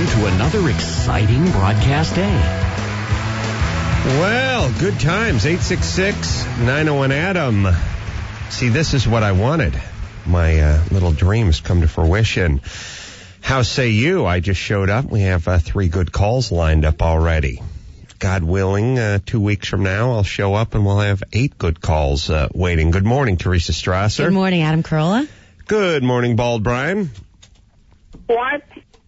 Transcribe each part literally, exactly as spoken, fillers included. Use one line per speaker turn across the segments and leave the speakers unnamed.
Welcome to another exciting broadcast day.
Well, good times. eight six six, nine oh one, Adam. See, this is what I wanted. My uh, little dreams come to fruition. How say you? I just showed up. We have uh, three good calls lined up already. God willing, uh, two weeks from now, I'll show up and we'll have eight good calls uh, waiting. Good morning, Teresa Strasser.
Good morning, Adam Carolla.
Good morning, Bald Brian.
What?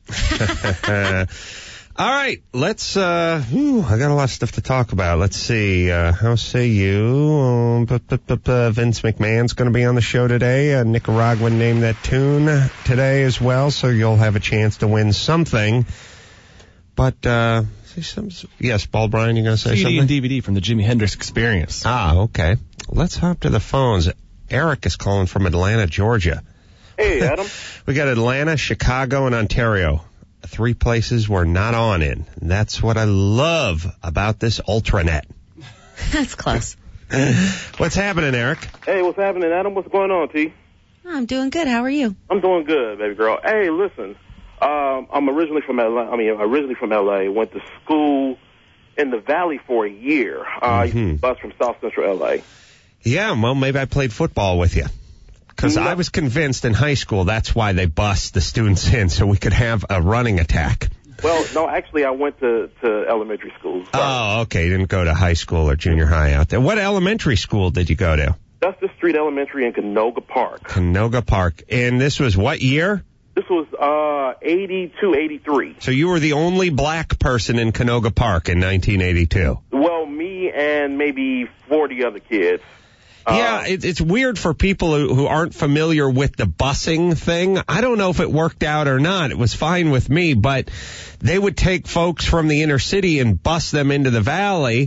All right, let's, uh, whew, I got a lot of stuff to talk about. Let's see, uh, how say you? Um, b- b- b- b- Vince McMahon's going to be on the show today. Uh, Nicaraguan named that tune today as well, so you'll have a chance to win something. But, uh, say some, yes, Bald Brian, you going to say
C D
something?
and D V D from the Jimi Hendrix Experience.
Ah, okay. Let's hop to the phones. Eric is calling from Atlanta, Georgia.
Hey, Adam.
We got Atlanta, Chicago, and Ontario. Three places we're not on in. That's what I love about this Ultranet.
That's close.
What's happening, Eric?
Hey, what's happening, Adam? What's going on, T?
I'm doing good. How are you?
I'm doing good, baby girl. Hey, listen. Um, I'm originally from Atlanta. I mean, originally from L A. Went to school in the Valley for a year. Uh, mm-hmm. I used to bus from South Central L A.
Yeah, well, maybe I played football with you. Because I was convinced in high school that's why they bust the students in, so we could have a running attack.
Well, no, actually, I went to, to elementary school. Sorry.
Oh, okay. You didn't go to high school or junior high out there. What elementary school did you go to?
Justice Street Elementary in Canoga Park.
Canoga Park. And this was what year?
This was uh eighty-two, eighty-three.
So you were the only black person in Canoga Park in nineteen eighty-two?
Well, me and maybe forty other kids.
Yeah, uh, it, it's weird for people who, who aren't familiar with the busing thing. I don't know if it worked out or not. It was fine with me, but they would take folks from the inner city and bus them into the valley,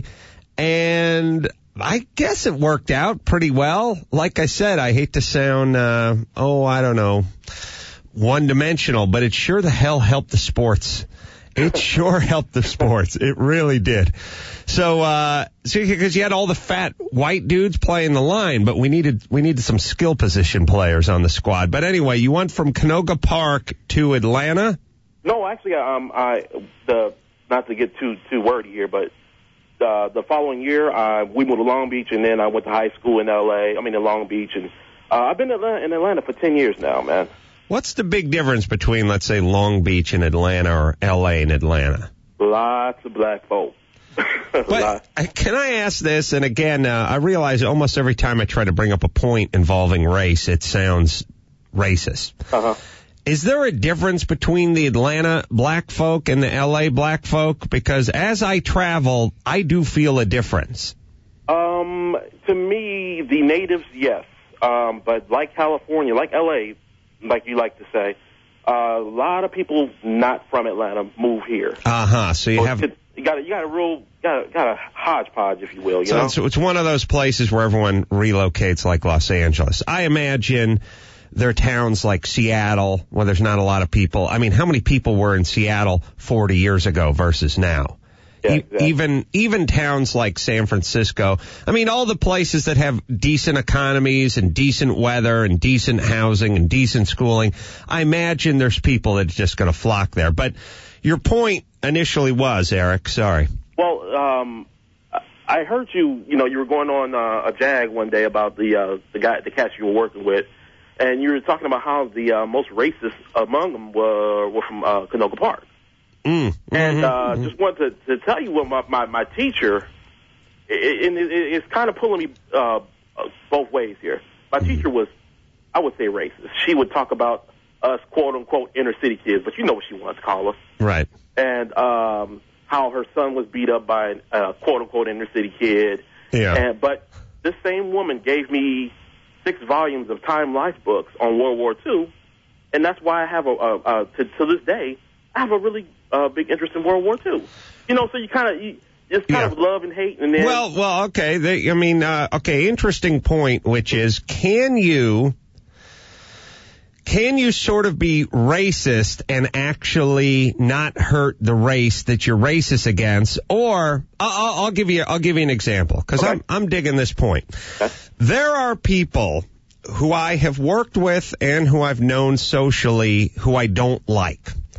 and I guess it worked out pretty well. Like I said, I hate to sound, uh, oh, I don't know, one-dimensional, but it sure the hell helped the sports. It sure helped the sports. It really did. So, uh, so because you had all the fat white dudes playing the line, but we needed, we needed some skill position players on the squad. But anyway, you went from Canoga Park to Atlanta?
No, actually, um, I, the, not to get too, too wordy here, but, uh, the following year, uh, we moved to Long Beach, and then I went to high school in L A, I mean, in Long Beach, and, uh, I've been in Atlanta, in Atlanta for ten years now, man.
What's the big difference between, let's say, Long Beach and Atlanta or L A and Atlanta?
Lots of black folk.
But can I ask this? And again, uh, I realize almost every time I try to bring up a point involving race, it sounds racist.
Uh-huh.
Is there a difference between the Atlanta black folk and the L A black folk? Because as I travel, I do feel a difference.
Um, to me, the natives, yes. Um, but like California, like L A, like you like to say, uh, a lot of people not from Atlanta move here.
Uh-huh. So you
so
have...
It, you got a, you got a real, got a, got a hodgepodge, if you will, you
so
know?
It's, it's one of those places where everyone relocates like Los Angeles. I imagine there are towns like Seattle where there's not a lot of people. I mean, how many people were in Seattle forty years ago versus now?
Yeah,
e-
exactly.
Even even towns like San Francisco. I mean, all the places that have decent economies and decent weather and decent housing and decent schooling. I imagine there's people that's just going to flock there. But your point initially was, Eric, sorry.
Well, um, I heard you, you know, you were going on uh, a Jag one day about the uh, the guy, the cats you were working with, and you were talking about how the uh, most racist among them were, were from uh, Canoga Park.
Mm,
and
mm-hmm,
uh,
mm-hmm.
just wanted to, to tell you what my, my, my teacher, and it, it, it's kind of pulling me uh, both ways here. My mm-hmm. teacher was, I would say, racist. She would talk about us, quote-unquote, inner-city kids, but you know what she wants to call us.
Right.
And um, how her son was beat up by a uh, quote-unquote inner-city kid.
Yeah.
And, but this same woman gave me six volumes of Time Life books on World War Two, and that's why I have, a, a, a to, to this day, I have a really uh, big interest in World War Two. You know, so you kind of... It's kind yeah. of love and hate, and then...
Well, well, okay. They, I mean, uh, okay, interesting point, which is, can you... Can you sort of be racist and actually not hurt the race that you're racist against? Or I'll, I'll give you I'll give you an example because okay. I'm I'm digging this point.
Okay.
There are people who I have worked with and who I've known socially who I don't like,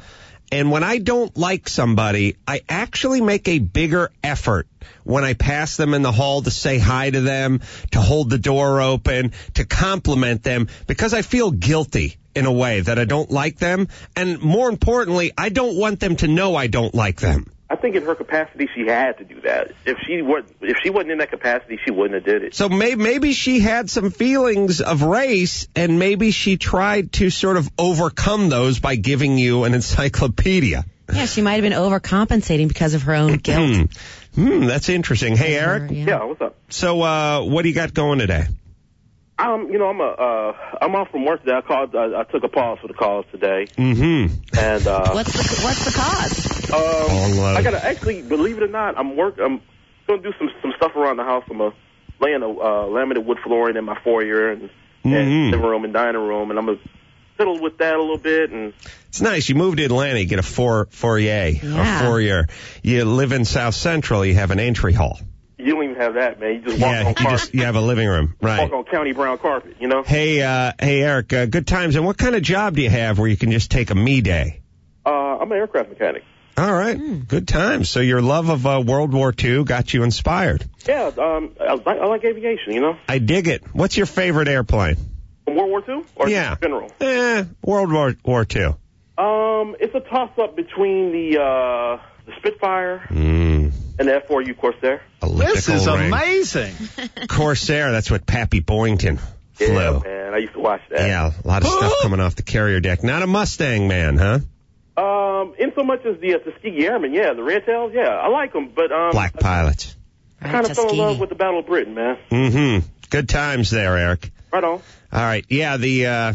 And when I don't like somebody, I actually make a bigger effort when I pass them in the hall to say hi to them, to hold the door open, to compliment them, because I feel guilty in a way that I don't like them. And more importantly, I don't want them to know I don't like them.
I think in her capacity, she had to do that. If she were, if she wasn't in that capacity, she wouldn't have did it.
So may, maybe she had some feelings of race, and maybe she tried to sort of overcome those by giving you an encyclopedia.
Yeah, she might have been overcompensating because of her own guilt.
Hmm, that's interesting. Hey, Eric.
Yeah.
Yeah, what's up?
So, uh, what do you got going today?
Um, you know, I'm a, uh, I'm off from work today. I called, I, I took a pause for the calls today.
Mm-hmm.
And, uh,
What's the What's the cause?
um,
load.
I gotta actually, believe it or not, I'm work, I'm gonna do some, some stuff around the house. I'm uh, laying a, uh, laminated wood flooring in my foyer and,
Mhm.
and living room and dining room, and I'm gonna fiddle with that a little bit. And
It's nice. You moved to Atlanta, you get a four, foyer,
Yeah.
or foyer. You live in South Central, you have an entry hall.
you don't even have that, man. You just walk
Yeah,
on
you
carpet.
just, you have a living room. Right.
Walk on county brown carpet, you know?
Hey, uh, hey, Eric, uh, good times. And what kind of job do you have where you can just take a me day?
Uh, I'm an aircraft mechanic.
All right. Good times. So your love of uh, World War Two got you inspired.
Yeah, um, I like, I like aviation, you know?
I dig it. What's your favorite airplane?
From World War Two? Or
Yeah.
just general?
Eh, World War, War Two.
Um, it's a toss-up between the, uh, the Spitfire
Mm,
and the F four U Corsair.
elliptical
This is
ring.
amazing.
Corsair, that's what Pappy Boyington flew.
Yeah, man, I used to watch that.
Yeah, a lot of stuff coming off the carrier deck. Not a Mustang man, huh?
Um, in so much as the uh, Tuskegee Airmen, yeah, the Red Tails, yeah, I like them, but um,
Black pilots.
I kind of fell in
Tuskegee.
love with the Battle of Britain, man.
Mm-hmm. Good times there, Eric.
Right on.
All right. Yeah, the uh,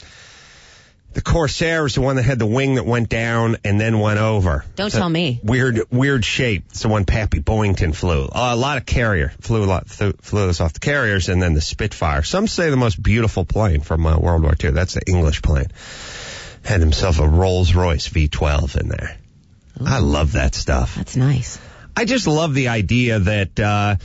the Corsair was the one that had the wing that went down and then went over.
Don't
It's a
tell me.
Weird, weird shape. It's the one Pappy Boyington flew. Uh, a lot of carrier flew a lot flew, flew us off the carriers, and then the Spitfire. Some say the most beautiful plane from uh, World War Two. That's the English plane. Had himself a Rolls-Royce V twelve in there. I love that stuff.
That's nice.
I just love the idea that, uh,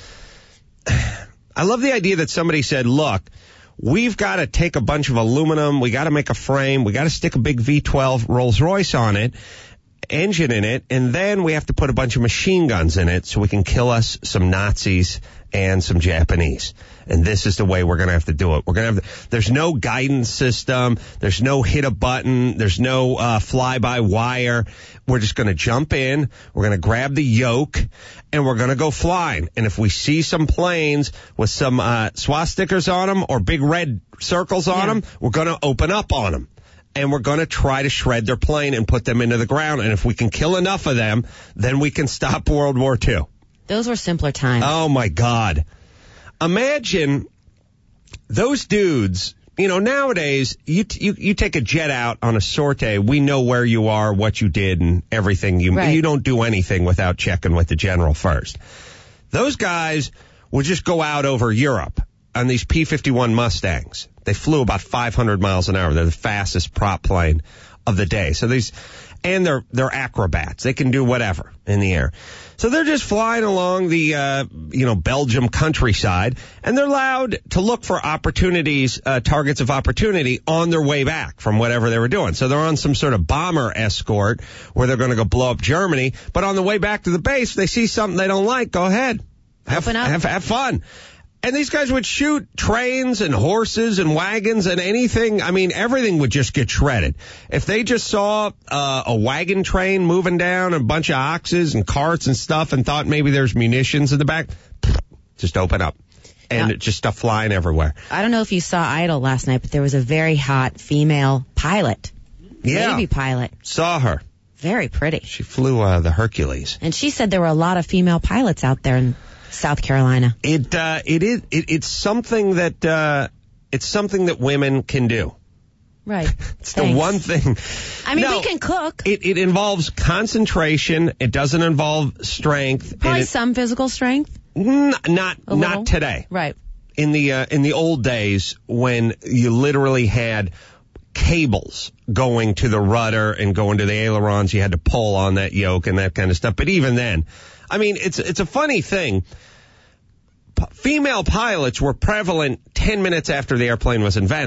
I love the idea that somebody said, look, we've got to take a bunch of aluminum, we got to make a frame, we got to stick a big V twelve Rolls Royce on it, engine in it, and then we have to put a bunch of machine guns in it so we can kill us some Nazis and some Japanese. And this is the way we're going to have to do it. We're going to have, there's no guidance system. There's no hit a button. There's no, uh, fly by wire. We're just going to jump in. We're going to grab the yoke and we're going to go flying. And if we see some planes with some, uh, swastikas on them or big red circles on
Yeah.
them, we're going to open up on them. And we're going to try to shred their plane and put them into the ground. And if we can kill enough of them, then we can stop World War Two.
Those were simpler times.
Oh, my God. Imagine those dudes, you know, nowadays, you, t- you you take a jet out on a sortie, we know where you are, what you did, and everything. You
Right.
you don't do anything without checking with the general first. Those guys would just go out over Europe on these P fifty-one Mustangs. They flew about five hundred miles an hour. They're the fastest prop plane of the day. So these, and they're, they're acrobats. They can do whatever in the air. So they're just flying along the, uh, you know, Belgium countryside, and they're allowed to look for opportunities, uh, targets of opportunity on their way back from whatever they were doing. So they're on some sort of bomber escort where they're going to go blow up Germany, but on the way back to the base, they see something they don't like, go ahead. Have,
Open up.
have, have fun. And these guys would shoot trains and horses and wagons and anything. I mean, everything would just get shredded. If they just saw uh, a wagon train moving down, a bunch of oxes and carts and stuff, and thought maybe there's munitions in the back, just open up. And
Yeah.
just stuff flying everywhere.
I don't know if you saw Idol last night, but there was a very hot female pilot.
Yeah.
Navy pilot.
Saw her.
Very pretty.
She flew uh, the Hercules.
And she said there were a lot of female pilots out there in South Carolina.
It uh, it is it, it's something that uh, it's something that women can do.
Right.
It's the one thing.
I mean,
No,
we can cook.
It, it involves concentration. It doesn't involve strength.
Probably
and it,
some physical strength.
n- not
A little.
not today.
Right.
In the uh, in the old days when you literally had cables going to the rudder and going to the ailerons, you had to pull on that yoke and that kind of stuff. But even then, I mean, it's it's a funny thing. P- female pilots were prevalent ten minutes after the airplane was invented.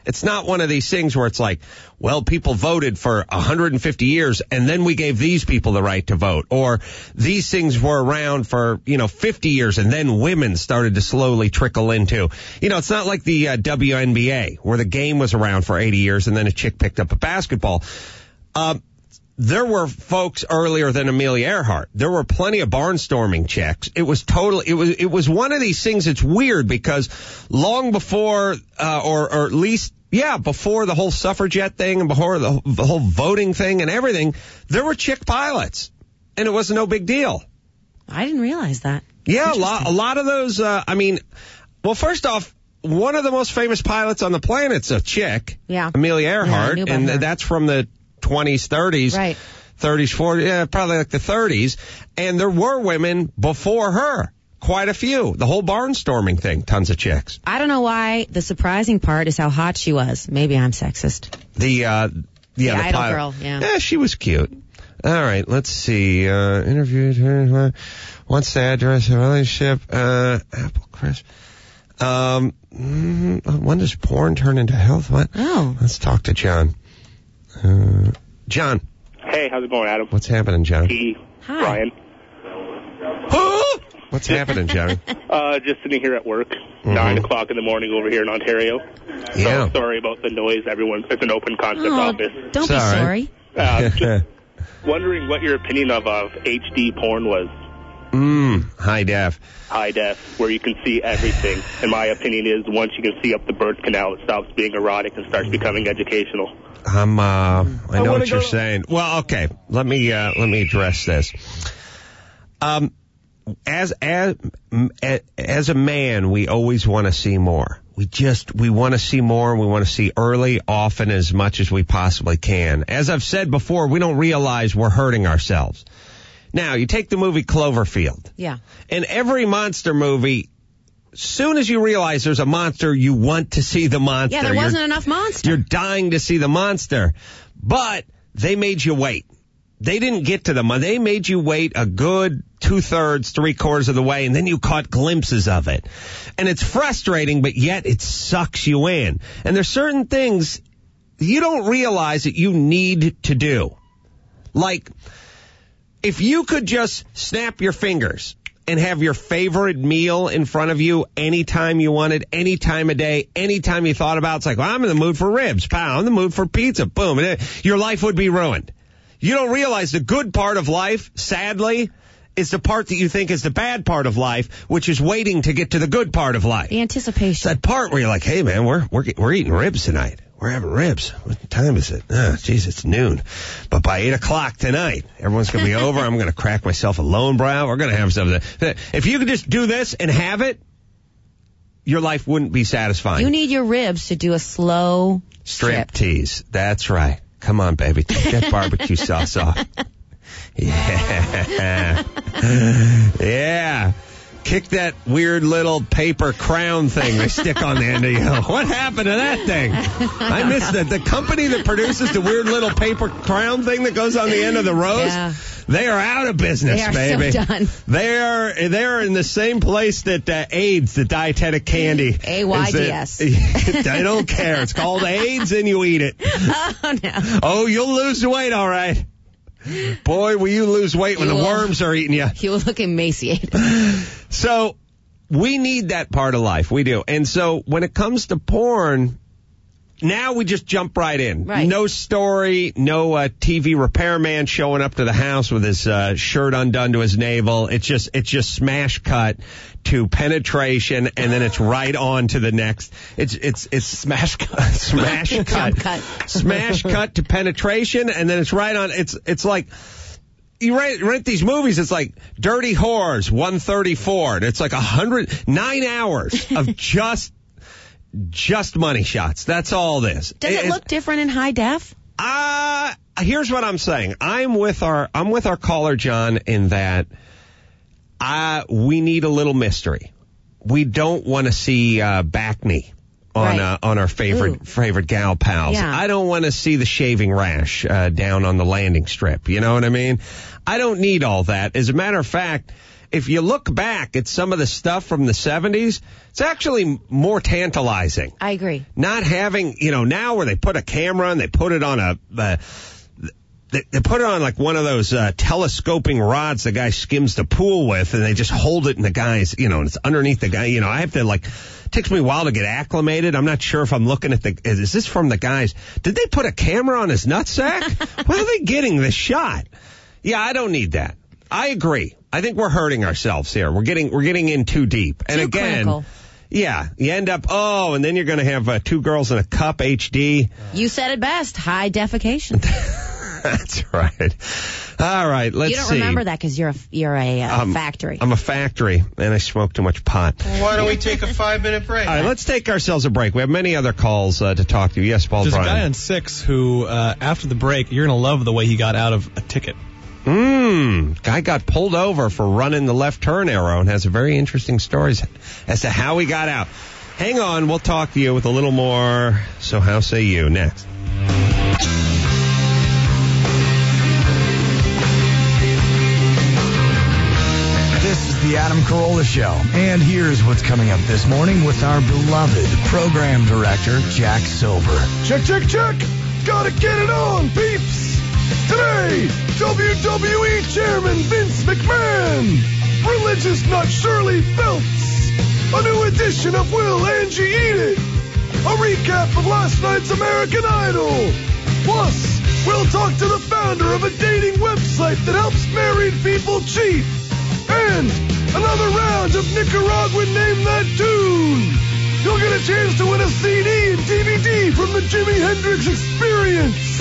It's not one of these things where it's like, well, people voted for one hundred fifty years and then we gave these people the right to vote. Or these things were around for, you know, fifty years and then women started to slowly trickle into. You know, it's not like the uh, W N B A where the game was around for eighty years and then a chick picked up a basketball. Uh, There were folks earlier than Amelia Earhart. There were plenty of barnstorming chicks. It was totally, it was, it was one of these things that's weird because long before, uh, or, or at least, yeah, before the whole suffragette thing and before the, the whole voting thing and everything, there were chick pilots. And it was no big deal.
I didn't realize that.
Yeah, a lot, a lot of those, uh, I mean, well, first off, one of the most famous pilots on the planet's a chick.
Yeah.
Amelia Earhart.
Yeah, I knew
and
about her.
that's from the twenties, thirties,
Right.
thirties, forties, yeah, probably like the thirties. And there were women before her, quite a few. The whole barnstorming thing, tons of chicks.
I don't know why. The surprising part is how hot she was. Maybe I'm sexist.
The, uh, yeah,
The
the
idol
pilot.
girl, yeah.
Yeah, she was cute. All right, let's see. Uh, interviewed her. What's the address of relationship? Uh, Apple Crisp. Um, mm, when does porn turn into health? What?
Oh.
Let's talk to John. Uh, John.
Hey, how's it going, Adam?
What's happening, John?
P.
Hi.
Brian.
What's happening, Johnny?
Uh, just sitting here at work,
Mm-hmm.
nine o'clock in the morning over here in Ontario.
Yeah.
So sorry about the noise. Everyone, it's an open concept
Oh,
office.
don't
It's
be
all right.
sorry.
Uh, just wondering what your opinion of, of H D porn was.
Mmm, high def.
High def, where you can see everything. And my opinion is once you can see up the birth canal, it stops being erotic and starts becoming educational.
I'm, uh, I know
wanna
what you're
go-
saying. Well, okay. Let me, uh, let me address this. Um, as, as, as a man, we always want to see more. We just, we want to see more. We want to see early, often, as much as we possibly can. As I've said before, we don't realize we're hurting ourselves. Now, you take the movie Cloverfield.
Yeah.
In every monster movie, soon as you realize there's a monster, you want to see the monster.
Yeah, there
You're-
wasn't enough monster.
You're dying to see the monster. But they made you wait. They didn't get to the monster. They made you wait a good two-thirds, three-quarters of the way, and then you caught glimpses of it. And it's frustrating, but yet it sucks you in. And there's certain things you don't realize that you need to do. Like, if you could just snap your fingers and have your favorite meal in front of you anytime you wanted, any time of day, anytime you thought about it, it's like, well, I'm in the mood for ribs. Pow, I'm in the mood for pizza. Boom. And it, your life would be ruined. You don't realize the good part of life, sadly, is the part that you think is the bad part of life, which is waiting to get to the good part of life.
The
It's
anticipation.
that part where you're like, hey, man, we're we're we're eating ribs tonight. We're having ribs. What time is it? Ah, geez, it's noon. But by eight o'clock tonight, everyone's going to be over. I'm going to crack myself a lone brow. We're going to have something. If you could just do this and have it, your life wouldn't be satisfying.
You need your ribs to do a slow
Strip
strip.
tease. That's right. Come on, baby. Take that barbecue sauce off. Yeah. Yeah. Kick that weird little paper crown thing they stick on the end of you. What happened to that thing? I missed it. The company that produces the weird little paper crown thing that goes on the end of the rose,
Yeah.
they are out of business,
They are
baby.
so done.
They are they're in the same place that uh, AIDS, the dietetic candy.
A Y D S.
is that- I don't care. It's called AIDS and you eat it.
Oh, no.
Oh, you'll lose weight, all right. Boy, will you lose weight when
You
the
will.
worms are eating you.
You look emaciated.
So we need that part of life. We do. And so when it comes to porn, now we just jump right in.
Right.
No story, no uh, T V repairman showing up to the house with his uh, shirt undone to his navel. It's just it's just smash cut to penetration, and then it's right on to the next. It's it's it's smash cut, smash cut,
Jump cut.
smash cut to penetration, and then it's right on. It's it's like. You rent, rent these movies, it's like Dirty Whores, one thirty-four. It's like a hundred, nine hours of just, just money shots. That's all this.
Does it look different in high def?
Uh, here's what I'm saying. I'm with our, I'm with our caller, John, in that, uh, we need a little mystery. We don't want to see, uh, back knee. On
Right.
uh, on our favorite
Ooh.
favorite gal pals.
Yeah.
I don't want to see the shaving rash uh, down on the landing strip. You know what I mean? I don't need all that. As a matter of fact, if you look back at some of the stuff from the seventies, it's actually more tantalizing.
I agree.
Not having, you know, now where they put a camera and they put it on a, uh, they, they put it on like one of those uh, telescoping rods the guy skims the pool with, and they just hold it in the guy's, you know, and it's underneath the guy. You know, I have to like, it takes me a while to get acclimated. I'm not sure if I'm looking at the, is this from the guys? Did they put a camera on his nutsack? Where are they getting this shot? Yeah, I don't need that. I agree. I think we're hurting ourselves here. We're getting we're getting in too deep. And
Too
again,
clinical.
yeah, you end up, oh, and then you're going to have uh, Two Girls in a Cup H D.
You said it best. High defecation.
That's right. All right, let's see.
You don't
see.
remember that because you're a, you're a uh,
Um,
factory.
I'm a factory, and I smoke too much pot.
Why don't we take a five-minute break?
All right, let's take ourselves a break. We have many other calls uh, to talk to. Yes, Paul
There's
Bryan.
a guy on six who, uh, after the break, you're going to love the way he got out of a ticket.
Mmm. Guy got pulled over for running the left turn arrow and has a very interesting story as to how he got out. Hang on, we'll talk to you with a little more So How Say You next.
This is the Adam Carolla Show, and here's what's coming up this morning with our beloved program director, Jack Silver.
Check, check, check. Gotta get it on, peeps. Today, W W E Chairman Vince McMahon. Religious nut Shirley Phelps. A new edition of Will Angie Eat It. A recap of last night's American Idol. Plus, we'll talk to the founder of a dating website that helps married people cheat. And another round of Nicaraguan Name That Tune. You'll get a chance to win a C D and D V D from the Jimi Hendrix Experience.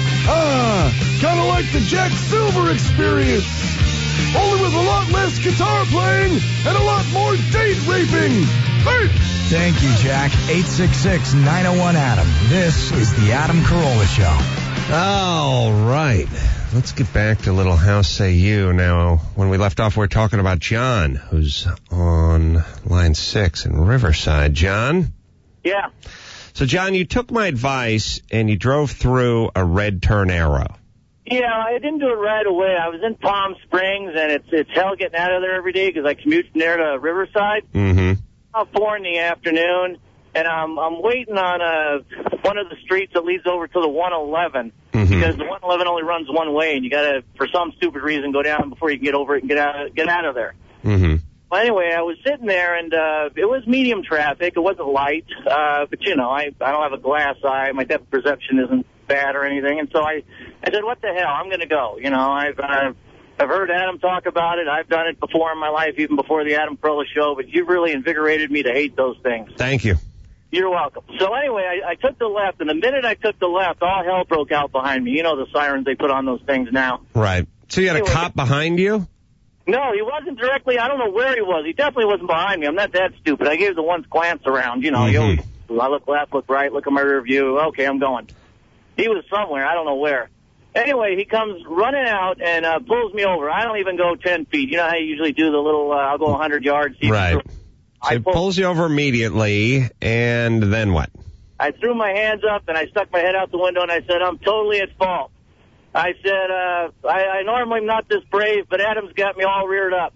Ah, kind of like the Jack Silver Experience. Only with a lot less guitar playing and a lot more date raping. Hey!
Thank you, Jack. eight six six, nine oh one, Adam. This is the Adam Carolla Show.
All right. Let's get back to Little House Say You. Now, when we left off, we were talking about John, who's on line six in Riverside. John?
Yeah.
So, John, you took my advice and you drove through a red turn arrow.
Yeah, I didn't do it right away. I was in Palm Springs, and it's it's hell getting out of there every day because I commute from there to Riverside.
Mm-hmm.
About four in the afternoon, and I'm I'm waiting on a one of the streets that leads over to the one eleven
mm-hmm.
because the one eleven only runs one way, and you got to, for some stupid reason, go down before you can get over it and get out get out of there.
Mm-hmm.
Well, anyway, I was sitting there, and uh, it was medium traffic. It wasn't light, uh, but, you know, I, I don't have a glass eye. My depth perception isn't bad or anything. And so I, I said, what the hell? I'm going to go. You know, I've, I've, I've heard Adam talk about it. I've done it before in my life, even before the Adam Carolla Show, but you really invigorated me to hate those things.
Thank you.
You're welcome. So anyway, I, I took the left, and the minute I took the left, all hell broke out behind me. You know the sirens they put on those things now.
Right. So you had a
Anyway,
cop behind you?
No, he wasn't directly. I don't know where he was. He definitely wasn't behind me. I'm not that stupid. I gave the one glance around. You know,
Mm-hmm.
you always, I look left, look right, look at my rear view. Okay, I'm going. He was somewhere. I don't know where. Anyway, he comes running out and uh, pulls me over. I don't even go ten feet. You know how you usually do the little, uh, I'll go one hundred yards.
Right. So
I
he pulls you over immediately, and then what?
I threw my hands up, and I stuck my head out the window, and I said, I'm totally at fault. I said, uh, I, I normally am not this brave, but Adam's got me all reared up.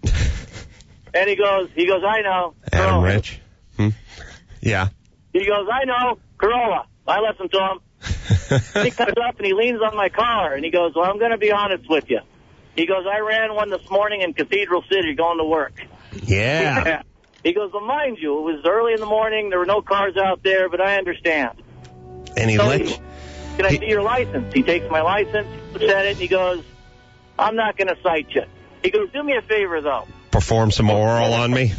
And he goes, he goes, I know.
Adam
Carolla.
Rich? Hmm? Yeah.
He goes, I know, Carolla. I listened to him. He comes up and he leans on my car, and he goes, well, I'm going to be honest with you. He goes, I ran one this morning in Cathedral City going to work.
Yeah.
He goes, well, mind you, it was early in the morning. There were no cars out there, but I understand.
And he
so
let
he,
you...
Can I
he,
see your license? He takes my license, looks at it, and he goes, I'm not going to cite you. He goes, do me a favor, though.
Perform some oral on me?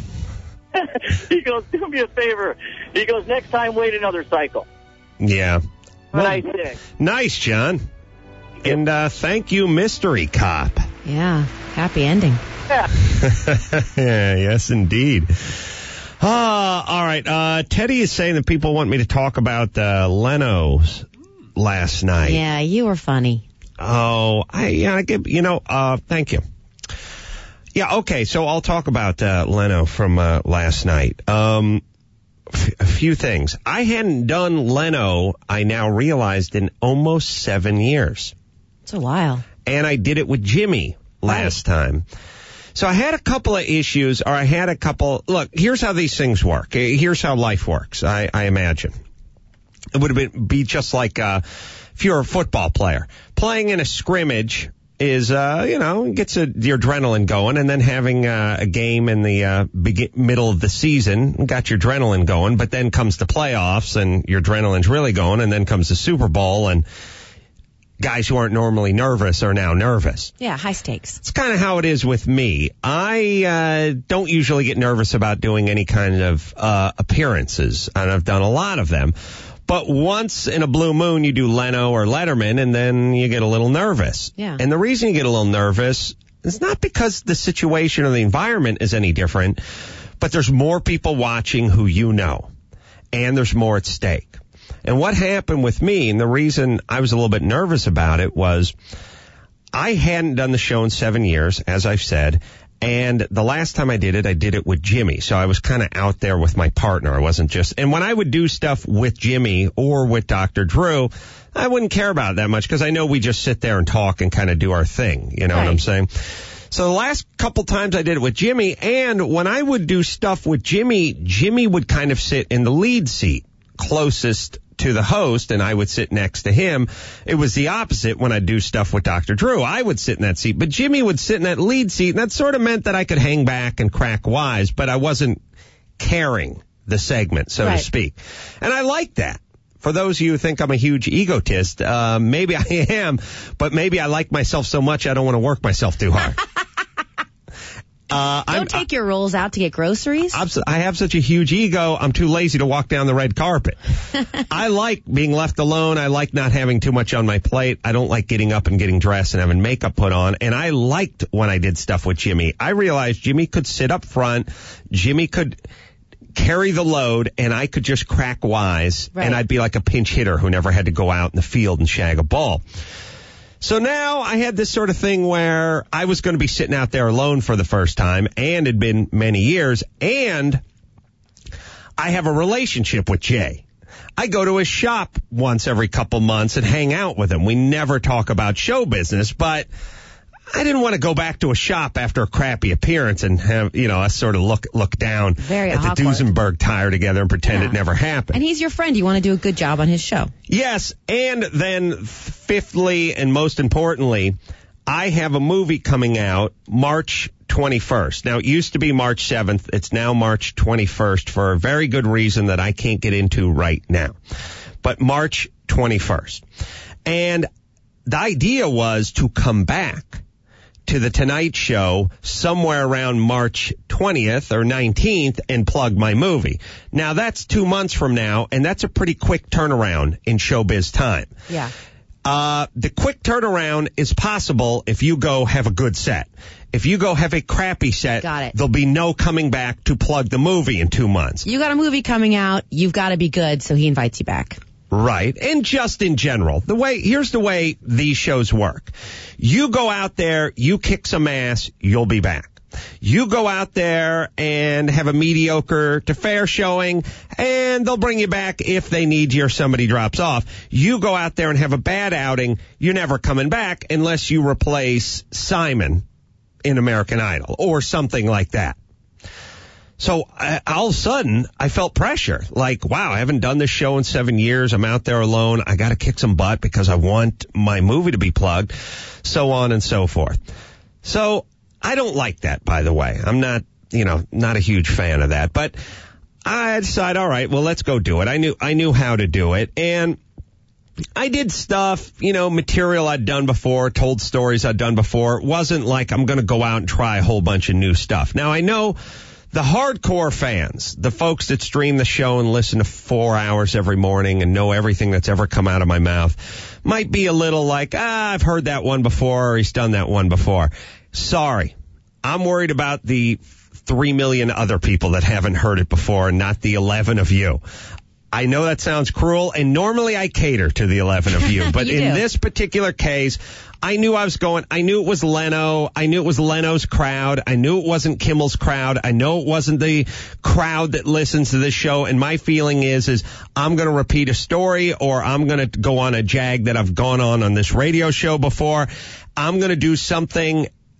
He goes, do me a favor. He goes, next time, wait another cycle.
Yeah.
Well, nice day.
Nice, John. And uh, thank you, Mystery Cop.
Yeah, happy ending.
Yeah.
Yeah, yes, indeed. Uh, all right. Uh, Teddy is saying that people want me to talk about uh, Leno's last night.
Yeah, you were funny.
Oh, I yeah, I give you know. Uh, thank you. Yeah, okay. So I'll talk about uh, Leno from uh, last night. Um, f- a few things. I hadn't done Leno. I now realized in almost seven years.
It's a while.
And I did it with Jimmy last right. time. So I had a couple of issues, or I had a couple, look, here's how these things work. Here's how life works, I, I imagine. It would have been, be just like, uh, if you're a football player. Playing in a scrimmage is, uh, you know, gets a, your adrenaline going, and then having uh, a game in the uh, begin, middle of the season got your adrenaline going, but then comes the playoffs and your adrenaline's really going, and then comes the Super Bowl, and guys who aren't normally nervous are now nervous.
Yeah, high stakes.
It's kind of how it is with me. I uh, don't usually get nervous about doing any kind of uh, appearances, and I've done a lot of them. But once in a blue moon, you do Leno or Letterman, and then you get a little nervous.
Yeah.
And the reason you get a little nervous is not because the situation or the environment is any different, but there's more people watching who you know, and there's more at stake. And what happened with me, and the reason I was a little bit nervous about it, was I hadn't done the show in seven years, as I've said, and the last time I did it, I did it with Jimmy. So I was kind of out there with my partner. I wasn't just, and when I would do stuff with Jimmy or with Doctor Drew, I wouldn't care about it that much because I know we just sit there and talk and kind of do our thing. You know
right.
what I'm saying? So the last couple times I did it with Jimmy, and when I would do stuff with Jimmy, Jimmy would kind of sit in the lead seat closest to the host, and I would sit next to him. It was the opposite when I do stuff with Doctor Drew. I would sit in that seat, but Jimmy would sit in that lead seat, and that sort of meant that I could hang back and crack wise, but I wasn't carrying the segment, so
right.
to speak. And I like that. For those of you who think I'm a huge egotist, uh, maybe I am, but maybe I like myself so much I don't want to work myself too hard. Uh,
Don't
I'm,
take your rolls out to get groceries.
I'm, I have such a huge ego, I'm too lazy to walk down the red carpet. I like being left alone. I like not having too much on my plate. I don't like getting up and getting dressed and having makeup put on. And I liked when I did stuff with Jimmy. I realized Jimmy could sit up front. Jimmy could carry the load, and I could just crack wise.
Right.
And I'd be like a pinch hitter who never had to go out in the field and shag a ball. So now I had this sort of thing where I was going to be sitting out there alone for the first time, and it'd been many years, and I have a relationship with Jay. I go to his shop once every couple months and hang out with him. We never talk about show business, but I didn't want to go back to a shop after a crappy appearance and have, you know, us sort of look look down
Very
at
awkward.
the Duesenberg tire together and pretend
Yeah.
it never happened.
And he's your friend. You want to do a good job on his show.
Yes, and then fifthly and most importantly, I have a movie coming out March twenty-first. Now, it used to be March seventh. It's now March twenty-first for a very good reason that I can't get into right now. But March twenty-first. And the idea was to come back to the Tonight Show somewhere around March twentieth or nineteenth and plug my movie. Now, that's two months from now, and that's a pretty quick turnaround in showbiz time.
Yeah.
Uh, the quick turnaround is possible if you go have a good set. If you go have a crappy set,
Got it.
there'll be no coming back to plug the movie in two months.
You got a movie coming out. You've got to be good, so he invites you back.
Right. And just in general, the way, here's the way these shows work. You go out there, you kick some ass, you'll be back. You go out there and have a mediocre to fair showing, and they'll bring you back if they need you or somebody drops off. You go out there and have a bad outing, you're never coming back unless you replace Simon in American Idol or something like that. So uh, all of a sudden, I felt pressure. Like, wow, I haven't done this show in seven years. I'm out there alone. I got to kick some butt because I want my movie to be plugged, so on and so forth. So I don't like that, by the way. I'm not, you know, not a huge fan of that. But I decided, all right, well, let's go do it. I knew, I knew how to do it. And I did stuff, you know, material I'd done before, told stories I'd done before. It wasn't like I'm going to go out and try a whole bunch of new stuff. Now, I know the hardcore fans, the folks that stream the show and listen to four hours every morning and know everything that's ever come out of my mouth, might be a little like, ah, I've heard that one before, or he's done that one before. Sorry. I'm worried about the three million other people that haven't heard it before and not the eleven of you. I know that sounds cruel, and normally I cater to the eleven of you, but
You
in
do.
this particular case, I knew I was going, I knew it was Leno, I knew it was Leno's crowd, I knew it wasn't Kimmel's crowd, I know it wasn't the crowd that listens to this show, and my feeling is, is I'm going to repeat a story, or I'm going to go on a jag that I've gone on on this radio show before. I'm going to do something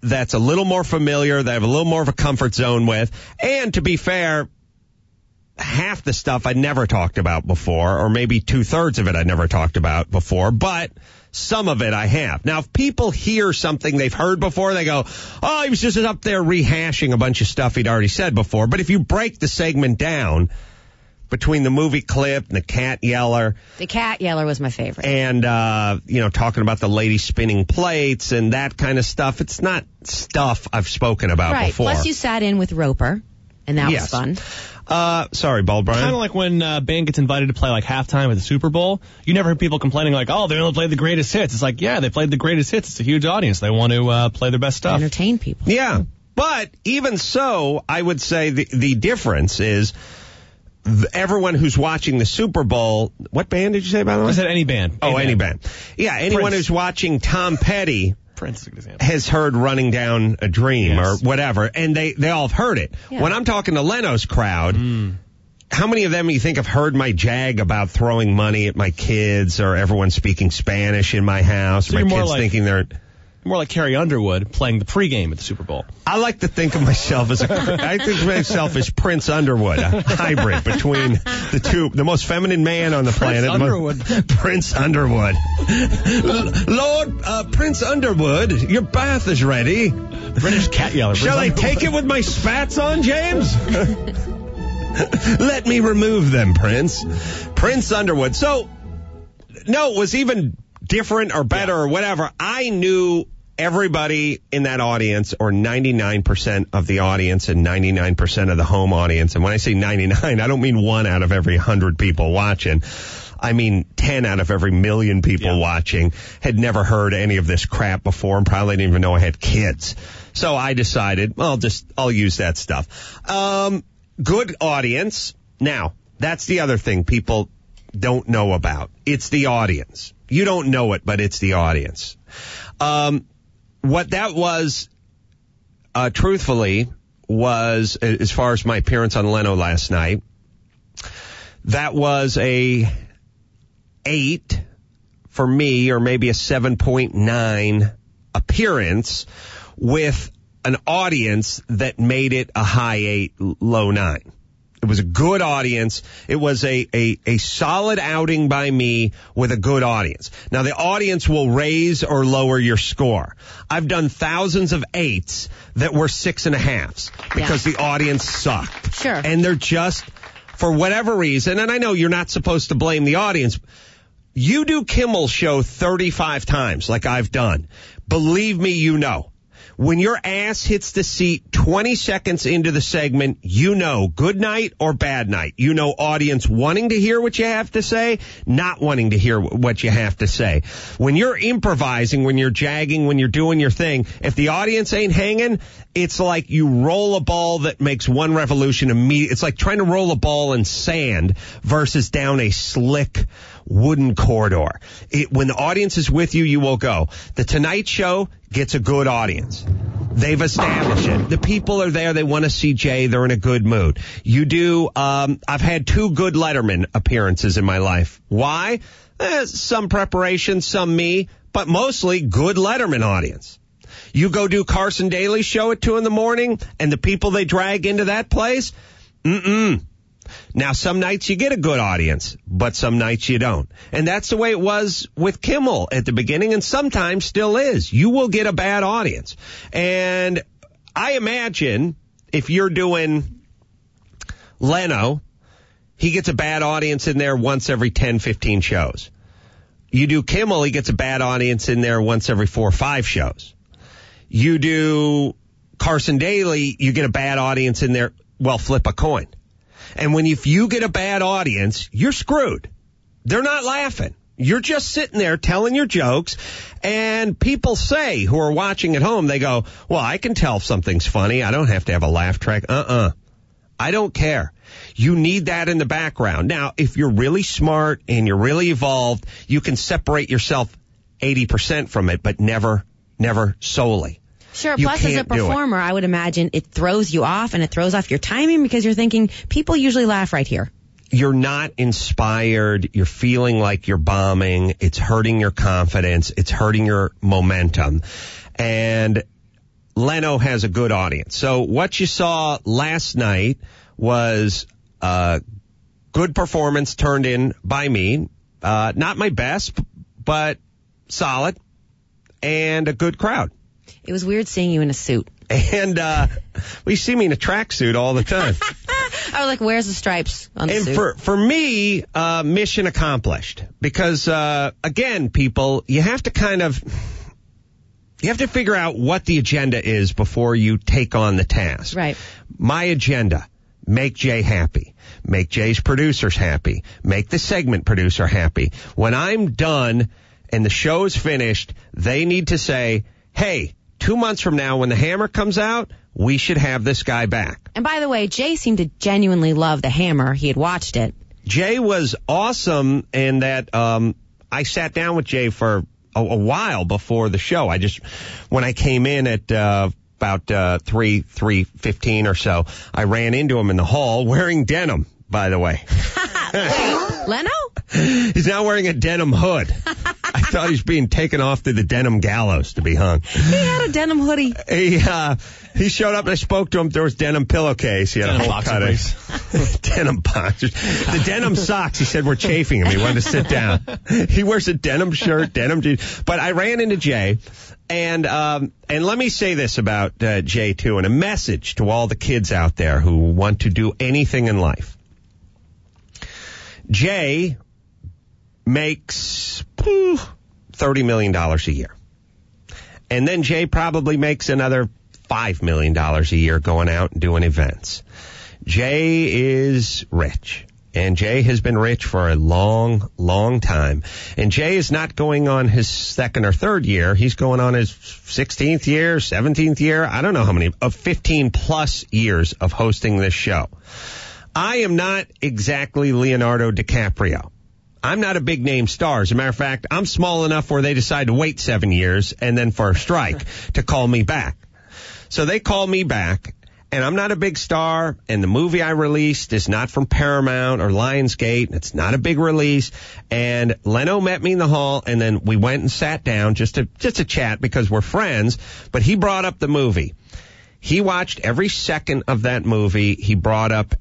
that's a little more familiar, that I have a little more of a comfort zone with. And to be fair, half the stuff I'd never talked about before, or maybe two-thirds of it I'd never talked about before, but some of it I have. Now, if people hear something they've heard before, they go, oh, he was just up there rehashing a bunch of stuff he'd already said before. But if you break the segment down between the movie clip and the cat yeller.
The cat yeller was my favorite.
And, uh, you know, talking about the lady spinning plates and that kind of stuff. It's not stuff I've spoken about
right.
before.
Plus you sat in with Roper, and that
yes.
was fun.
Uh, sorry, Bald Brian.
Kind of like when uh, band gets invited to play like halftime at the Super Bowl. You never hear people complaining like, oh, they only played the greatest hits. It's like, yeah, they played the greatest hits. It's a huge audience. They want to uh, play their best stuff.
Entertain people.
Yeah. But even so, I would say the, the difference is th- everyone who's watching the Super Bowl, what band did you say, by the way?
I said any band.
Oh,
any
any
band.
band. Yeah, anyone
Prince.
who's watching Tom Petty
Prince is a good example.
has heard Running Down a Dream
Yes.
or whatever, and they, they all have heard it.
Yeah.
When I'm talking to Leno's crowd,
Mm.
how many of them you think have heard my jag about throwing money at my kids, or everyone speaking Spanish in my house,
So
or
you're
my
more
kids
like-
thinking they're...
More like Carrie Underwood playing the pregame at the Super Bowl.
I like to think of myself as a, I think of myself as Prince Underwood, a hybrid between the two, the most feminine man on the planet.
Underwood.
The most, Prince Underwood. Lord, uh, Prince Underwood, your bath is ready.
British cat yeller.
Shall I take it with my spats on, James? Let me remove them, Prince. Prince Underwood. So, no, it was even different or better or whatever. I knew everybody in that audience, or ninety-nine percent of the audience and ninety-nine percent of the home audience. And when I say ninety-nine, I don't mean one out of every hundred people watching. I mean ten out of every million people
Yeah.
watching had never heard any of this crap before and probably didn't even know I had kids. So I decided, well, just, I'll use that stuff. Um, good audience. Now, that's the other thing people don't know about. It's the audience. You don't know it, but it's the audience. Um, what that was, uh, truthfully, was, as far as my appearance on Leno last night, that was a eight for me, or maybe a seven point nine appearance with an audience that made it a high eight, low nine. It was a good audience. It was a, a, a solid outing by me with a good audience. Now, the audience will raise or lower your score. I've done thousands of eights that were six and a halves because
Yeah.
the audience sucked.
Sure.
And they're just, for whatever reason, and I know you're not supposed to blame the audience. You do Kimmel's show thirty-five times like I've done. Believe me, you know. When your ass hits the seat twenty seconds into the segment, you know good night or bad night. You know audience wanting to hear what you have to say, not wanting to hear what you have to say. When you're improvising, when you're jagging, when you're doing your thing, if the audience ain't hanging, it's like you roll a ball that makes one revolution immediately. It's like trying to roll a ball in sand versus down a slick wooden corridor. It, when the audience is with you, you will go. The Tonight Show gets a good audience. They've established it. The people are there. They want to see Jay. They're in a good mood. You do, um, I've had two good Letterman appearances in my life. Why? Eh, some preparation, some me, but mostly good Letterman audience. You go do Carson Daly's show at two in the morning, and the people they drag into that place, mm-mm. Now, some nights you get a good audience, but some nights you don't. And that's the way it was with Kimmel at the beginning, and sometimes still is. You will get a bad audience. And I imagine if you're doing Leno, he gets a bad audience in there once every ten, fifteen shows. You do Kimmel, he gets a bad audience in there once every four or five shows. You do Carson Daly, you get a bad audience in there, well, flip a coin. And when if you get a bad audience, you're screwed. They're not laughing. You're just sitting there telling your jokes, and people say, who are watching at home, they go, well, I can tell if something's funny. I don't have to have a laugh track. Uh-uh. I don't care. You need that in the background. Now, if you're really smart and you're really evolved, you can separate yourself eighty percent from it, but never, never solely.
Sure,
You
plus as a
can't do it.
performer, I would imagine it throws you off and it throws off your timing because you're thinking, people usually laugh right here.
You're not inspired. You're feeling like you're bombing. It's hurting your confidence. It's hurting your momentum. And Leno has a good audience. So what you saw last night was a good performance turned in by me. Uh, not my best, but solid, and a good crowd.
It was weird seeing you in a suit.
And uh, we see me in a tracksuit all the time.
I was like, where's the stripes on the
and
suit?
for for me, uh, mission accomplished. Because, uh, again, people, you have to kind of, you have to figure out what the agenda is before you take on the task.
Right.
My agenda, make Jay happy. Make Jay's producers happy. Make the segment producer happy. When I'm done and the show's finished, they need to say, hey, two months from now when the Hammer comes out, we should have this guy back.
And by the way, Jay seemed to genuinely love the Hammer. He had watched it.
Jay was awesome in that um, I sat down with Jay for a, a while before the show. I just, when I came in at uh, about uh, three, three fifteen or so, I ran into him in the hall wearing denim, by the way.
Wait, Leno?
He's now wearing a denim hood. I thought he was being taken off to the denim gallows to be hung.
He had a denim hoodie.
He, uh, he showed up and I spoke to him. There was denim pillowcase. He had
denim
a whole cut of denim boxers. The denim socks, he said, were chafing him. He wanted to sit down. He wears a denim shirt, denim jeans. But I ran into Jay. And um, and let me say this about uh, Jay, too, and a message to all the kids out there who want to do anything in life. Jay makes whew, thirty million dollars a year. And then Jay probably makes another five million dollars a year going out and doing events. Jay is rich. And Jay has been rich for a long, long time. And Jay is not going on his second or third year. He's going on his sixteenth year, seventeenth year. I don't know how many, of fifteen plus years of hosting this show. I am not exactly Leonardo DiCaprio. I'm not a big name star. As a matter of fact, I'm small enough where they decide to wait seven years and then for a strike to call me back. So they call me back, and I'm not a big star, and the movie I released is not from Paramount or Lionsgate, and it's not a big release. And Leno met me in the hall, and then we went and sat down just to just to chat because we're friends, but he brought up the movie. He watched every second of that movie. He brought up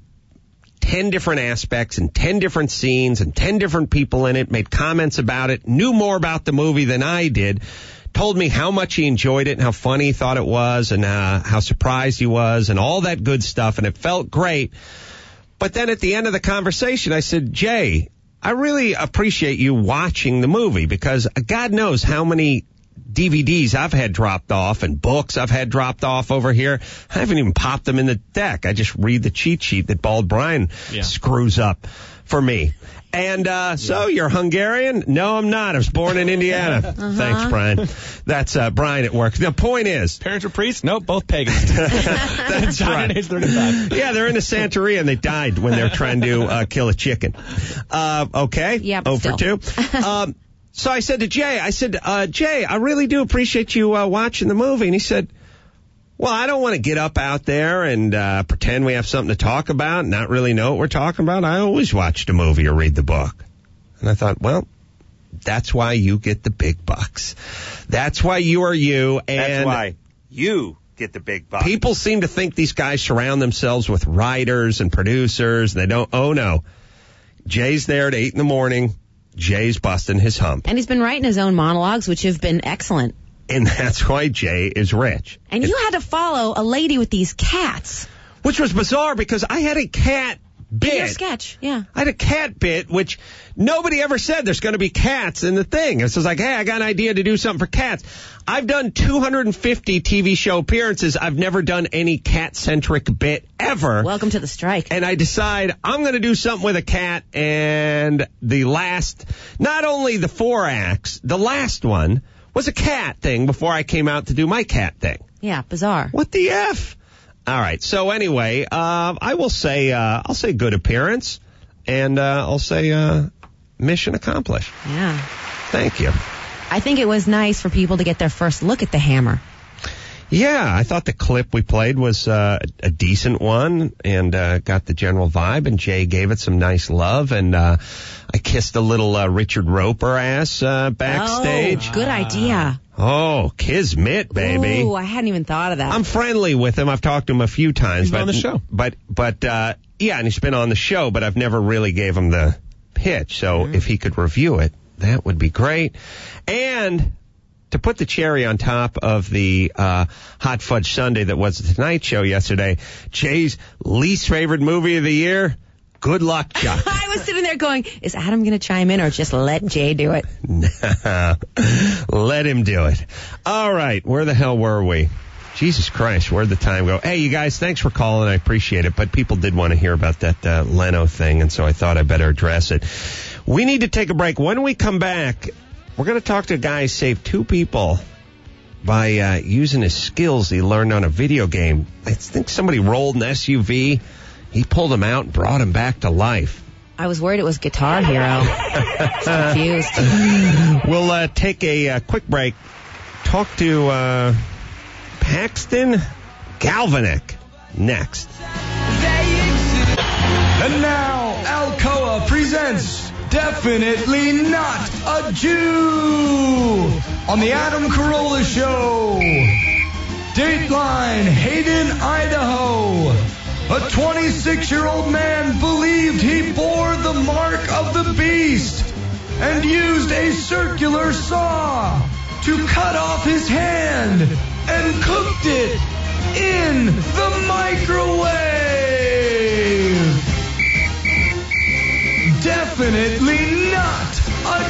ten different aspects and ten different scenes and ten different people in it, made comments about it, knew more about the movie than I did, told me how much he enjoyed it and how funny he thought it was and uh, how surprised he was and all that good stuff, and it felt great. But then at the end of the conversation, I said, Jay, I really appreciate you watching the movie because God knows how many D V Ds I've had dropped off and books I've had dropped off over here. I haven't even popped them in the deck. I just read the cheat sheet that Bald Brian yeah. screws up for me. And uh so you're Hungarian? No, I'm not. I was born in Indiana. Uh-huh. Thanks, Brian. That's uh Brian at work. The point is,
parents were priests? Nope, both pagans.
That's right.
Age thirty-five.
Yeah, they're in the Santeria and they died when they were trying to uh kill a chicken. Uh okay.
Yeah,
oh
still.
for two. Um so I said to Jay, I said, uh Jay, I really do appreciate you uh watching the movie. And he said, well, I don't want to get up out there and uh pretend we have something to talk about and not really know what we're talking about. I always watch the movie or read the book. And I thought, well, that's why you get the big bucks. That's why you are you. And
that's why you get the big bucks.
People seem to think these guys surround themselves with writers and producers. They don't. Oh, no. Jay's there at eight in the morning. Jay's busting his hump.
And he's been writing his own monologues, which have been excellent.
And that's why Jay is rich.
And you had to follow a lady with these cats.
Which was bizarre because I had a cat bit.
In your sketch, yeah.
I had a cat bit, which nobody ever said there's going to be cats in the thing. It's just like, hey, I got an idea to do something for cats. I've done two hundred fifty T V show appearances. I've never done any cat-centric bit ever.
Welcome to the strike.
And I decide I'm going to do something with a cat. And the last, not only the four acts, the last one was a cat thing before I came out to do my cat thing.
Yeah, bizarre.
What the F? All right. So anyway, uh, I will say, uh, I'll say good appearance, and uh, I'll say uh, mission accomplished.
Yeah.
Thank you.
I think it was nice for people to get their first look at the Hammer.
Yeah, I thought the clip we played was uh, a decent one and uh, got the general vibe, and Jay gave it some nice love, and uh, I kissed a little uh, Richard Roper ass uh, backstage.
Oh, good idea.
Oh, kismet, baby.
Ooh, I hadn't even thought of that.
I'm friendly with him. I've talked to him a few times.
He's
but,
been on the show.
But, but, uh, yeah, and he's been on the show, but I've never really gave him the pitch. So mm-hmm. if he could review it, that would be great. And to put the cherry on top of the uh Hot Fudge Sundae that was the Tonight Show yesterday, Jay's least favorite movie of the year, Good Luck, Chuck.
I was sitting there going, is Adam going to chime in or just let Jay do it?
Let him do it. All right, where the hell were we? Jesus Christ, where'd the time go? Hey, you guys, thanks for calling. I appreciate it. But people did want to hear about that uh, Leno thing, and so I thought I better address it. We need to take a break. When we come back, we're going to talk to a guy who saved two people by uh, using his skills he learned on a video game. I think somebody rolled an S U V. He pulled him out and brought him back to life.
I was worried it was Guitar Hero. I was confused.
We'll uh, take a uh, quick break. Talk to uh, Paxton Galvanic next.
And now, Alcoa presents Definitely Not a Jew on the Adam Carolla Show. Dateline, Hayden, Idaho. A twenty-six-year-old man believed he bore the mark of the beast and used a circular saw to cut off his hand and cooked it in the microwave. Definitely not a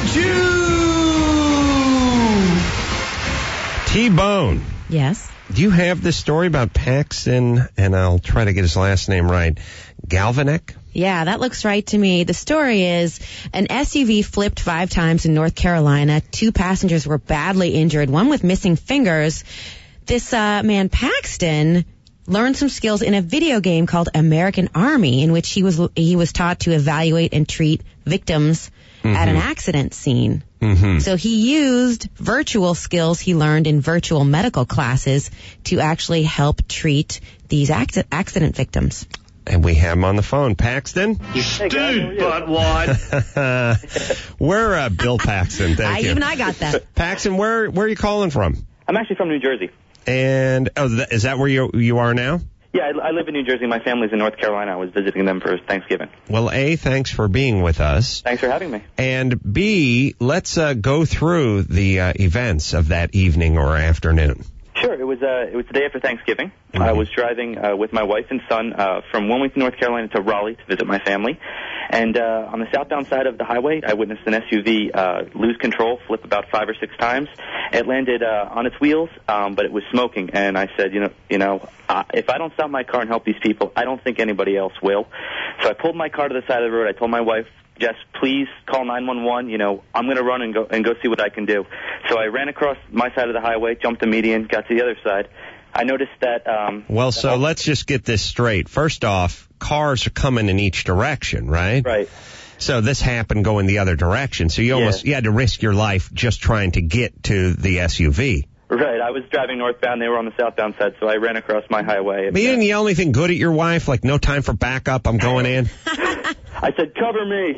Jew.
T-Bone.
Yes?
Do you have this story about Paxton, and I'll try to get his last name right, Galvanic?
Yeah, that looks right to me. The story is an S U V flipped five times in North Carolina. Two passengers were badly injured, one with missing fingers. This uh, man, Paxton, learned some skills in a video game called American Army, in which he was he was taught to evaluate and treat victims mm-hmm. at an accident scene. Mm-hmm. So he used virtual skills he learned in virtual medical classes to actually help treat these acc- accident victims.
And we have him on the phone. Paxton?
You stupid buttwad.
We're uh, Bill Paxton. Thank
I,
you.
Even I got that.
Paxton, where where are you calling from?
I'm actually from New Jersey.
And oh, is that where you you are now?
Yeah, I, I live in New Jersey. My family's in North Carolina. I was visiting them for Thanksgiving.
Well, A, thanks for being with us.
Thanks for having me.
And B, let's uh, go through the uh, events of that evening or afternoon.
Sure. It was uh, it was the day after Thanksgiving. Mm-hmm. I was driving uh, with my wife and son uh, from Wilmington, North Carolina to Raleigh to visit my family. And uh, on the southbound side of the highway, I witnessed an S U V uh, lose control, flip about five or six times. It landed uh, on its wheels, um, but it was smoking. And I said, you know, you know, uh, if I don't stop my car and help these people, I don't think anybody else will. So I pulled my car to the side of the road. I told my wife, Jess, please call nine one one. You know, I'm going to run and go and go see what I can do. So I ran across my side of the highway, jumped the median, got to the other side. I noticed that. Um,
well, so that let's just get this straight. First off, cars are coming in each direction, right?
Right.
So this happened going the other direction. So you almost yeah. you had to risk your life just trying to get to the S U V.
Right. I was driving northbound. They were on the southbound side, so I ran across my highway.
But you didn't yell anything good at your wife, like no time for backup, I'm going in?
I said, cover me.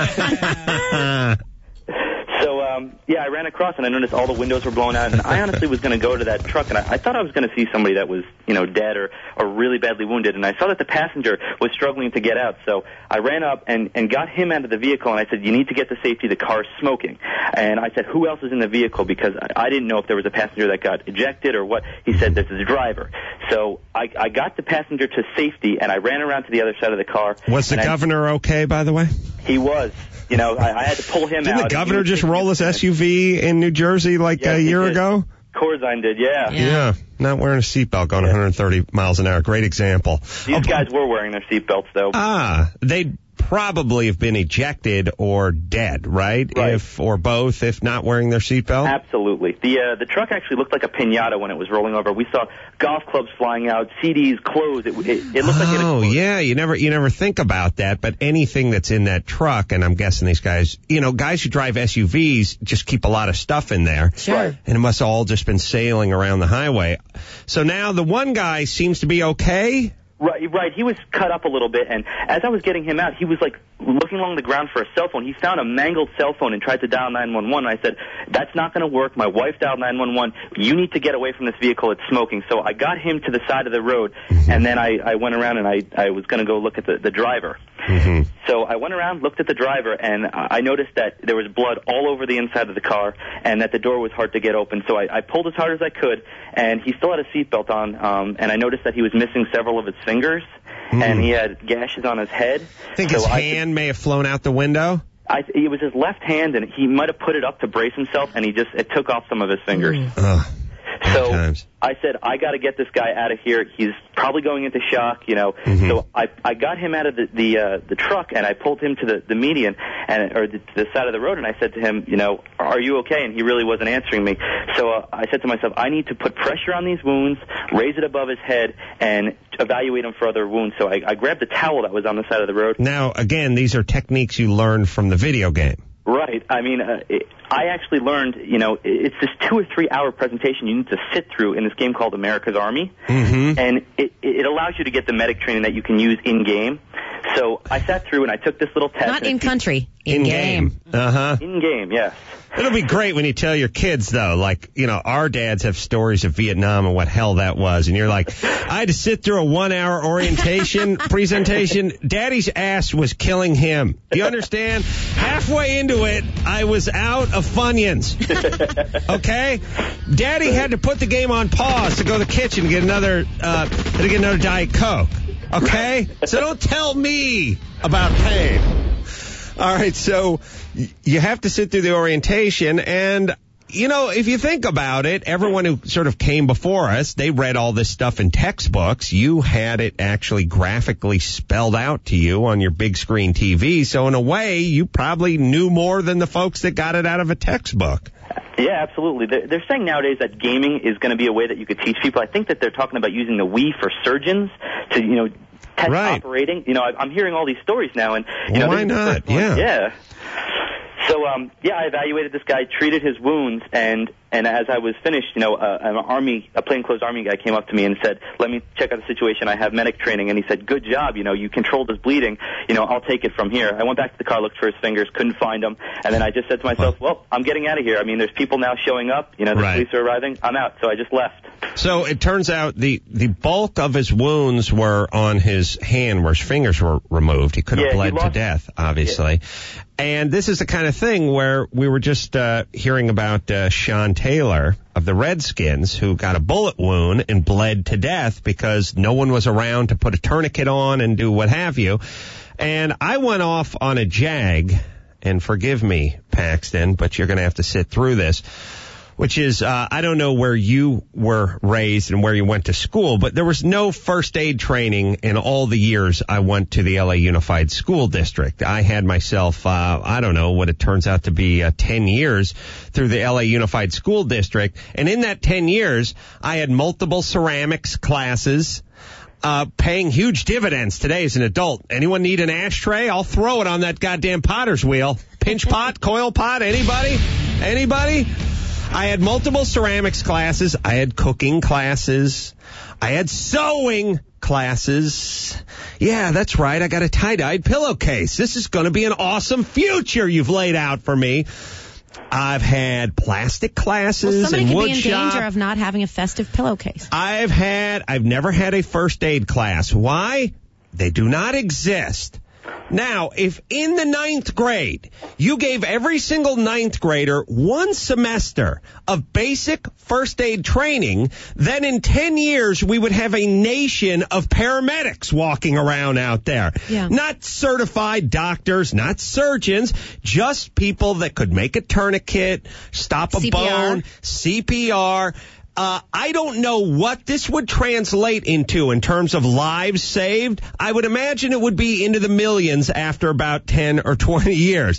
So, um, yeah, I ran across and I noticed all the windows were blown out. And I honestly was going to go to that truck, and I, I thought I was going to see somebody that was, you know, dead or, or really badly wounded. And I saw that the passenger was struggling to get out. So I ran up and, and got him out of the vehicle, and I said, you need to get to safety. The car is smoking. And I said, who else is in the vehicle? Because I, I didn't know if there was a passenger that got ejected or what. He said, this is a driver. So I, I got the passenger to safety, and I ran around to the other side of the car.
Was the governor I, okay, by the way?
He was. You know, I, I had to pull him
Didn't
out.
Didn't the governor just roll this S U V in New Jersey like
yes,
a year
did.
ago?
Corzine did, yeah.
yeah. Yeah, not wearing a seatbelt, going yeah. one hundred thirty miles an hour. Great example.
These oh, guys were wearing their seatbelts, though.
Ah, they probably have been ejected or dead, right?
Right.
If or both, if not wearing their seatbelt.
Absolutely. The uh, the truck actually looked like a piñata when it was rolling over. We saw golf clubs flying out, C Ds, clothes. It, it, it looked like it.
Oh yeah, you never you never think about that, but anything that's in that truck, and I'm guessing these guys, you know, guys who drive S U Vs just keep a lot of stuff in there.
Sure.
And it must have all just been sailing around the highway. So now the one guy seems to be okay.
Right, right. He was cut up a little bit, and as I was getting him out, he was like looking along the ground for a cell phone. He found a mangled cell phone and tried to dial nine one one. And I said, "That's not going to work. My wife dialed nine one one. You need to get away from this vehicle. It's smoking." So I got him to the side of the road, and then I, I went around and I, I was going to go look at the, the driver.
Mm-hmm.
So I went around, looked at the driver, and I noticed that there was blood all over the inside of the car, and that the door was hard to get open. So I, I pulled as hard as I could, and he still had a seatbelt on, um, and I noticed that he was missing several of his fingers, mm. and he had gashes on his head.
I think
so
his
I
hand may have flown out the window.
I, it was his left hand, and he might have put it up to brace himself, and he just it took off some of his fingers.
Mm. Ugh.
So
times.
I said, I got to get this guy out of here. He's probably going into shock, you know.
Mm-hmm.
So I I got him out of the the, uh, the truck, and I pulled him to the, the median, and or the, to the side of the road, and I said to him, you know, are you okay? And he really wasn't answering me. So uh, I said to myself, I need to put pressure on these wounds, raise it above his head, and evaluate him for other wounds. So I, I grabbed the towel that was on the side of the road.
Now, again, these are techniques you learned from the video game.
Right. I mean, uh, it, I actually learned, you know, it's this two or three hour presentation you need to sit through in this game called America's Army.
Mm-hmm.
And it, it allows you to get the medic training that you can use in-game. So I sat through and I took this little test.
Not in country, in,
in
game.
game. Uh-huh.
In-game, yes.
It'll be great when you tell your kids, though, like, you know, our dads have stories of Vietnam and what hell that was. And you're like, I had to sit through a one-hour orientation presentation. Daddy's ass was killing him. Do you understand? Halfway into it, I was out of Funyuns. Okay? Daddy had to put the game on pause to go to the kitchen to get another, uh, to get another Diet Coke. Okay? So don't tell me about pain. All right, so you have to sit through the orientation, and, you know, if you think about it, everyone who sort of came before us, they read all this stuff in textbooks. You had it actually graphically spelled out to you on your big screen T V, so in a way, you probably knew more than the folks that got it out of a textbook.
Yeah, absolutely. They're, they're saying nowadays that gaming is going to be a way that you could teach people. I think that they're talking about using the Wii for surgeons to, you know, test
right.
operating. You know, I, I'm hearing all these stories now, and you
well,
know,
why not? Yeah.
Yeah. So, um, yeah, I evaluated this guy, treated his wounds, and and as I was finished, you know, uh, an army, a plainclothes army guy came up to me and said, "Let me check out the situation. I have medic training." And he said, "Good job. You know, you controlled his bleeding. You know, I'll take it from here." I went back to the car, looked for his fingers, couldn't find them, and then I just said to myself, "Well, I'm getting out of here. I mean, there's people now showing up. You know, the
right.
police are arriving. I'm out." So I just left.
So it turns out the, the bulk of his wounds were on his hand where his fingers were removed. He could have
Yeah,
bled
he lost-
to death, obviously. Yeah. And this is the kind of thing where we were just uh, hearing about uh, Sean Taylor of the Redskins, who got a bullet wound and bled to death because no one was around to put a tourniquet on and do what have you. And I went off on a jag, and forgive me, Paxton, but you're going to have to sit through this. Which is, uh, I don't know where you were raised and where you went to school, but there was no first aid training in all the years I went to the L A Unified School District. I had myself, uh, I don't know what it turns out to be, uh, ten years through the L A Unified School District. And in that ten years, I had multiple ceramics classes, uh, paying huge dividends today as an adult. Anyone need an ashtray? I'll throw it on that goddamn potter's wheel. Pinch pot, coil pot, anybody? Anybody? I had multiple ceramics classes. I had cooking classes. I had sewing classes. Yeah, that's right. I got a tie-dyed pillowcase. This is going to be an awesome future you've laid out for me. I've had plastic classes
well, somebody
and
could
wood
be in
shop.
danger of not having a festive pillowcase.
I've had, I've never had a first aid class. Why? They do not exist. Now, if in the ninth grade, you gave every single ninth grader one semester of basic first aid training, then in ten years, we would have a nation of paramedics walking around out there.
Yeah.
Not certified doctors, not surgeons, just people that could make a tourniquet, stop a
C P R.
bone, C P R, Uh, I don't know what this would translate into in terms of lives saved. I would imagine it would be into the millions after about ten or twenty years.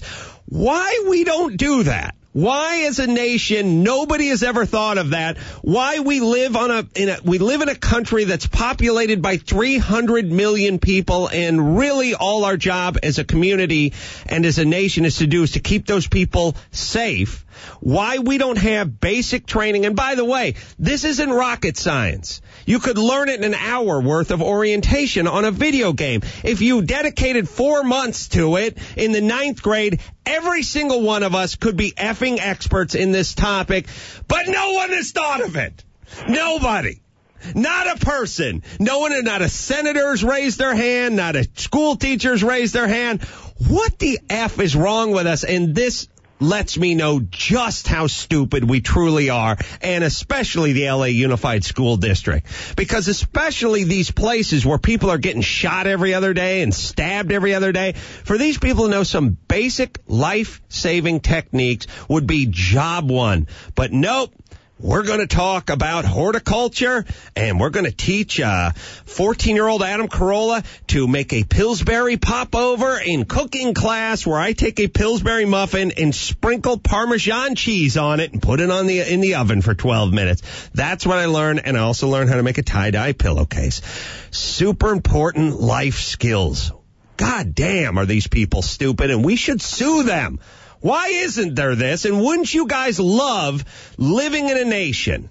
Why we don't do that? Why, as a nation, nobody has ever thought of that? Why we live on a, in a we live in a country that's populated by three hundred million people, and really all our job as a community and as a nation is to do is to keep those people safe. Why we don't have basic training. And by the way, this isn't rocket science. You could learn it in an hour worth of orientation on a video game. If you dedicated four months to it in the ninth grade, every single one of us could be effing experts in this topic, but no one has thought of it. Nobody. Not a person. No one, not a senator's raised their hand, not a school teacher's raised their hand. What the F is wrong with us? And this lets me know just how stupid we truly are, and especially the L A Unified School District. Because especially these places where people are getting shot every other day and stabbed every other day, for these people to know some basic life-saving techniques would be job one. But nope. We're going to talk about horticulture, and we're going to teach uh fourteen-year-old Adam Carolla to make a Pillsbury popover in cooking class, where I take a Pillsbury muffin and sprinkle Parmesan cheese on it and put it on the in the oven for twelve minutes. That's what I learned, and I also learned how to make a tie-dye pillowcase. Super important life skills. God damn, are these people stupid, and we should sue them. Why isn't there this? And wouldn't you guys love living in a nation,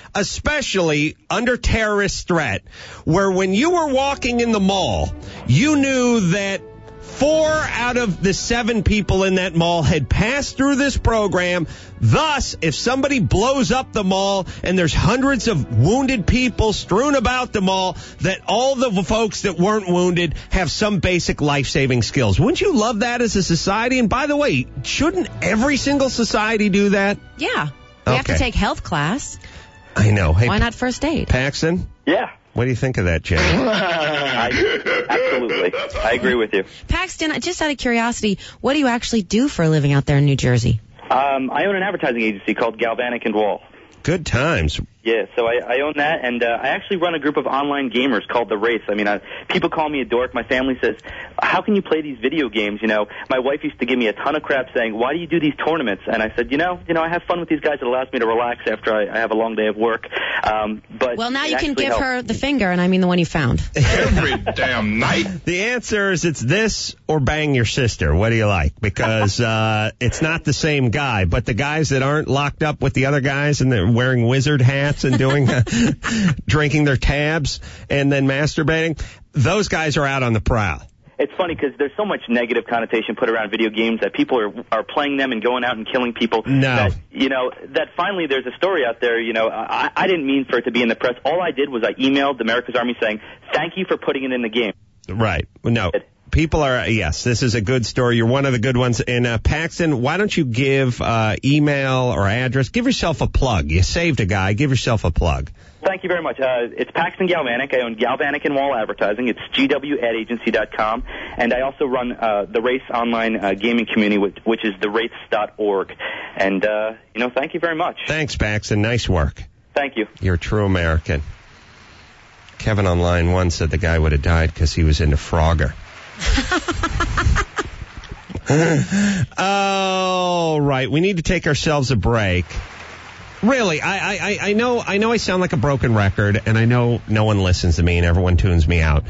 especially under terrorist threat, where when you were walking in the mall, you knew that four out of the seven people in that mall had passed through this program. Thus, if somebody blows up the mall and there's hundreds of wounded people strewn about the mall, that all the folks that weren't wounded have some basic life-saving skills. Wouldn't you love that as a society? And by the way, shouldn't every single society do that?
Yeah. We
okay.
have to take health class.
I know. Hey,
why not first aid?
Paxton?
Yeah.
What do you think of that, Jay?
I, absolutely. I agree with you.
Paxton, just out of curiosity, what do you actually do for a living out there in New Jersey?
Um, I own an advertising agency called Galvanic and Wall.
Good times.
Yeah, so I, I own that, and uh, I actually run a group of online gamers called The Race. I mean, I, people call me a dork. My family says, how can you play these video games? You know, my wife used to give me a ton of crap saying, why do you do these tournaments? And I said, you know, you know, I have fun with these guys. It allows me to relax after I, I have a long day of work. Um, but
well, now you can give
helps.
her the finger, and I mean the one you found.
Every damn night.
The answer is it's this or bang your sister. What do you like? Because uh, it's not the same guy, but the guys that aren't locked up with the other guys and they're wearing wizard hats and doing uh, drinking their tabs and then masturbating, those guys are out on the prowl.
It's funny because there's so much negative connotation put around video games that people are are playing them and going out and killing people.
No.
That, you know, that finally there's a story out there, you know, I, I didn't mean for it to be in the press. All I did was I emailed the America's Army saying, thank you for putting it in the game.
Right. No. People are, yes, this is a good story. You're one of the good ones. And uh, Paxton, why don't you give uh, email or address? Give yourself a plug. You saved a guy. Give yourself a plug.
Thank you very much. Uh, it's Paxton Galvanic. I own Galvanic and Wall Advertising. It's G W ad agency dot com. And I also run uh, the Race online uh, gaming community, which, which is the race dot org. And, uh, you know, thank you very much.
Thanks, Paxton. Nice work.
Thank you.
You're a true American. Kevin on line one said the guy would have died because he was into Frogger. Oh, right. We need to take ourselves a break. Really, I, I, I know I know I sound like a broken record, and I know no one listens to me and everyone tunes me out.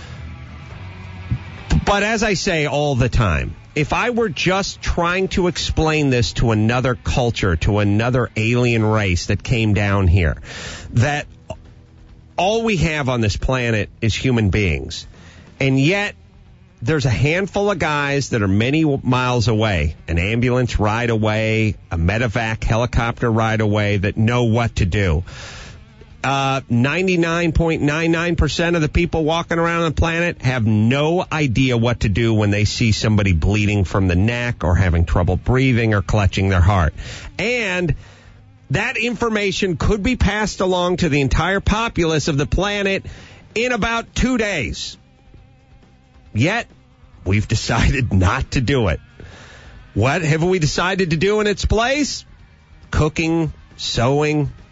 But as I say all the time, if I were just trying to explain this to another culture, to another alien race that came down here, that all we have on this planet is human beings, and yet there's a handful of guys that are many miles away, an ambulance ride away, a medevac helicopter ride away, that know what to do. Uh, ninety-nine point nine nine percent of the people walking around the planet have no idea what to do when they see somebody bleeding from the neck or having trouble breathing or clutching their heart. And that information could be passed along to the entire populace of the planet in about two days. Yet, we've decided not to do it. What have we decided to do in its place? Cooking, sewing,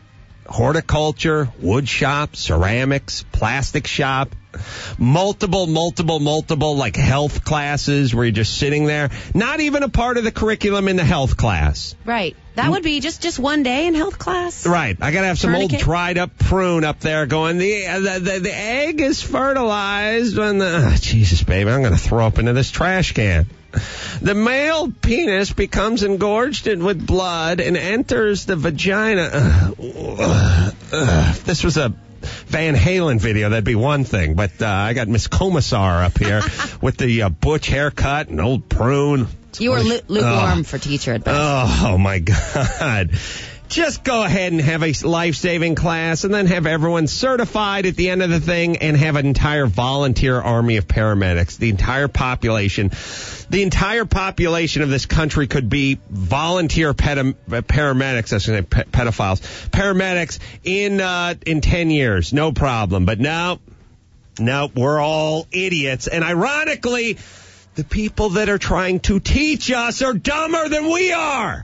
horticulture, wood shop, ceramics, plastic shop, multiple, multiple, multiple like health classes where you're just sitting there. Not even a part of the curriculum in the health class.
Right. That would be just, just one day in health class.
Right. I got to have some
Tourniquet.
old dried up prune up there going, the the, the, the egg is fertilized when the... Oh, Jesus, baby, I'm going to throw up into this trash can. The male penis becomes engorged with blood and enters the vagina. Uh, uh, uh, if this was a Van Halen video, that'd be one thing. But uh, I got Miss Commissar up here with the uh, butch haircut and old prune.
You were lu- lukewarm
oh.
for teacher at best.
Oh, my God. Just go ahead and have a life-saving class and then have everyone certified at the end of the thing and have an entire volunteer army of paramedics. The entire population, the entire population of this country could be volunteer pedi- paramedics, I should say pe- pedophiles, paramedics in, uh, in ten years. No problem. But no, no, we're all idiots. And ironically, the people that are trying to teach us are dumber than we are.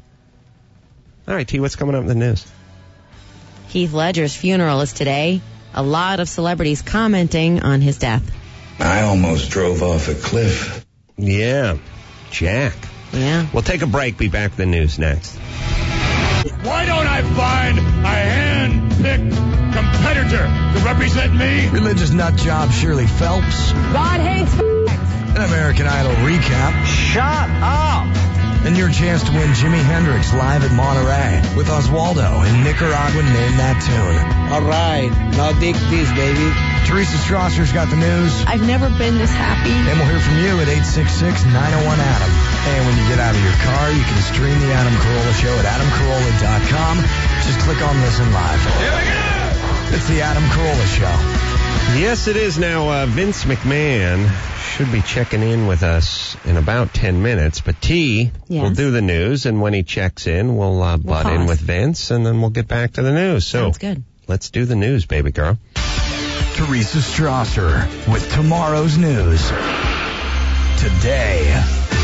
All right, T, what's coming up in the news?
Heath Ledger's funeral is today. A lot of celebrities commenting on his death.
I almost drove off a cliff.
Yeah, Jack.
Yeah.
We'll take a break. Be back with the news next.
Why don't I find a hand-picked competitor to represent me?
Religious nut job Shirley Phelps.
God hates f***ings.
An American Idol recap.
Shut up.
And your chance to win Jimi Hendrix live at Monterey with Oswaldo and Nicaraguan Name That Tune.
All right, now dig this, baby.
Teresa Strasser's got the news.
I've never been this happy.
And we'll hear from you at eight six six, nine oh one, A D A M. And when you get out of your car, you can stream the Adam Carolla Show at adam carolla dot com. Just click on Listen Live. Here we go! It's the Adam Carolla Show.
Yes, it is now. Uh, Vince McMahon should be checking in with us in about ten minutes. But T
yes.
will do the news, and when he checks in, we'll uh, butt
we'll
in with Vince, and then we'll get back to the news. So
Sounds good. Let's
do the news, baby girl.
Teresa Strasser with tomorrow's news. Today.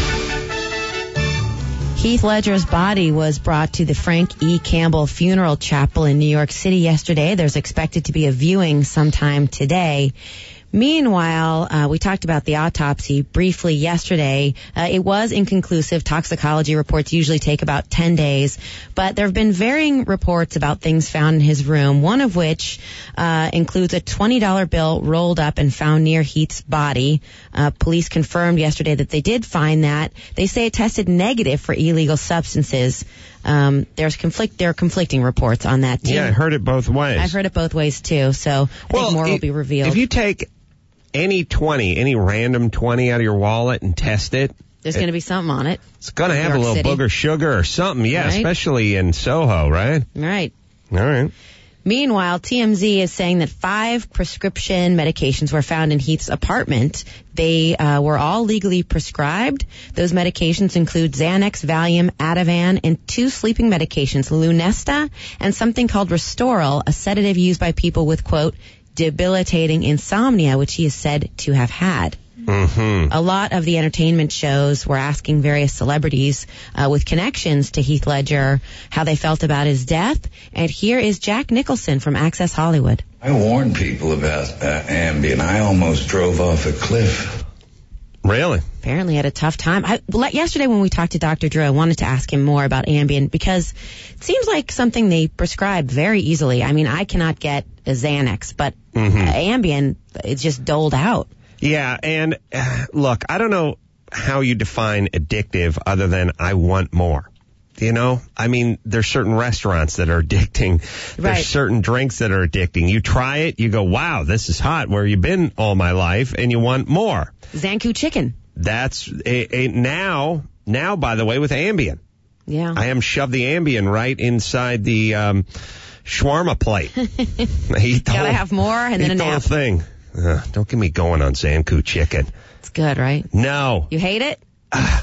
Heath Ledger's body was brought to the Frank E. Campbell Funeral Chapel in New York City yesterday. There's expected to be a viewing sometime today. Meanwhile, uh, we talked about the autopsy briefly yesterday. Uh, it was inconclusive. Toxicology reports usually take about ten days. But there have been varying reports about things found in his room, one of which uh, includes a twenty dollar bill rolled up and found near Heath's body. Uh, police confirmed yesterday that they did find that. They say it tested negative for illegal substances. Um, there's conflict. There are conflicting reports on that, too.
Yeah, I heard it both ways.
I've heard it both ways, too. So I
well,
think more
it,
will be revealed.
If you take any twenty, any random twenty out of your wallet and test it,
there's
it,
going to be something on it.
It's going to have a little
City.
booger sugar or something. Yeah,
right?
Especially in Soho, right?
Right.
All right.
Meanwhile, T M Z is saying that five prescription medications were found in Heath's apartment. They uh, were all legally prescribed. Those medications include Xanax, Valium, Ativan, and two sleeping medications, Lunesta and something called Restoral, a sedative used by people with, quote, debilitating insomnia, which he is said to have had.
Mm-hmm.
A lot of the entertainment shows were asking various celebrities uh, with connections to Heath Ledger how they felt about his death. And here is Jack Nicholson from Access Hollywood.
I warned people about uh, Ambien. I almost drove off a cliff.
Really?
Apparently had a tough time. I, yesterday when we talked to Doctor Drew, I wanted to ask him more about Ambien because it seems like something they prescribe very easily. I mean, I cannot get a Xanax, but
mm-hmm.
uh, Ambien, it's just doled out.
Yeah, and uh, look, I don't know how you define addictive other than I want more. You know, I mean, there's certain restaurants that are addicting.
Right.
There's certain drinks that are addicting. You try it, you go, wow, this is hot. Where you been all my life, and you want more.
Zankou chicken.
That's a, a, now. Now, by the way, with Ambien,
yeah,
I am shoved the Ambien right inside the um, shawarma plate. I eat the
Gotta
whole,
have more and then a
the whole
nap.
thing. Uh, don't get me going on Zankou chicken.
It's good, right?
No.
You hate it?
Uh,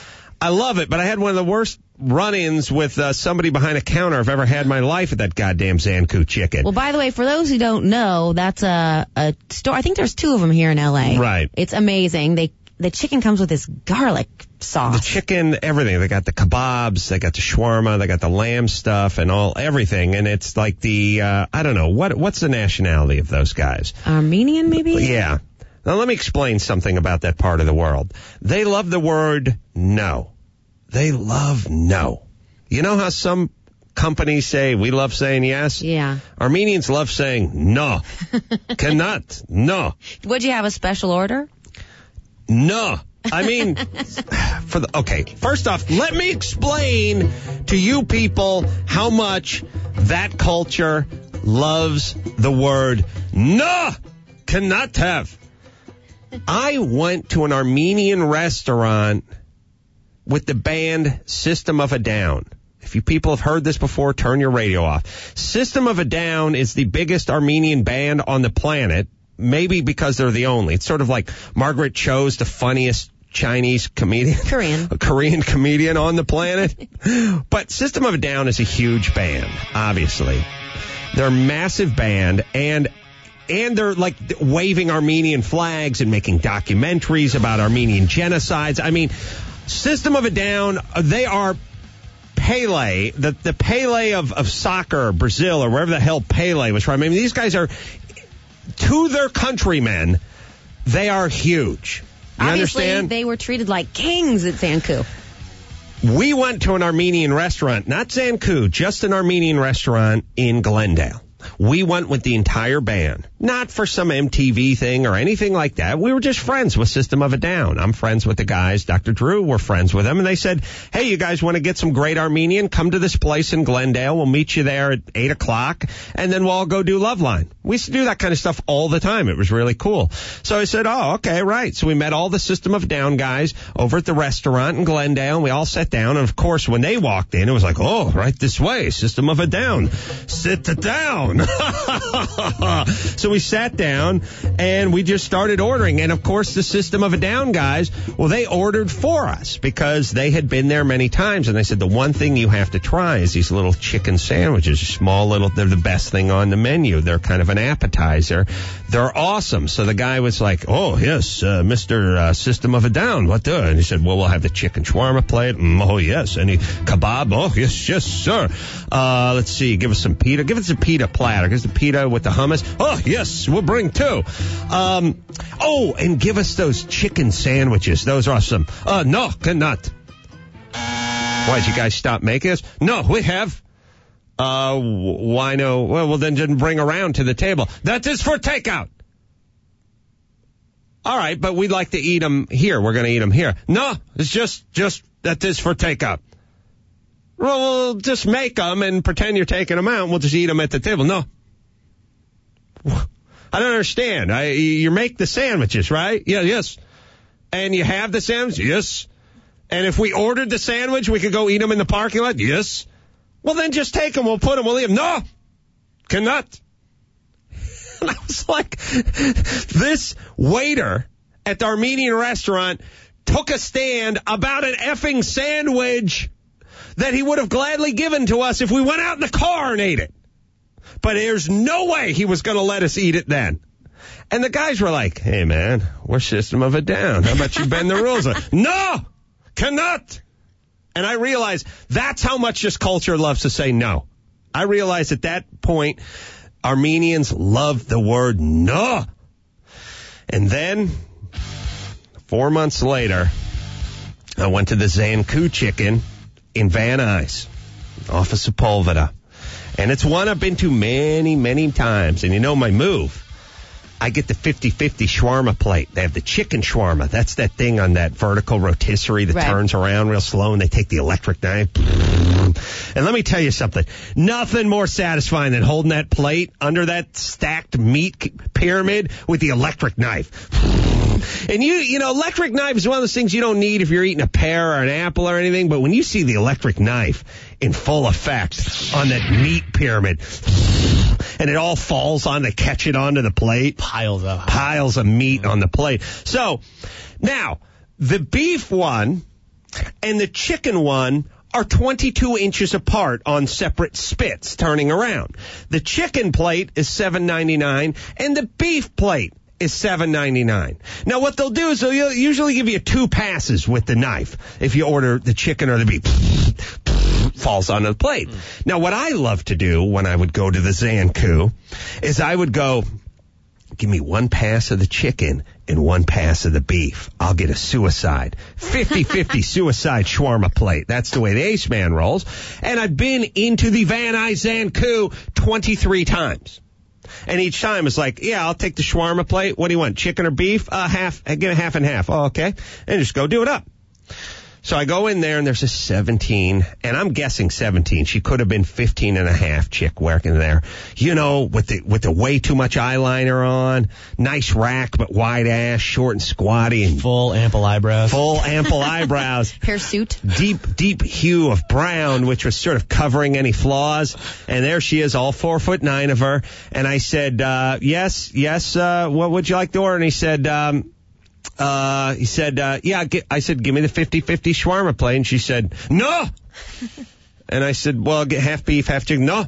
I love it, but I had one of the worst run-ins with uh, somebody behind a counter I've ever had in my life at that goddamn Zankou chicken.
Well, by the way, for those who don't know, that's a, a store. I think there's two of them here in L A.
Right.
It's amazing. They the chicken comes with this garlic sauce.
The chicken, everything. They got the kebabs, they got the shawarma, they got the lamb stuff and all, everything. And it's like the, uh, I don't know, what what's the nationality of those guys?
Armenian, maybe?
Yeah. Now, let me explain something about that part of the world. They love the word no. They love no. You know how some companies say, we love saying yes?
Yeah.
Armenians love saying no. Cannot. No.
Would you have a special order?
No. I mean, for the, okay, first off, let me explain to you people how much that culture loves the word no. Cannot have. I went to an Armenian restaurant with the band System of a Down. If you people have heard this before, turn your radio off. System of a Down is the biggest Armenian band on the planet, maybe because they're the only. It's sort of like Margaret Cho's the funniest Chinese comedian.
Korean.
A Korean comedian on the planet. But System of a Down is a huge band, obviously. They're a massive band, and and they're like waving Armenian flags and making documentaries about Armenian genocides. I mean, System of a Down, they are Pele, the, the Pele of, of soccer, Brazil, or wherever the hell Pele was from. I mean, these guys are, to their countrymen, they are huge. You
Obviously,
understand?
They were treated like kings at Zanku.
We went to an Armenian restaurant, not Zanku, just an Armenian restaurant in Glendale. We went with the entire band, not for some M T V thing or anything like that. We were just friends with System of a Down. I'm friends with the guys. Doctor Drew, we're friends with them. And they said, hey, you guys want to get some great Armenian? Come to this place in Glendale. We'll meet you there at eight o'clock, and then we'll all go do Loveline. We used to do that kind of stuff all the time. It was really cool. So I said, oh, okay, right. So we met all the System of a Down guys over at the restaurant in Glendale, and we all sat down. And, of course, when they walked in, it was like, oh, right this way, System of a Down. Sit down. So we sat down and we just started ordering. And of course, the System of a Down guys, well, they ordered for us because they had been there many times. And they said, the one thing you have to try is these little chicken sandwiches, small little, they're the best thing on the menu. They're kind of an appetizer. They're awesome. So the guy was like, oh, yes, uh, Mister Uh, System of a Down, what the? And he said, well, we'll have the chicken shawarma plate. Mm, oh, yes. Any kebab? Oh, yes, yes, sir. Uh, let's see. Give us some pita. Give us a pita platter. Give us the pita with the hummus. Oh, yes, we'll bring two. Um, oh, and give us those chicken sandwiches. Those are awesome. Uh, no, cannot. Why, did you guys stop making this? No, we have. Uh, why no? Well, well, then just bring around to the table. That is for takeout. All right, but we'd like to eat them here. We're going to eat them here. No, it's just, just, that is for takeout. Well, we'll just make them and pretend you're taking them out, and we'll just eat them at the table. No. I don't understand. I, you make the sandwiches, right? Yeah, yes. And you have the sandwich? Yes. And if we ordered the sandwich, we could go eat them in the parking lot? Yes. Well, then just take them. We'll put them. We'll eat them. No. Cannot. And I was like, this waiter at the Armenian restaurant took a stand about an effing sandwich that he would have gladly given to us if we went out in the car and ate it. But there's no way he was going to let us eat it then. And the guys were like, hey, man, we're System of a Down. How about you bend the rules? No, cannot. And I realized that's how much this culture loves to say no. I realized at that point, Armenians love the word no. And then, four months later, I went to the Zanku Chicken in Van Nuys, off of Sepulveda. And it's one I've been to many, many times. And you know my move. I get the fifty-fifty shawarma plate. They have the chicken shawarma. That's that thing on that vertical rotisserie that right. turns around real slow, and they take the electric knife. And let me tell you something. Nothing more satisfying than holding that plate under that stacked meat pyramid with the electric knife. And you, you know, electric knife is one of those things you don't need if you're eating a pear or an apple or anything. But when you see the electric knife in full effect on that meat pyramid, and it all falls on to catch it onto the plate.
Piles of.
Piles of meat on the plate. So, now, the beef one and the chicken one are twenty-two inches apart on separate spits turning around. The chicken plate is seven ninety-nine and the beef plate is seven ninety-nine. Now, what they'll do is they'll usually give you two passes with the knife if you order the chicken or the beef. Falls on the plate. Mm. Now, what I love to do when I would go to the Zankou is I would go, give me one pass of the chicken and one pass of the beef. I'll get a suicide. fifty-fifty suicide shawarma plate. That's the way the Ace Man rolls. And I've been into the Van Nuys Zankou twenty-three times. And each time it's like, yeah, I'll take the shawarma plate. What do you want, chicken or beef? Uh, half, give it half and half. Oh, okay. And just go do it up. So I go in there and there's a seventeen, and I'm guessing seventeen. She could have been fifteen and a half chick working there. You know, with the, with the way too much eyeliner on, nice rack, but wide ass, short and squatty. And
full ample eyebrows.
Full ample eyebrows.
Hirsute.
Deep, deep hue of brown, which was sort of covering any flaws. And there she is, all four foot nine of her. And I said, uh, yes, yes, uh, what would you like to order? And he said, um, Uh, he said, uh, yeah, get, I said, give me the fifty-fifty shawarma plate. And she said, no. And I said, well, I'll get half beef, half chicken. No.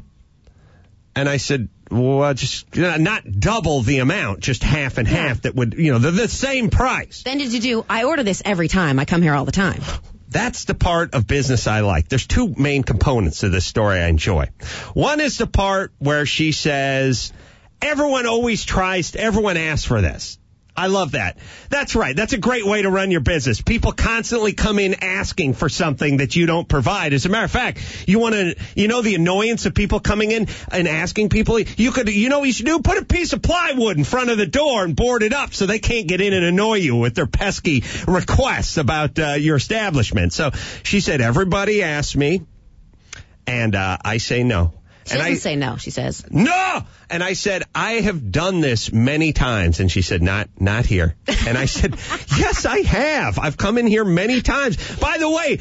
And I said, well, just uh, not double the amount, just half and half. That would, you know, the, the same price.
Then did you do, I order this every time. I come here all the time.
That's the part of business I like. There's two main components to this story I enjoy. One is the part where she says, everyone always tries, to, everyone asks for this. I love that. That's right. That's a great way to run your business. People constantly come in asking for something that you don't provide. As a matter of fact, you want to, you know, the annoyance of people coming in and asking people, you could, you know what you should do? Put a piece of plywood in front of the door and board it up so they can't get in and annoy you with their pesky requests about uh, your establishment. So she said, everybody asks me, and uh, I say no.
She
and
doesn't
I,
say no, she says.
No! And I said, I have done this many times. And she said, not, not here. And I said, yes, I have. I've come in here many times. By the way,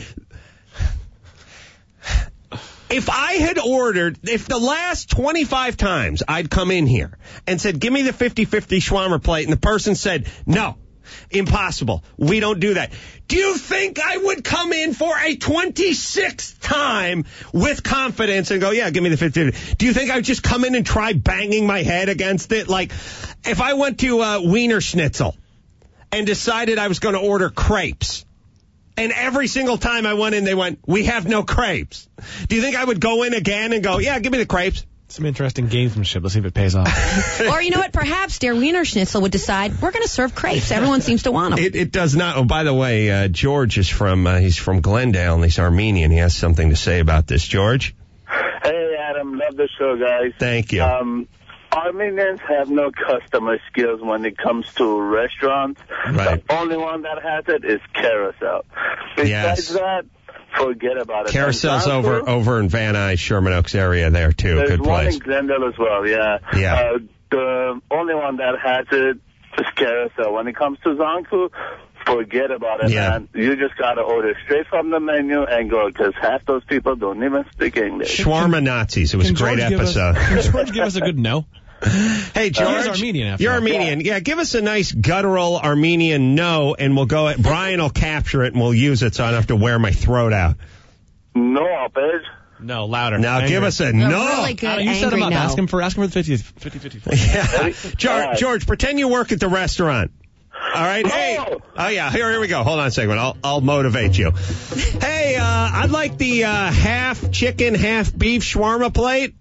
if I had ordered, if the last twenty-five times I'd come in here and said, give me the fifty-fifty shawarma plate, and the person said, no. Impossible. We don't do that. Do you think I would come in for a twenty-sixth time with confidence and go, yeah, give me the fifty? Do you think I would just come in and try banging my head against it? Like, if I went to uh, Wiener Schnitzel and decided I was going to order crepes, and every single time I went in, they went, we have no crepes. Do you think I would go in again and go, yeah, give me the crepes?
Some interesting gamesmanship. Let's see if it pays off.
Or you know what? Perhaps Der Wiener Schnitzel would decide we're going to serve crepes. Everyone seems to want them.
It, it does not. Oh, by the way, uh, George is from uh, he's from Glendale and he's Armenian. He has something to say about this. George.
Hey, Adam. Love the show, guys.
Thank you.
Um, Armenians have no customer skills when it comes to restaurants.
Right.
The only one that has it is Carousel. Besides
yes.
that, forget about it.
Carousel's over over in Van Nuys, Sherman Oaks area there, too.
There's
Good
one
place.
in Glendale as well, yeah.
Yeah.
Uh, the only one that has it is Carousel. When it comes to Zankou, forget about it,
yeah.
man. You just got to order straight from the menu and go, because half those people don't even speak English.
Shawarma Nazis. It was
Can
a great
George
episode.
Us, can George give us a good no?
Hey, George,
uh, Armenian after
you're
all.
Armenian. Yeah. yeah, give us a nice guttural Armenian no, and we'll go. Brian will capture it, and we'll use it so I don't have to wear my throat out.
No, bitch.
No, louder.
Now
Angry.
give us a no.
A really good
uh, you set him up.
no.
Ask him for, ask him for the fifty fifty.
Yeah. George, George, pretend you work at the restaurant. All right.
No.
Hey. Oh yeah. Here, here we go. Hold on a second. I'll, I'll motivate you. Hey, uh, I'd like the uh, half chicken, half beef shawarma plate.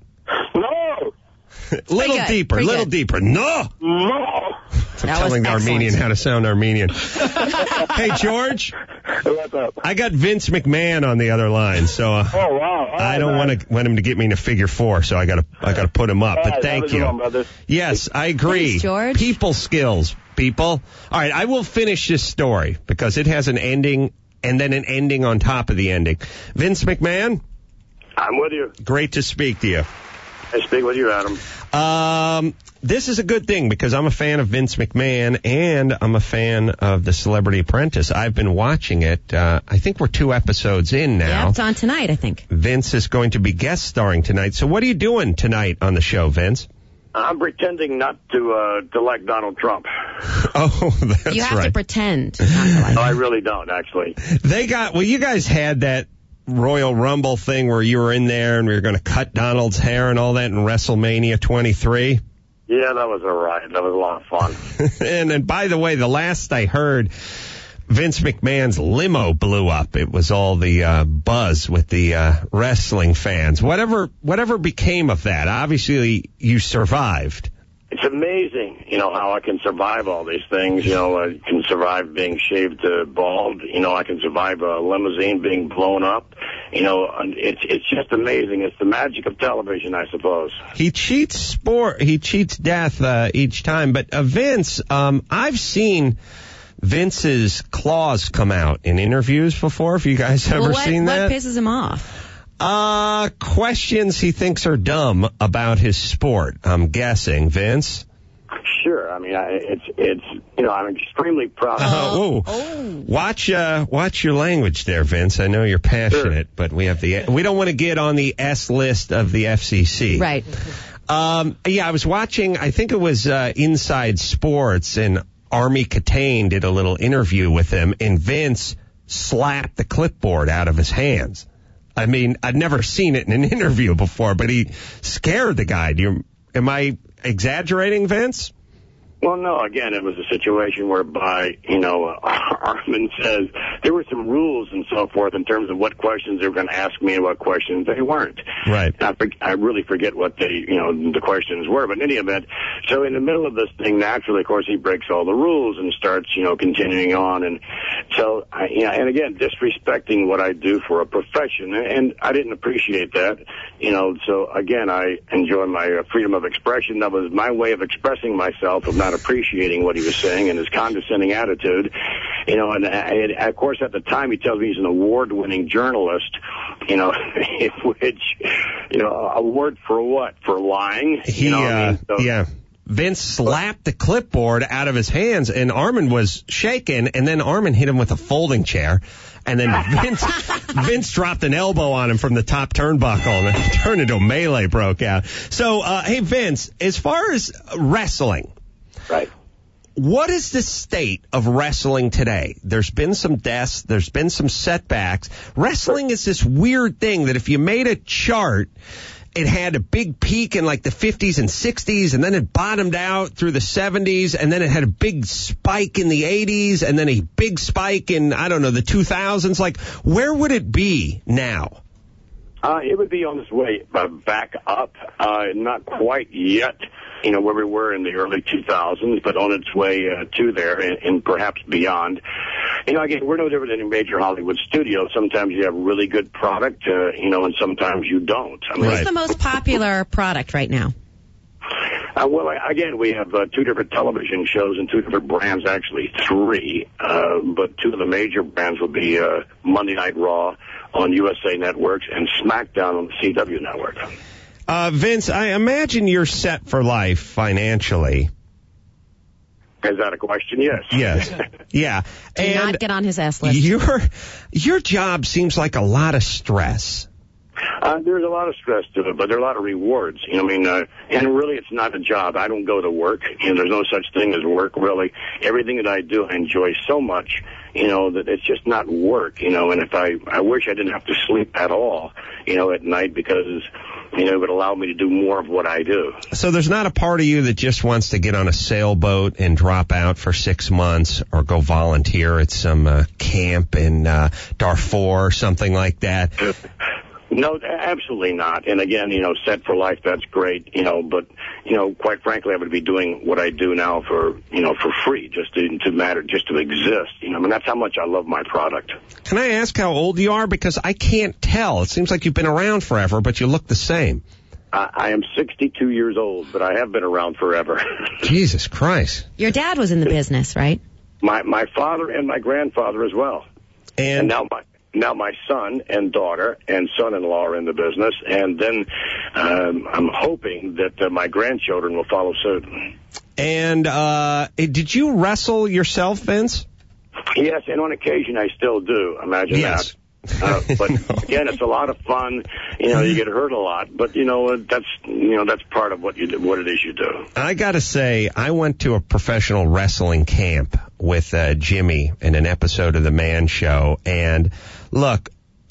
No.
little
good.
deeper.
Pretty
Little
good.
deeper. No.
No.
I'm
That
telling
was
the Armenian
excellent.
how to sound Armenian. Hey, George.
What's up?
I got Vince McMahon on the other line, so uh,
Oh, wow. All
I don't
right,
want to want him to get me in a figure four, so I got to I got to put him up.
All
But
right,
thank
have a
you.
good one, brother.
Yes, I agree.
Thanks, George.
People skills, people. All right, I will finish this story because it has an ending and then an ending on top of the ending. Vince McMahon,
I'm with you.
great to speak to you.
I speak with you, Adam.
Um, this is a good thing because I'm a fan of Vince McMahon and I'm a fan of The Celebrity Apprentice. I've been watching it. Uh, I think we're two episodes in now.
Yeah, it's on tonight, I think.
Vince is going to be guest starring tonight. So what are you doing tonight on the show, Vince?
I'm pretending not to uh, to like Donald Trump.
Oh, that's
You have
right.
to pretend not to like
No, I
him.
really don't, actually.
They got, well, you guys had that Royal Rumble thing where you were in there and we were going to cut Donald's hair and all that in WrestleMania twenty-three.
Yeah, that was all right. That was a lot of fun.
and, and by the way, the last I heard, Vince McMahon's limo blew up. It was all the uh, buzz with the uh, wrestling fans. Whatever whatever became of that, obviously you survived.
It's amazing, you know, how I can survive all these things. You know, I can survive being shaved uh, bald. You know, I can survive a limousine being blown up. You know, and it's it's just amazing. It's the magic of television, I suppose.
He cheats sport. He cheats death uh, each time. But uh, Vince, um, I've seen Vince's claws come out in interviews before. Have you guys ever
well, what,
seen that?
What pisses him off?
Uh, questions he thinks are dumb about his sport, I'm guessing. Vince?
Sure. I mean, I, it's, it's, you know, I'm extremely proud.
Uh, oh. oh. Watch, uh, watch your language there, Vince. I know you're passionate, sure. but we have the, we don't want to get on the S list of the F C C.
Right.
Um, yeah, I was watching, I think it was, uh, Inside Sports, and Army Catane did a little interview with him, and Vince slapped the clipboard out of his hands. I mean, I'd never seen it in an interview before, but he scared the guy. Do you, am I exaggerating, Vince?
Well, no, again, it was a situation whereby, you know, uh, Armin says there were some rules and so forth in terms of what questions they were going to ask me and what questions they weren't.
Right.
I, I really forget what they, you know, the questions were. But in any event, so in the middle of this thing, naturally, of course, he breaks all the rules and starts, you know, continuing on. And so, I, you know, and again, disrespecting what I do for a profession. And I didn't appreciate that, you know. So, again, I enjoy my uh, freedom of expression. That was my way of expressing myself, of not appreciating what he was saying and his condescending attitude, you know, and, and of course at the time he tells me he's an award-winning journalist, you know, which, you know, award for what? For lying?
He,
you know what
uh,
I mean? So,
yeah. Vince slapped the clipboard out of his hands, and Armin was shaken, and then Armin hit him with a folding chair, and then Vince Vince dropped an elbow on him from the top turnbuckle, and it turned into a melee broke out. So, uh, hey, Vince, as far as wrestling,
right.
what is the state of wrestling today? There's been some deaths. There's been some setbacks. Wrestling is this weird thing that if you made a chart, it had a big peak in like the fifties and sixties, and then it bottomed out through the seventies, and then it had a big spike in the eighties, and then a big spike in, I don't know, the two thousands. Like, where would it be now?
Uh, it would be on its way uh, back up, uh, not quite yet, you know, where we were in the early two thousands, but on its way uh, to there and, and perhaps beyond. You know, again, we're no different than a major Hollywood studio. Sometimes you have really good product, uh, you know, and sometimes you don't. I mean,
what's the most popular product right now?
Uh, well, I, again, we have uh, two different television shows and two different brands, actually three. Uh, but two of the major brands would be uh, Monday Night Raw on U S A Networks and SmackDown on the C W Network.
Uh, Vince, I imagine you're set for life financially.
Is that a question? Yes.
Yes. Yeah.
Do
and
not get on his ass list.
Your, your job seems like a lot of stress.
Uh, there's a lot of stress to it, but there are a lot of rewards. You know, I mean, uh, and really it's not a job. I don't go to work. You know, there's no such thing as work, really. Everything that I do, I enjoy so much, you know, that it's just not work, you know, and if I, I wish I didn't have to sleep at all, you know, at night because, you know, it would allow me to do more of what I do.
So there's not a part of you that just wants to get on a sailboat and drop out for six months or go volunteer at some uh, camp in uh, Darfur or something like that?
No, absolutely not. And again, you know, set for life, that's great, you know, but, you know, quite frankly, I would be doing what I do now for, you know, for free, just to, to matter, just to exist. You know, I mean, that's how much I love my product.
Can I ask how old you are? Because I can't tell. It seems like you've been around forever, but you look the same.
I, I am sixty-two years old, but I have been around forever.
Jesus Christ.
Your dad was in the business, right?
My, my father and my grandfather as well.
And,
and now my... Now my son and daughter and son-in-law are in the business, and then um, I'm hoping that uh, my grandchildren will follow suit.
And uh, did you wrestle yourself, Vince?
Yes, and on occasion I still do. Imagine
yes.
that. Uh, but no. Again, it's a lot of fun. You know, you get hurt a lot, but you know that's you know that's part of what you do, what it is you do.
I got to say, I went to a professional wrestling camp with uh, Jimmy in an episode of The Man Show, and look,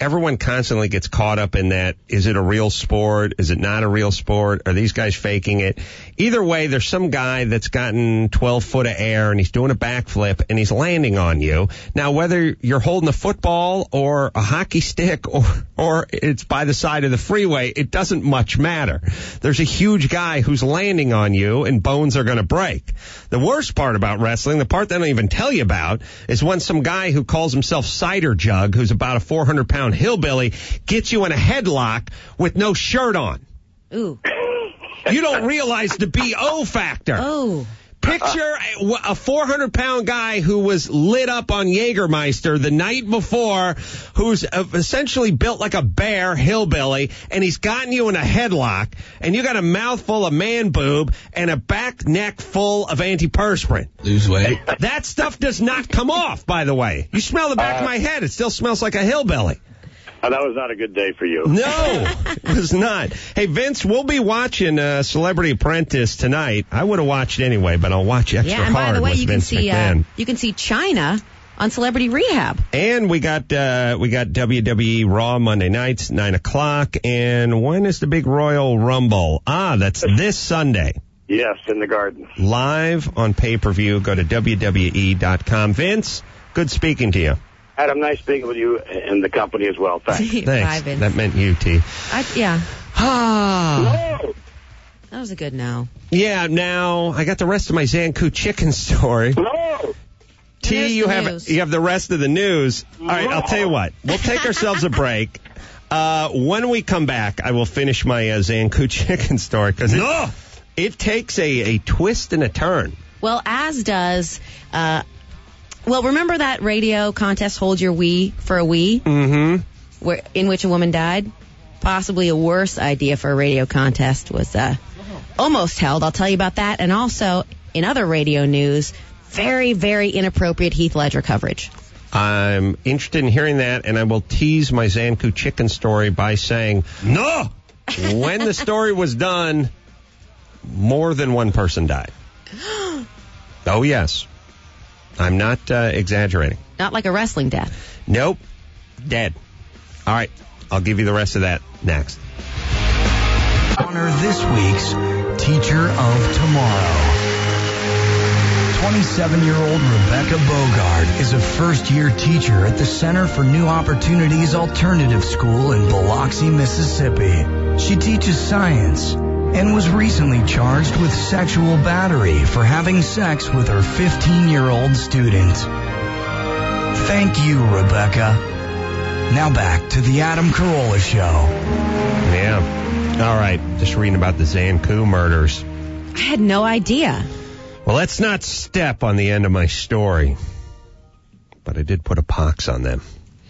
everyone constantly gets caught up in that. Is it a real sport? Is it not a real sport? Are these guys faking it? Either way, there's some guy that's gotten twelve foot of air and he's doing a backflip and he's landing on you. Now, whether you're holding a football or a hockey stick or, or it's by the side of the freeway, it doesn't much matter. There's a huge guy who's landing on you and bones are going to break. The worst part about wrestling, the part they don't even tell you about, is when some guy who calls himself Cider Jug, who's about a four hundred pound hillbilly, gets you in a headlock with no shirt on.
Ooh.
You don't realize the B O factor.
Oh.
Picture a four hundred pound guy who was lit up on Jägermeister the night before, who's essentially built like a bear hillbilly, and he's gotten you in a headlock, and you got a mouthful of man boob and a back neck full of antiperspirant.
Lose weight.
That stuff does not come off, by the way. You smell the back uh, of my head. It still smells like a hillbilly.
Oh, that was not a good day for you.
No, it was not. Hey, Vince, we'll be watching uh, Celebrity Apprentice tonight. I would have watched anyway, but I'll watch extra
yeah, and
hard
by the way,
with
you
Vince
can see
McMahon.
uh, you can see China on Celebrity Rehab.
And we got uh, we got W W E Raw Monday nights, nine o'clock. And when is the big Royal Rumble? Ah, that's this Sunday.
Yes, in the Garden.
Live on pay-per-view. Go to W W E dot com. Vince, good speaking to you.
Adam, nice speaking with you and the company as well. Thanks.
Thanks.
Bye, Vince.
That meant you, T.
I, yeah.
Ah.
No.
That was a good no.
Yeah, now I got the rest of my Zanku chicken story.
No.
T, you have
news.
you have the rest of the news. All right, I'll tell you what. We'll take ourselves a break. Uh, when we come back, I will finish my uh, Zanku chicken story because
no.
it, it takes a, a twist and a turn.
Well, as does... Uh, Well, remember that radio contest, Hold Your Wee for a Wee?
Mm-hmm.
Where, in which a woman died? Possibly a worse idea for a radio contest was uh, almost held. I'll tell you about that. And also, in other radio news, very, very inappropriate Heath Ledger coverage.
I'm interested in hearing that, and I will tease my Zanku chicken story by saying,
no!
When the story was done, more than one person died. Oh, yes. I'm not uh, exaggerating.
Not like a wrestling death.
Nope. Dead. All right. I'll give you the rest of that next.
Honor this week's Teacher of Tomorrow. twenty-seven-year-old Rebecca Bogard is a first-year teacher at the Center for New Opportunities Alternative School in Biloxi, Mississippi. She teaches science and was recently charged with sexual battery for having sex with her fifteen-year-old student. Thank you, Rebecca. Now back to the Adam Carolla Show.
Yeah. All right. Just reading about the Zanku murders.
I had no idea.
Well, let's not step on the end of my story. But I did put a pox on them.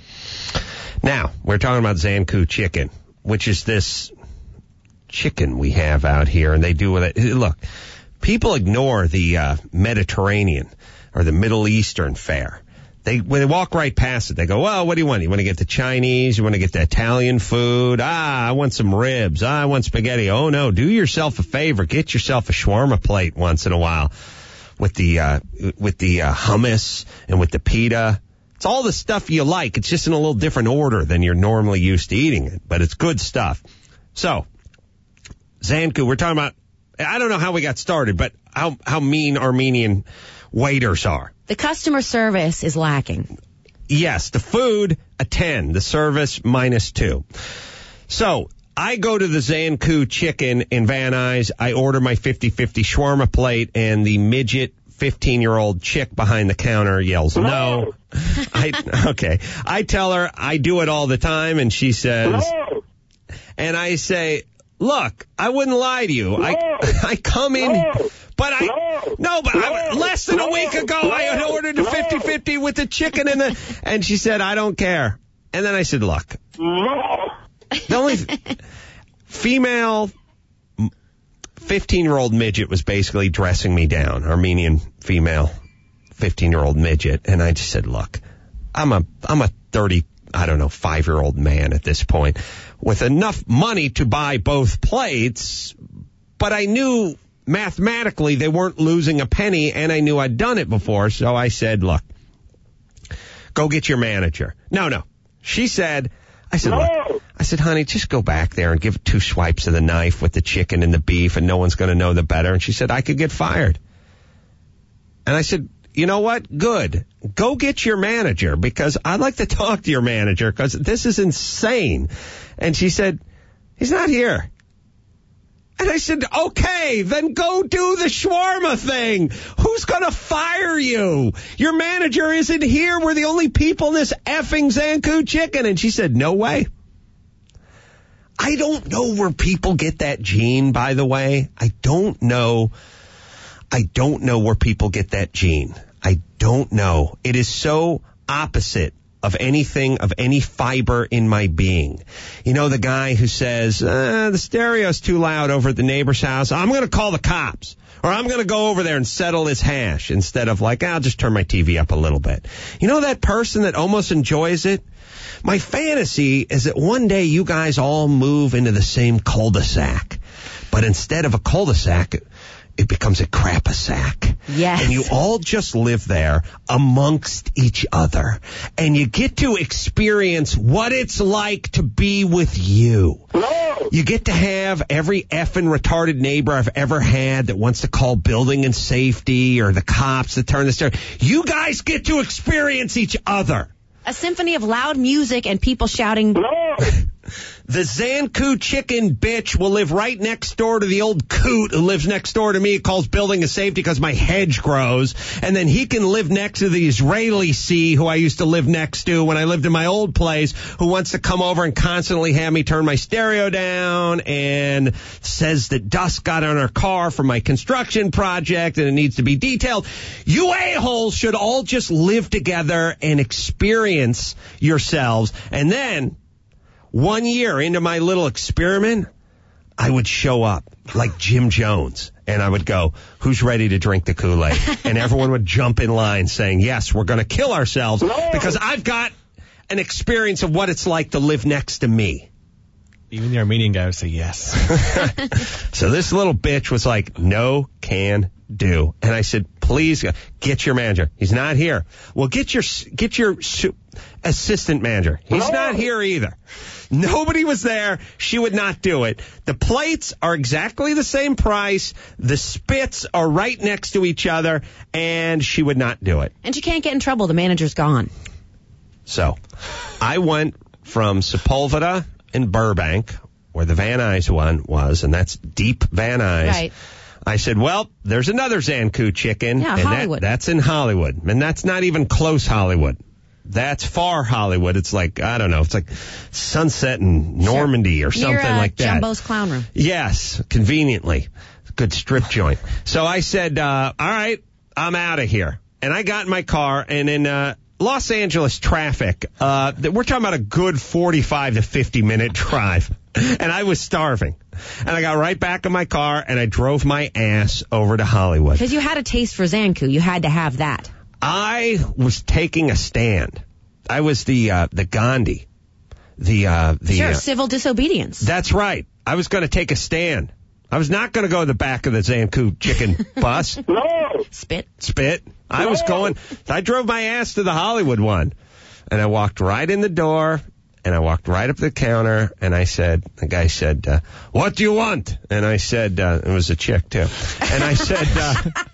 Now, we're talking about Zanku chicken, which is this chicken we have out here, and they do with it. Look, people ignore the uh, Mediterranean or the Middle Eastern fare. They when they walk right past it, they go, well, what do you want? You want to get the Chinese? You want to get the Italian food? Ah, I want some ribs. Ah, I want spaghetti. Oh, no, do yourself a favor. Get yourself a shawarma plate once in a while with the uh, with the uh, hummus and with the pita. It's all the stuff you like. It's just in a little different order than you're normally used to eating it, but it's good stuff. So, Zanku, we're talking about, I don't know how we got started, but how, how mean Armenian waiters are.
The customer service is lacking.
Yes, the food, a ten. The service, minus two. So, I go to the Zanku chicken in Van Nuys. I order my fifty-fifty shawarma plate, and the midget fifteen-year-old chick behind the counter yells, no. no. I, okay. I tell her I do it all the time, and she says, no. And I say, look, I wouldn't lie to you. No. I I come in, no. but I, no, no but no. I, less than no. a week ago, no. I had ordered a fifty-fifty with the chicken and the, and she said, I don't care. And then I said, look,
no.
the only female fifteen-year-old midget was basically dressing me down, Armenian female fifteen-year-old midget. And I just said, look, I'm a, I'm a thirty, I don't know, five-year-old man at this point with enough money to buy both plates, but I knew mathematically they weren't losing a penny, and I knew I'd done it before, so I said, look, go get your manager. No, no. She said, I said,
No.
look, I said, honey, just go back there and give it two swipes of the knife with the chicken and the beef, and no one's going to know the better. And she said, I could get fired. And I said, you know what? Good. Go get your manager, because I'd like to talk to your manager, because this is insane. And she said, he's not here. And I said, okay, then go do the shawarma thing. Who's going to fire you? Your manager isn't here. We're the only people in this effing Zankou chicken. And she said, no way. I don't know where people get that gene, by the way. I don't know. I don't know where people get that gene. I don't know. It is so opposite of anything, of any fiber in my being. You know, the guy who says, uh, the stereo's too loud over at the neighbor's house. I'm going to call the cops. Or I'm going to go over there and settle his hash, instead of like, I'll just turn my T V up a little bit. You know that person that almost enjoys it? My fantasy is that one day you guys all move into the same cul-de-sac. But instead of a cul-de-sac, it becomes a crap-a-sack.
Yes.
And you all just live there amongst each other. And you get to experience what it's like to be with you.
No.
You get to have every effing retarded neighbor I've ever had that wants to call building and safety or the cops to turn the stereo. You guys get to experience each other.
A symphony of loud music and people shouting.
No.
The Zankou chicken bitch will live right next door to the old coot who lives next door to me, calls building a safety because my hedge grows. And then he can live next to the Israeli sea who I used to live next to when I lived in my old place, who wants to come over and constantly have me turn my stereo down and says that dust got on our car from my construction project and it needs to be detailed. You a-holes should all just live together and experience yourselves. And then, one year into my little experiment, I would show up like Jim Jones, and I would go, who's ready to drink the Kool-Aid? And everyone would jump in line saying, yes, we're going to kill ourselves because I've got an experience of what it's like to live next to me.
Even the Armenian guy would say yes.
So this little bitch was like, no can do. And I said, please get your manager. He's not here. Well, get your get your su- assistant manager. He's not here either. Nobody was there. She would not do it. The plates are exactly the same price. The spits are right next to each other, and she would not do it.
And you can't get in trouble. The manager's gone.
So I went from Sepulveda in Burbank, where the Van Nuys one was, and that's deep Van Nuys.
Right.
I said, well, there's another Zankou chicken.
Yeah,
and
Hollywood.
That, that's in Hollywood. And that's not even close Hollywood. That's far Hollywood. It's like, I don't know, it's like Sunset in Normandy
sure.
or something
Near, uh,
like that.
Jumbo's Clown Room.
Yes, conveniently. Good strip joint. So I said, uh, all right, I'm out of here. And I got in my car, and in uh, Los Angeles traffic, uh, we're talking about a good forty-five to fifty minute drive. And I was starving. And I got right back in my car, and I drove my ass over to Hollywood.
Because you had a taste for Zankou. You had to have that.
I was taking a stand. I was the uh, the Gandhi. The uh, the
Sure,
uh,
civil disobedience.
That's right. I was going to take a stand. I was not going to go to the back of the Zankou chicken bus.
No.
Spit.
Spit. I was going. I drove my ass to the Hollywood one. And I walked right in the door. And I walked right up to the counter, and I said, the guy said, uh, what do you want? And I said, uh, it was a chick too. And I said, uh,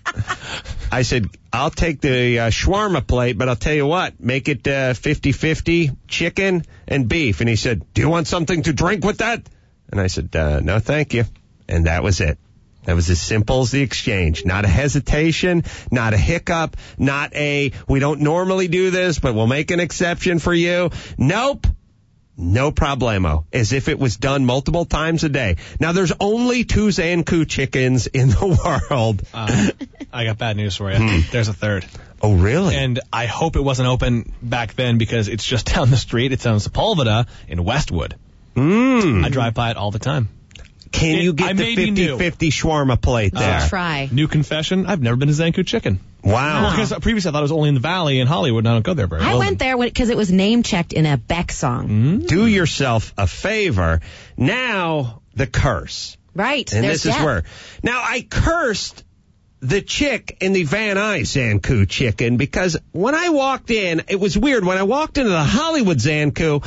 I said, I'll take the uh, shawarma plate, but I'll tell you what, make it uh, fifty-fifty chicken and beef. And he said, do you want something to drink with that? And I said, uh, no, thank you. And that was it. That was as simple as the exchange. Not a hesitation, not a hiccup, not a, we don't normally do this, but we'll make an exception for you. Nope. No problemo, as if it was done multiple times a day. Now, there's only two Zankou chickens in the world.
Uh, I got bad news for you. There's a third.
Oh, really?
And I hope it wasn't open back then because it's just down the street. It's on Sepulveda in Westwood.
Mm.
I drive by it all the time.
Can
It-
you get
I
the
maybe knew.
fifty-fifty shawarma plate there?
Uh, Try.
New confession, I've never been to Zankou Chicken.
Wow.
Well, because previously I thought it was only in the Valley in Hollywood, and I don't go there very
I
often.
went there because it was name checked in a Beck song.
Mm.
Do yourself a favor. Now, the curse.
Right.
And
There's
this is
that.
where. Now, I cursed the chick in the Van Nuys Zankou chicken because when I walked in, it was weird. When I walked into the Hollywood Zankou,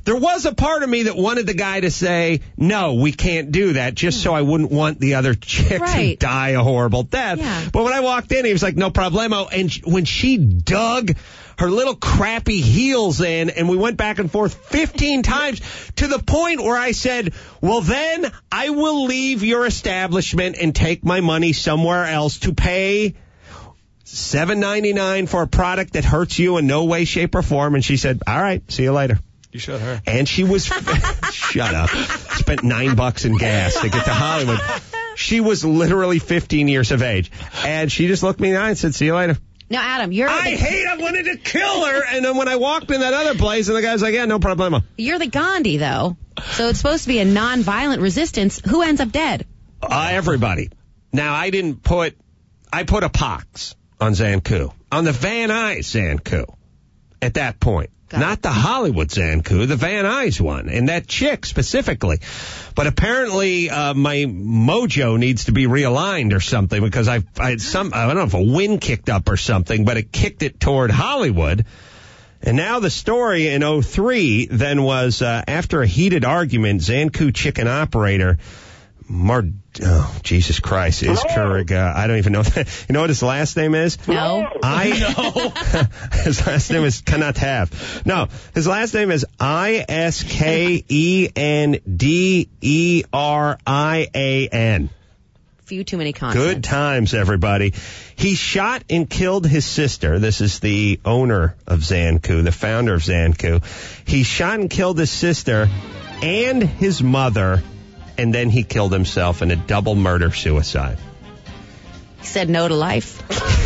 There was a part of me that wanted the guy to say, no, we can't do that, just so I wouldn't want the other chick
Right.
to die a horrible death.
Yeah.
But when I walked in, he was like, no problemo. And sh- when she dug her little crappy heels in, and we went back and forth fifteen times to the point where I said, well, then I will leave your establishment and take my money somewhere else to pay seven ninety-nine for a product that hurts you in no way, shape, or form. And she said, all right, see you later.
You showed her.
And she was, shut up, spent nine bucks in gas to get to Hollywood. She was literally fifteen years of age. And she just looked me in the eye and said, see you later.
Now, Adam, you're
I
the,
hate, I wanted to kill her. And then when I walked in that other place, and the guy's like, yeah, no problemo.
you're the Gandhi, though. So it's supposed to be a non-violent resistance. Who ends up dead?
Uh, everybody. Now, I didn't put, I put a pox on Zanku. On the Van Nuys Zanku at that point.
Got
Not
it.
the Hollywood Zanku, the Van Nuys one, and that chick specifically. But apparently, uh, my mojo needs to be realigned or something, because I, I had some, I don't know if a wind kicked up or something, but it kicked it toward Hollywood. And now the story in oh three then was, uh, after a heated argument, Zanku chicken operator Mar, oh, Jesus Christ, is Kuriga. I don't even know. You know what his last name is?
No.
I know. His last name is cannot have. No, his last name is I S K E N D E R I A N.
Few too many consonants.
Good times, everybody. He shot and killed his sister. This is the owner of Zanku, the founder of Zanku. He shot and killed his sister and his mother, and then he killed himself in a double murder-suicide.
He said no to life.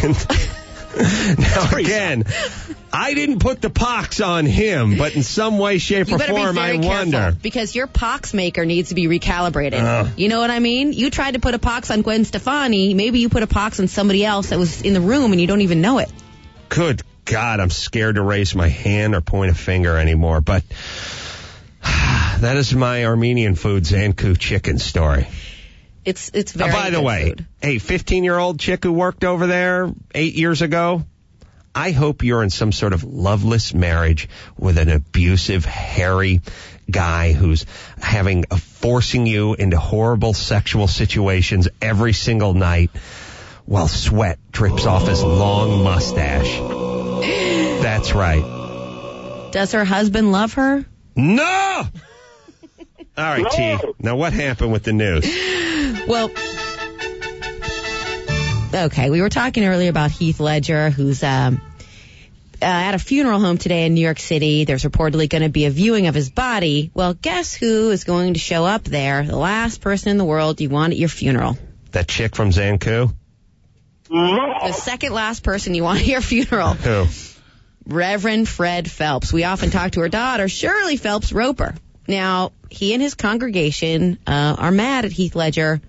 Now, again, I didn't put the pox on him, but in some way, shape,
You
or
better be
form, I
very
wonder.
careful, because your pox maker needs to be recalibrated.
Uh.
You know what I mean? You tried to put a pox on Gwen Stefani. Maybe you put a pox on somebody else that was in the room and you don't even know it.
Good God, I'm scared to raise my hand or point a finger anymore, but that is my Armenian food Zanku chicken story.
It's it's very
Oh, by the
good
way,
food.
hey, fifteen-year-old chick who worked over there eight years ago, I hope you're in some sort of loveless marriage with an abusive, hairy guy who's having uh, forcing you into horrible sexual situations every single night while sweat drips off his long mustache. That's right.
Does her husband love her?
No! All right,
No.
T. Now, what happened with the news?
Well, okay, we were talking earlier about Heath Ledger, who's um, uh, at a funeral home today in New York City. There's reportedly going to be a viewing of his body. Well, guess who is going to show up there? The last person in the world you want at your funeral.
That chick from Zanku?
The second last person you want at your funeral.
Who?
Reverend Fred Phelps. We often talk to her daughter, Shirley Phelps Roper. Now, he and his congregation uh, are mad at Heath Ledger.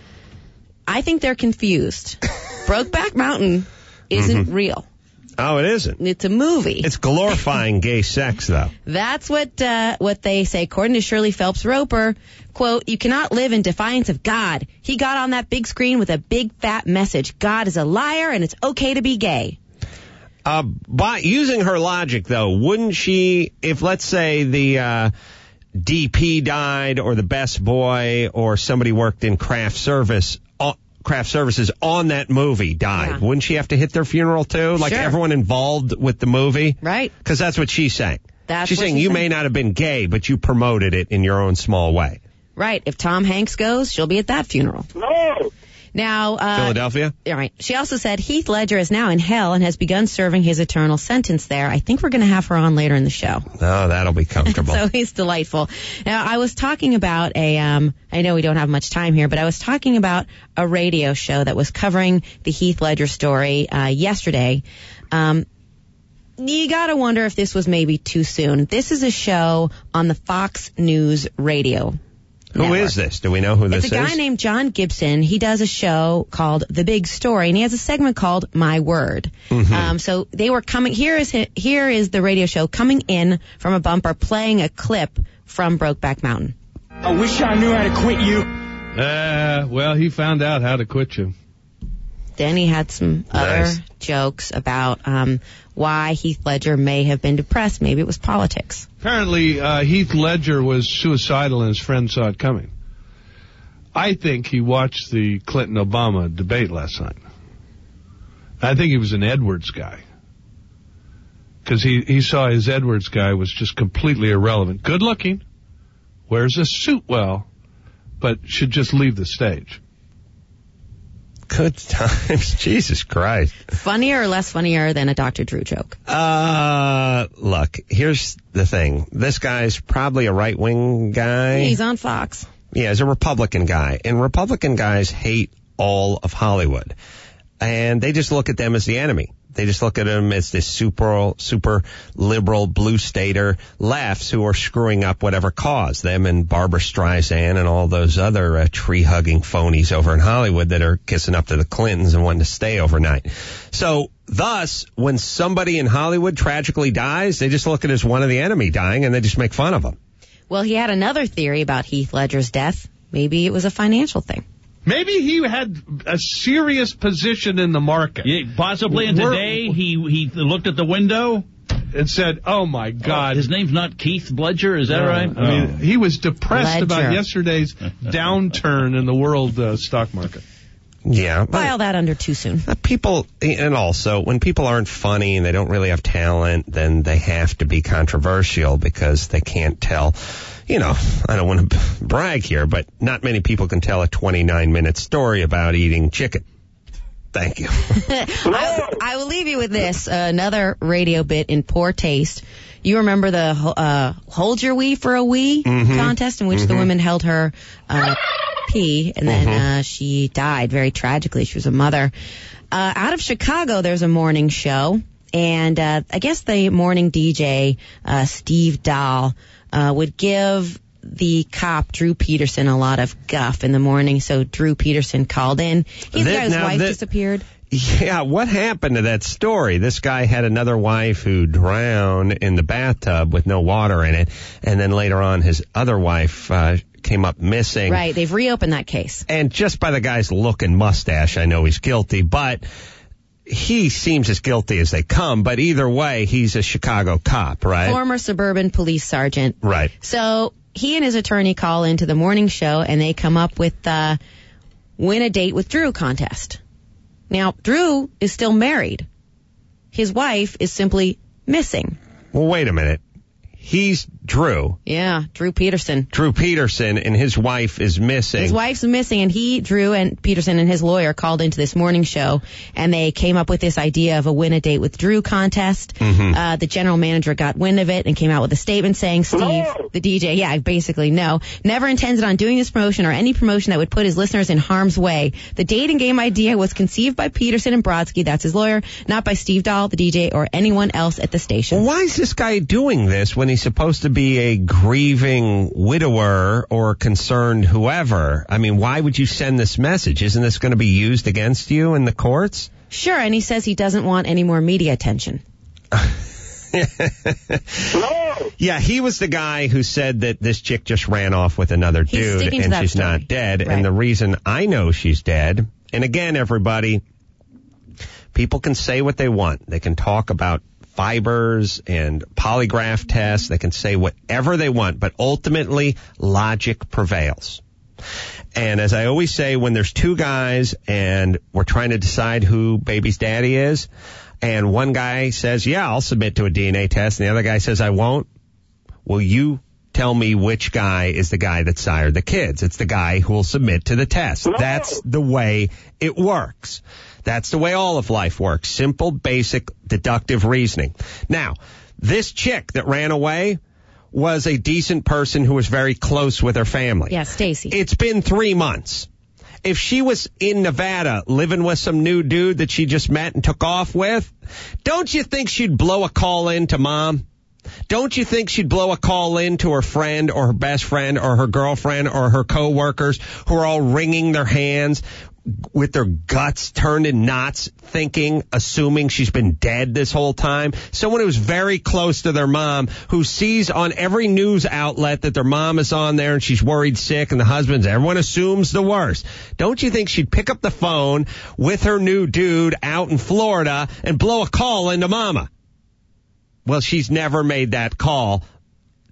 I think they're confused. Brokeback Mountain isn't
Mm-hmm.
real.
Oh, it isn't.
It's a movie.
It's glorifying gay sex, though.
That's what uh, what they say. According to Shirley Phelps Roper, quote, you cannot live in defiance of God. He got on that big screen with a big fat message. God is a liar and it's okay to be gay.
Uh, by using her logic, though, wouldn't she, if let's say the uh, D P died or the best boy or somebody worked in craft service, uh, craft services on that movie died,
Yeah.
wouldn't she have to hit their funeral too? Like
Sure.
everyone involved with the movie?
Right.
Because that's what she's saying.
That's
she's
what
saying
she's
you
saying.
may not have been gay, but you promoted it in your own small way.
Right. If Tom Hanks goes, she'll be at that funeral.
No.
Now, uh,
Philadelphia?
all right. She also said Heath Ledger is now in hell and has begun serving his eternal sentence there. I think we're going to have her on later in the show.
Oh, that'll be comfortable.
So he's delightful. Now, I was talking about a, um, I know we don't have much time here, but I was talking about a radio show that was covering the Heath Ledger story uh, yesterday. Um, you got to wonder if this was maybe too soon. This is a show on the Fox News radio.
Who
network.
is this? Do we know who this
It's a
is?
guy named John Gibson. He does a show called The Big Story, and he has a segment called My Word.
Mm-hmm.
Um, so they were coming. Here is here is the radio show coming in from a bumper, playing a clip from Brokeback Mountain.
I wish I knew how to quit you.
Uh, well, he found out how to quit you.
Then he had some
Nice.
other jokes about um, why Heath Ledger may have been depressed. Maybe it was politics.
apparently uh, Heath Ledger was suicidal and his friend saw it coming. I think he watched the Clinton-Obama debate last night. I think he was an Edwards guy. Because he, he saw his Edwards guy was just completely irrelevant. Good looking, wears a suit well, but should just leave the stage.
Good times. Jesus Christ.
Funnier or less funnier than a Doctor Drew joke?
Uh, look, here's the thing. This guy's probably a right-wing guy.
He's on Fox.
Yeah, he's a Republican guy. And Republican guys hate all of Hollywood. And they just look at them as the enemy. They just look at them as this super, super liberal blue stater lefts who are screwing up whatever cause. Them and Barbara Streisand and all those other uh, tree-hugging phonies over in Hollywood that are kissing up to the Clintons and wanting to stay overnight. So, thus, when somebody in Hollywood tragically dies, they just look at it as one of the enemy dying and they just make fun of them.
Well, he had another theory about Heath Ledger's death. Maybe it was a financial thing.
Maybe he had a serious position in the market.
Yeah, possibly, and today he he looked at the window
and said, oh, my God.
Oh, his name's not Keith Bledger, is that
no,
right?
I mean,
oh.
he was depressed
Ledger.
about yesterday's downturn in the world uh, stock market.
Yeah. But
file that under too soon.
People, and also, when people aren't funny and they don't really have talent, then they have to be controversial because they can't tell. You know, I don't want to brag here, but not many people can tell a twenty-nine minute story about eating chicken. Thank you.
I, I will leave you with this, uh, another radio bit in poor taste. You remember the uh, Hold Your Wee for a Wee mm-hmm. contest in which mm-hmm. the woman held her uh, pee, and then mm-hmm. uh, she died very tragically. She was a mother. Uh, out of Chicago, there's a morning show, and uh, I guess the morning D J, uh, Steve Dahl, Uh, would give the cop, Drew Peterson, a lot of guff in the morning. So Drew Peterson called in. He's the guy whose wife
that,
disappeared.
Yeah, what happened to that story? This guy had another wife who drowned in the bathtub with no water in it. And then later on, his other wife uh, came up missing.
Right, they've reopened that case.
And just by the guy's look and mustache, I know he's guilty. But he seems as guilty as they come, but either way, he's a Chicago cop, right?
Former suburban police sergeant.
Right.
So he and his attorney call into the morning show, and they come up with the Win a Date with Drew contest. Now, Drew is still married. His wife is simply missing.
Well, wait a minute. He's Drew.
Yeah, Drew Peterson.
Drew Peterson, and his wife is missing.
His wife's missing, and he, Drew and Peterson and his lawyer called into this morning show, and they came up with this idea of a Win a Date with Drew contest. Mm-hmm. Uh, the general manager got wind of it and came out with a statement saying, Steve, no. the D J, yeah, basically no, never intended on doing this promotion or any promotion that would put his listeners in harm's way. The dating game idea was conceived by Peterson and Brodsky, that's his lawyer, not by Steve Dahl, the D J, or anyone else at the station.
Well, why is this guy doing this when he's supposed to be a grieving widower or concerned whoever? I mean, why would you send this message? Isn't this going to be used against you in the courts?
Sure, and he says he doesn't want any more media attention.
Yeah, he was the guy who said that this chick just ran off with another
He's
dude and she's
story.
not dead.
Right.
And the reason I know she's dead, and again, everybody, people can say what they want. They can talk about fibers and polygraph tests. They can say whatever they want, but ultimately logic prevails. And as I always say, when there's two guys and we're trying to decide who baby's daddy is, and one guy says, yeah, I'll submit to a D N A test, and the other guy says, I won't, will you tell me which guy is the guy that sired the kids? It's the guy who will submit to the test. No. That's the way it works. That's the way all of life works. Simple, basic, deductive reasoning. Now, this chick that ran away was a decent person who was very close with her family.
Yeah, Stacy.
It's been three months. If she was in Nevada living with some new dude that she just met and took off with, don't you think she'd blow a call in to mom? Don't you think she'd blow a call in to her friend or her best friend or her girlfriend or her coworkers who are all wringing their hands with their guts turned in knots, thinking, assuming she's been dead this whole time? Someone who's very close to their mom, who sees on every news outlet that their mom is on there and she's worried sick and the husband's, everyone assumes the worst. Don't you think she'd pick up the phone with her new dude out in Florida and blow a call into mama? Well, she's never made that call.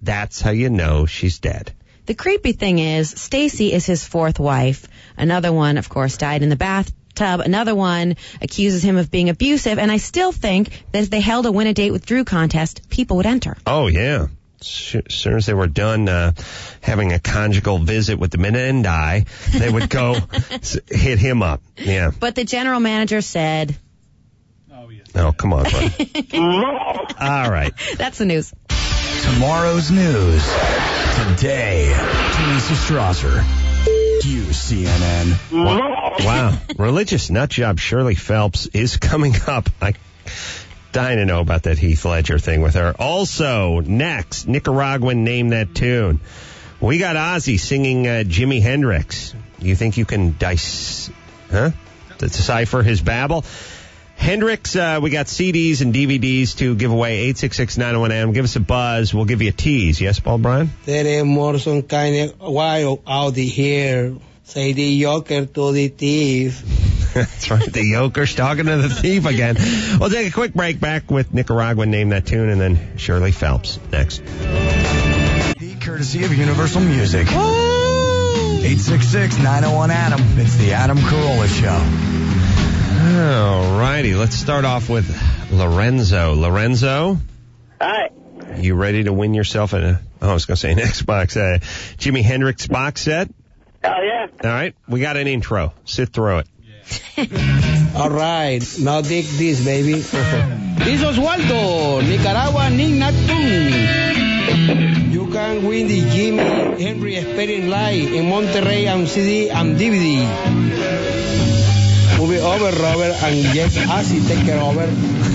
That's how you know she's dead.
The creepy thing is, Stacy is his fourth wife. Another one, of course, died in the bathtub. Another one accuses him of being abusive. And I still think that if they held a Win a Date with Drew contest, people would enter.
Oh, yeah. As soon as they were done uh, having a conjugal visit with the Menendai, they would go hit him up. Yeah.
But the general manager said...
Oh, come on, bro. All right.
That's the news.
Tomorrow's news. Today, Teresa Strasser. You, C N N.
Wow. wow. Religious nut job Shirley Phelps is coming up. I dying to know about that Heath Ledger thing with her. Also, next, Nicaraguan Name That Tune. We got Ozzy singing uh, Jimi Hendrix. You think you can dice, huh? decipher his babble? Hendrix, uh, we got C Ds and D V Ds to give away. Eight six six, nine oh one, M. Give us a buzz. We'll give you a tease. Yes, Paul Bryan?
Tenemos some kind of wild out here. Say the yoker to the thief.
That's right. The yoker's talking to the thief again. We'll take a quick break. Back with Nicaraguan Name That Tune, and then Shirley Phelps next.
Courtesy of Universal Music. eight six six, nine oh one, Adam. It's the Adam Carolla Show.
All righty, let's start off with Lorenzo. Lorenzo?
Hi.
You ready to win yourself an, oh, I was going to say an Xbox, uh, Jimi Hendrix box set?
Hell yeah.
All right, we got an intro. Sit through it.
All right, now dig this, baby. This is Oswaldo, Nicaragua Ning Nat Tune. You can win the Jimi Hendrix Experience Live in Monterrey and C D and D V D. Move it over, Robert, and get Ozzy take care over.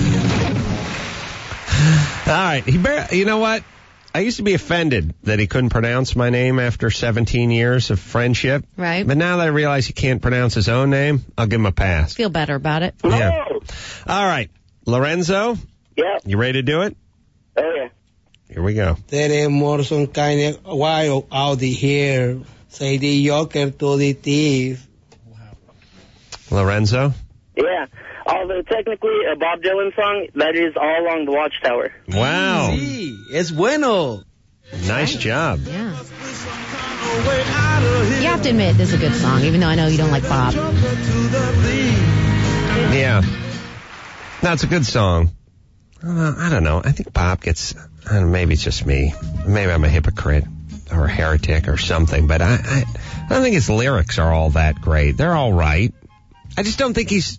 All right. He bar- you know what? I used to be offended that he couldn't pronounce my name after seventeen years of friendship.
Right.
But now that I realize he can't pronounce his own name, I'll give him a pass.
Feel better about it.
Yeah. All right. Lorenzo?
Yeah.
You ready to do it?
Oh, yeah.
Here we go.
Tenemos some kind of wild out here. Say the yoker to the thief.
Lorenzo?
Yeah. Although technically a Bob Dylan song, that is All Along the Watchtower.
Wow.
Sí, es bueno.
Nice job.
Yeah. You have to admit, this is a good song, even though I know you don't like Bob.
Yeah. No, it's a good song. Uh, I don't know. I think Bob gets, I don't know, maybe it's just me. Maybe I'm a hypocrite or a heretic or something, but I, I, I don't think his lyrics are all that great. They're all right. I just don't think he's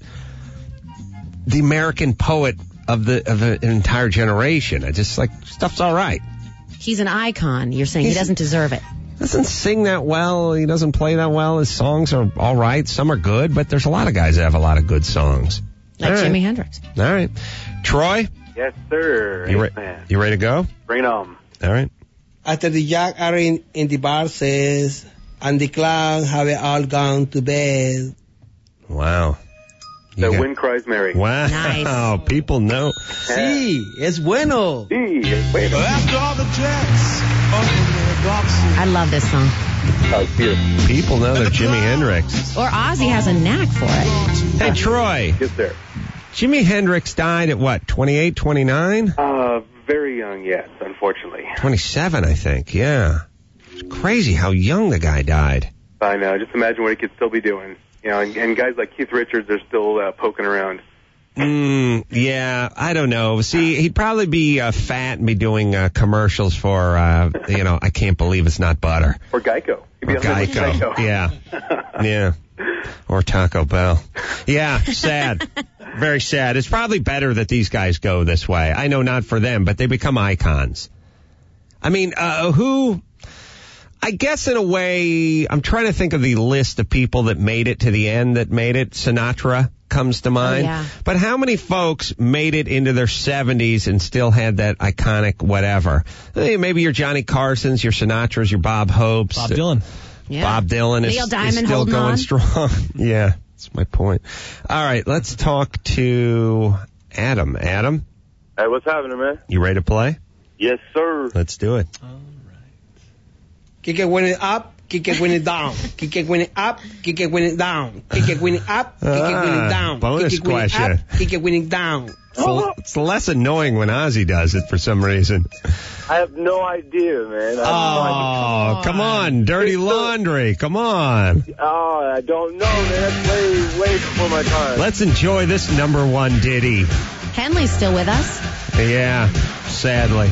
the American poet of the of an entire generation. I just like, stuff's all right.
He's an icon. You're saying
He's,
he doesn't deserve it.
Doesn't sing that well. He doesn't play that well. His songs are all right. Some are good, but there's a lot of guys that have a lot of good songs.
Like
all
Jimi
right.
Hendrix.
All right. Troy?
Yes, sir.
You, re-
man.
you ready to go?
Bring it on.
All right.
After the Jack are in, in the bar says, and the clown have it all gone to bed.
Wow.
The
got,
Wind Cries Mary.
Wow.
Nice.
People know.
Sí, es bueno.
Sí, es bueno.
After all the jets up in the box.
I love this song.
Oh, it's beautiful.
People know they're Jimi Hendrix.
Or Ozzy has a knack for it.
Hey, Troy.
Yes, sir.
Jimi Hendrix died at what, twenty-eight, twenty-nine?
Uh, very young, yes, unfortunately.
twenty-seven, I think, yeah. It's crazy how young the guy died.
I know. Just imagine what he could still be doing. You know, and, and guys like Keith Richards are still uh, poking around.
Mm, yeah, I don't know. See, he'd probably be uh, fat and be doing uh, commercials for, uh, you know, I can't believe it's not butter.
Or Geico. He'd be
Or
on there with
Geico. Yeah. Yeah. Or Taco Bell. Yeah, sad. Very sad. It's probably better that these guys go this way. I know not for them, but they become icons. I mean, uh, who... I guess in a way, I'm trying to think of the list of people that made it to the end that made it. Sinatra comes to mind.
Oh, yeah.
But how many folks made it into their seventies and still had that iconic whatever? Maybe your Johnny Carsons, your Sinatras, your Bob Hopes.
Bob Dylan.
Yeah.
Bob Dylan is,
Neil
is
Diamond
still
holding
going
on.
strong. Yeah, that's my point. All right, let's talk to Adam. Adam,
Hey, what's happening, man?
you ready to play?
Yes, sir.
Let's do it.
Kick it when it up, kick it when it down. Kick it when it up, kick it when it down. Kick it when it up, kick it when it
Ah,
down.
bonus
kick it when it
question.
up, kick it when it down.
It's, it's less annoying when Ozzy does it for some reason.
I have no idea, man. I
Oh, come on. Dirty Laundry. Come on.
Oh, I don't know, man. That's way, way before my time.
Let's enjoy this number one ditty.
Henley's still with us.
Yeah, sadly.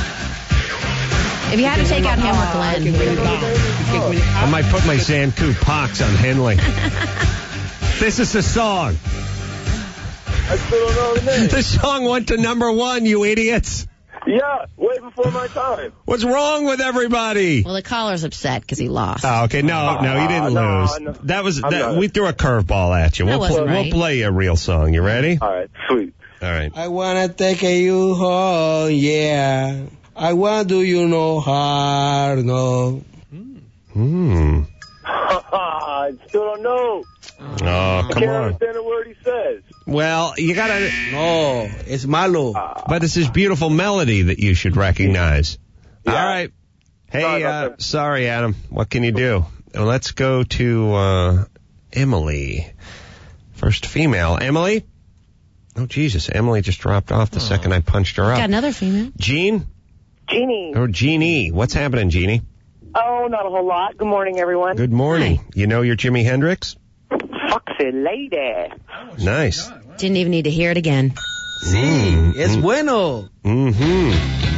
If you had to take out him or Glenn.
I might put my Zanku Pox on Henley. This is the song.
I still don't know the name.
The song went to number one, you idiots.
Yeah, way before my time.
What's wrong with everybody?
Well, the caller's upset because he lost.
Oh, okay, no, no, he didn't
no,
lose.
no.
That was
I'm
that,
not.
we threw a curveball at you.
That
We'll,
wasn't
pl-
right.
we'll play you a real song. You ready?
All right, sweet.
All right.
I wanna take you home, yeah. I wanna do you no harm, no.
Hmm.
I still don't know.
Oh,
I
come
can't
on.
understand a word he says.
Well, you gotta.
No, it's malo.
But it's this beautiful melody that you should recognize.
Yeah.
All right. Hey,
Sorry about
uh,
that.
sorry, Adam. What can you do? Well, let's go to uh, Emily. First female. Emily? Oh, Jesus. Emily just dropped off the second I punched her
Got
up.
another female.
Jean?
Jeannie.
Or Jeannie. What's happening, Jeannie?
Oh, not a whole lot. Good morning, everyone.
Good morning. You know your Jimi Hendrix?
Foxy lady.
Nice.
Didn't even need to hear it again.
Mm,
Es bueno.
Mm-hmm.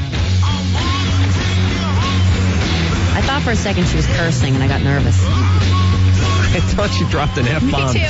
I thought for a second she was cursing and I got nervous.
I thought she dropped an F-bomb,
Me too.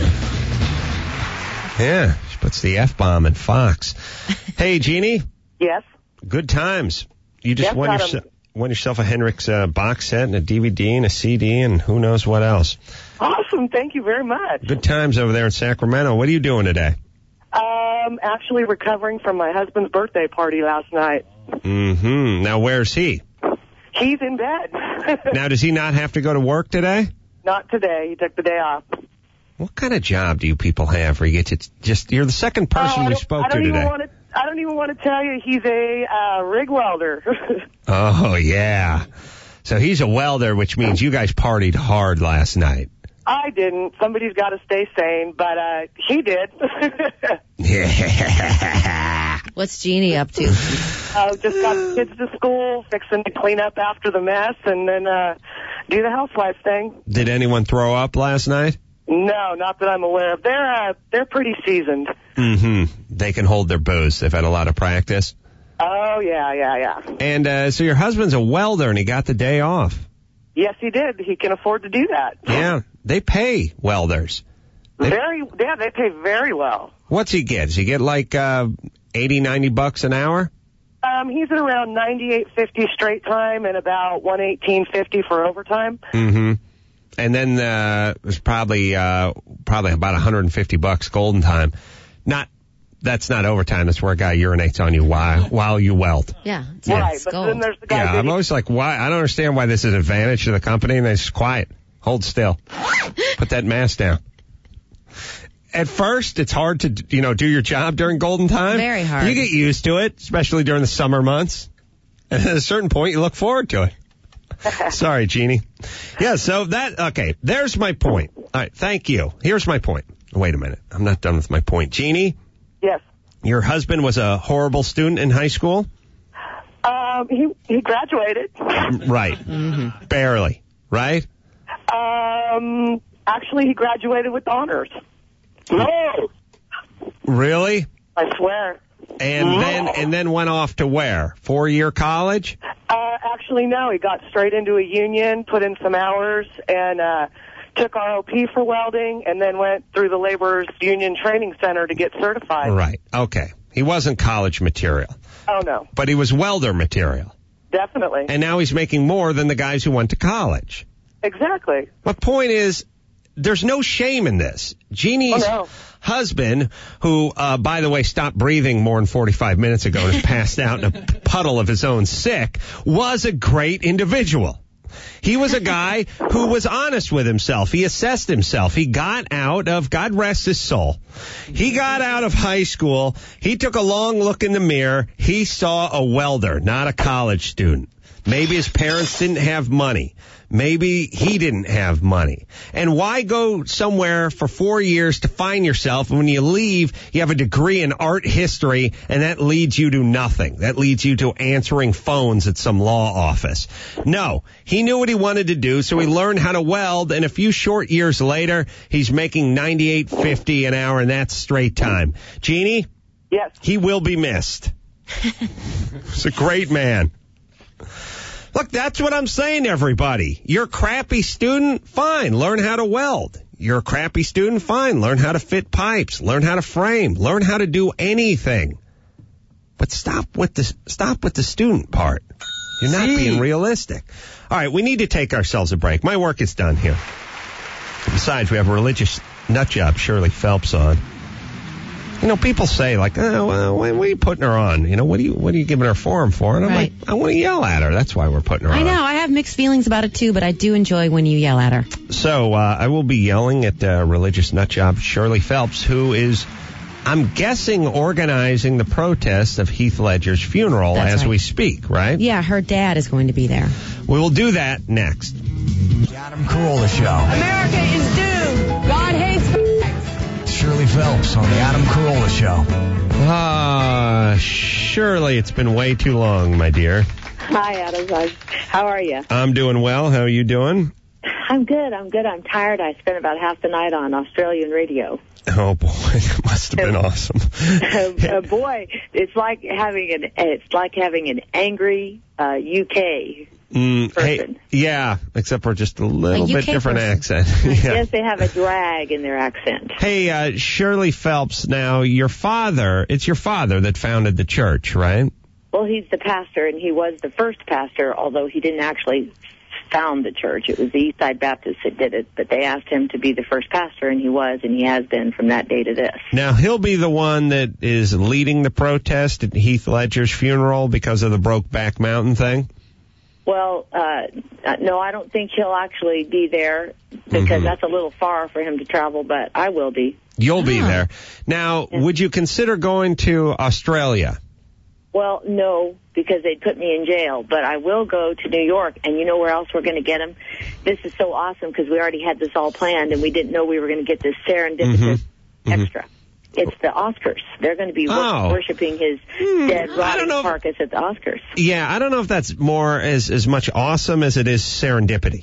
too. Yeah, she puts the F-bomb in Fox. Hey, Jeannie.
Yes.
Good times. You just
Yes,
won,
Adam.
yourse- won yourself a Hendrix uh, box set and a D V D and a C D and who knows what else.
Awesome. Thank you very much.
Good times over there in Sacramento. What are you doing today?
Um, actually recovering from my husband's birthday party last night.
Mm-hmm. Now, where's he?
He's in bed.
Now, does he not have to go to work today?
Not today. He took the day off.
What kind of job do you people have where you get to just, you're the second person
Oh, I
we
don't-
spoke
I don't
to
even
today.
Want to, I don't even want to tell you he's a uh, rig welder.
Oh, yeah. So he's a welder, which means you guys partied hard last night.
I didn't. Somebody's got to stay sane, but uh, he did.
Yeah.
What's Jeannie up to?
uh, just got the kids to school, fixing to clean up after the mess, and then uh, do the housewife thing.
Did anyone throw up last night?
No, not that I'm aware of. They're uh, they're pretty seasoned.
Mm-hmm. They can hold their booze. They've had a lot of practice.
Oh yeah, yeah, yeah.
And uh, so your husband's a welder, and he got the day off.
Yes, he did. He can afford to do that.
Yeah, they pay welders.
Very, yeah, they pay very well.
What's he get? Does he get like uh, eighty, ninety bucks an hour?
Um, he's at around ninety-eight fifty straight time and about one eighteen fifty for overtime.
Mm-hmm. And then uh, it was probably uh, probably about one hundred fifty bucks golden time. Not that's not overtime. That's where a guy urinates on you while while you weld.
Yeah. It's
Right,
it's
but
gold.
then there's the guy
Yeah,
that
I'm always like, why? I don't understand why this is an advantage to the company. And they just quiet, hold still, put that mask down. At first, it's hard to, you know, do your job during golden time.
Very hard.
You get used to it, especially during the summer months. And at a certain point, you look forward to it. Sorry, Jeannie. Yeah, so that, okay, there's my point. All right, thank you. Here's my point. Wait a minute. I'm not done with my point. Jeannie?
Yes.
Your husband was a horrible student in high school?
Um, he he graduated.
Right.
Mm-hmm.
Barely. Right?
Um, actually, he graduated with honors. No,
Really?
I swear.
And
No.
then and then went off to where? Four-year college?
Uh, actually, no. He got straight into a union, put in some hours, and uh, took R O P for welding, and then went through the Laborers Union Training Center to get certified.
Right. Okay. He wasn't college material,
Oh, no.
but he was welder material.
Definitely.
And now he's making more than the guys who went to college.
Exactly.
My point is, there's no shame in this. Jeannie's
Oh, no.
husband, who, uh, by the way, stopped breathing more than forty-five minutes ago and is passed out in a puddle of his own sick, was a great individual. He was a guy who was honest with himself. He assessed himself. He got out of, God rest his soul, he got out of high school. He took a long look in the mirror. He saw a welder, not a college student. Maybe his parents didn't have money. Maybe he didn't have money. And why go somewhere for four years to find yourself, and when you leave, you have a degree in art history, and that leads you to nothing. That leads you to answering phones at some law office. No, he knew what he wanted to do, so he learned how to weld, and a few short years later, he's making ninety-eight fifty an hour, and that's straight time. Jeannie?
Yes.
He will be missed. He's a great man. Look, that's what I'm saying, everybody. You're a crappy student? Fine, learn how to weld. You're a crappy student? Fine, learn how to fit pipes, learn how to frame, learn how to do anything. But stop with the, stop with the student part. You're not being realistic. All right, we need to take ourselves a break. My work is done here. Besides, we have a religious nutjob, Shirley Phelps, on. You know, people say, like, oh, well, what are you putting her on? You know, what are you, what are you giving her forum for? And I'm
Right.
like, I want to yell at her. That's why we're putting her
I
on.
know. I have mixed feelings about it, too, but I do enjoy when you yell at her.
So, uh, I will be yelling at uh, religious nutjob Shirley Phelps, who is, I'm guessing, organizing the protest of Heath Ledger's funeral
That's
as
right.
we speak, right?
Yeah, her dad is going to be there.
We will do that next.
The Adam Carolla Show.
America is doomed. God hates
Shirley Phelps on the Adam Carolla Show.
Ah, Shirley, it's been way too long, my dear.
Hi, Adam. How are you?
I'm doing well. How are you doing?
I'm good. I'm good. I'm tired. I spent about half the night on Australian radio.
Oh boy, that must have been awesome.
uh, boy, it's like having an it's like having an angry uh, U K
Mm,
person.
hey, yeah, except for just a little
A
bit
U K
different
person.
accent. Yeah.
Yes, they have a drag in their accent.
Hey, uh, Shirley Phelps, now your father, it's your father that founded the church, right?
Well, he's the pastor, and he was the first pastor, although he didn't actually found the church. It was the Eastside Baptists that did it, but they asked him to be the first pastor, and he was, and he has been from that day to this.
Now, he'll be the one that is leading the protest at Heath Ledger's funeral because of the Brokeback Mountain thing?
Well, uh, no, I don't think he'll actually be there because
Mhm.
that's a little far for him to travel, but I will be.
You'll be there. Now, would you consider going to Australia?
Well, no, because they'd put me in jail, but I will go to New York, and you know where else we're going to get him? This is so awesome because we already had this all planned, and we didn't know we were going to get this serendipitous
Mm-hmm.
extra. It's the Oscars. They're going to be wor-
Oh.
worshiping his dead, rotting carcass at the Oscars.
Yeah, I don't know if that's more as, as much awesome as it is serendipity.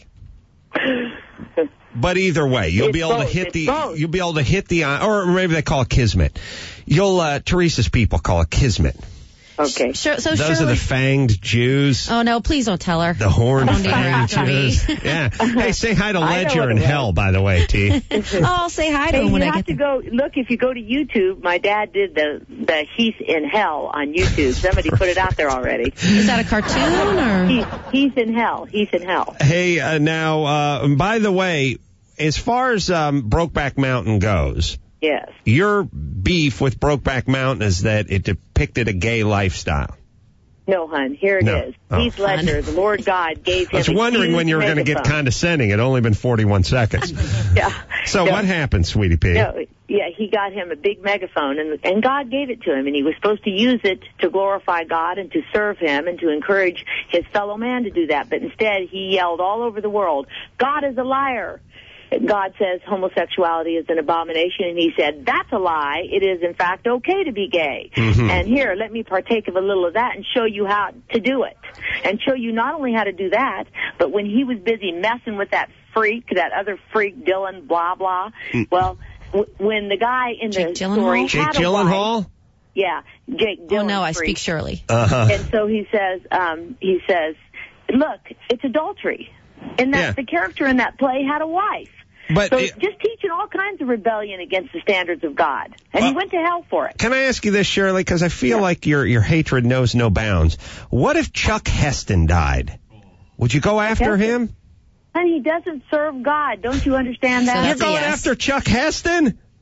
But either way, you'll
It's
be able
both.
to hit
It's
the,
both.
you'll be able to hit the, or maybe they call it kismet. You'll, uh, Teresa's people call it kismet.
Okay.
Sure, so
Those
Shirley...
are the fanged Jews.
Oh, no, please don't tell her.
The horned
Don't do her
fanged
after me.
Jews. Yeah. Hey, say hi to
I know
Ledger
what
in
it was.
hell, by the way, T.
Oh, I'll say hi to
Hey,
him when
you
I
have
get
to
there.
go look. If you go to YouTube, my dad did the the Heath in Hell on YouTube. Somebody put it out there already.
Is that a cartoon or?
Heath, Heath in Hell. Heath in Hell.
Hey, uh, now, uh, by the way, as far as um, Brokeback Mountain goes,
Yes.
your beef with Brokeback Mountain is that it depicted a gay lifestyle.
No, hun. Here it
No.
is.
Oh.
Heath Ledger, the Lord God gave him.
I was
a
wondering
huge
when you were going to get
megaphone.
condescending. It only been forty-one seconds.
Yeah.
So
No.
what happened, Sweetie Pea?
No, yeah, he got him a big megaphone, and and God gave it to him, and he was supposed to use it to glorify God and to serve him and to encourage his fellow man to do that. But instead, he yelled all over the world, "God is a liar." God says homosexuality is an abomination, and he said, that's a lie. It is, in fact, okay to be gay.
Mhm.
And here, let me partake of a little of that and show you how to do it. And show you not only how to do that, but when he was busy messing with that freak, that other freak, Dylan, blah, blah, well, w- when the guy in the story
Jake
had a wife,
Gyllenhaal?
yeah, Jake Dylan.
Oh, no, I
freak.
speak Shirley.
Uh-huh.
And so he says, um, he says, look, it's adultery. And that
Yeah.
the character in that play had a wife.
But
so
it-
just teaching all kinds of rebellion against the standards of God. And he went to hell for it.
Can I ask you this, Shirley? Because I feel like your your hatred knows no bounds. What if Chuck Heston died? Would you go after
Heston?
him?
And he doesn't serve God. Don't you understand that?
You're going after Chuck Heston?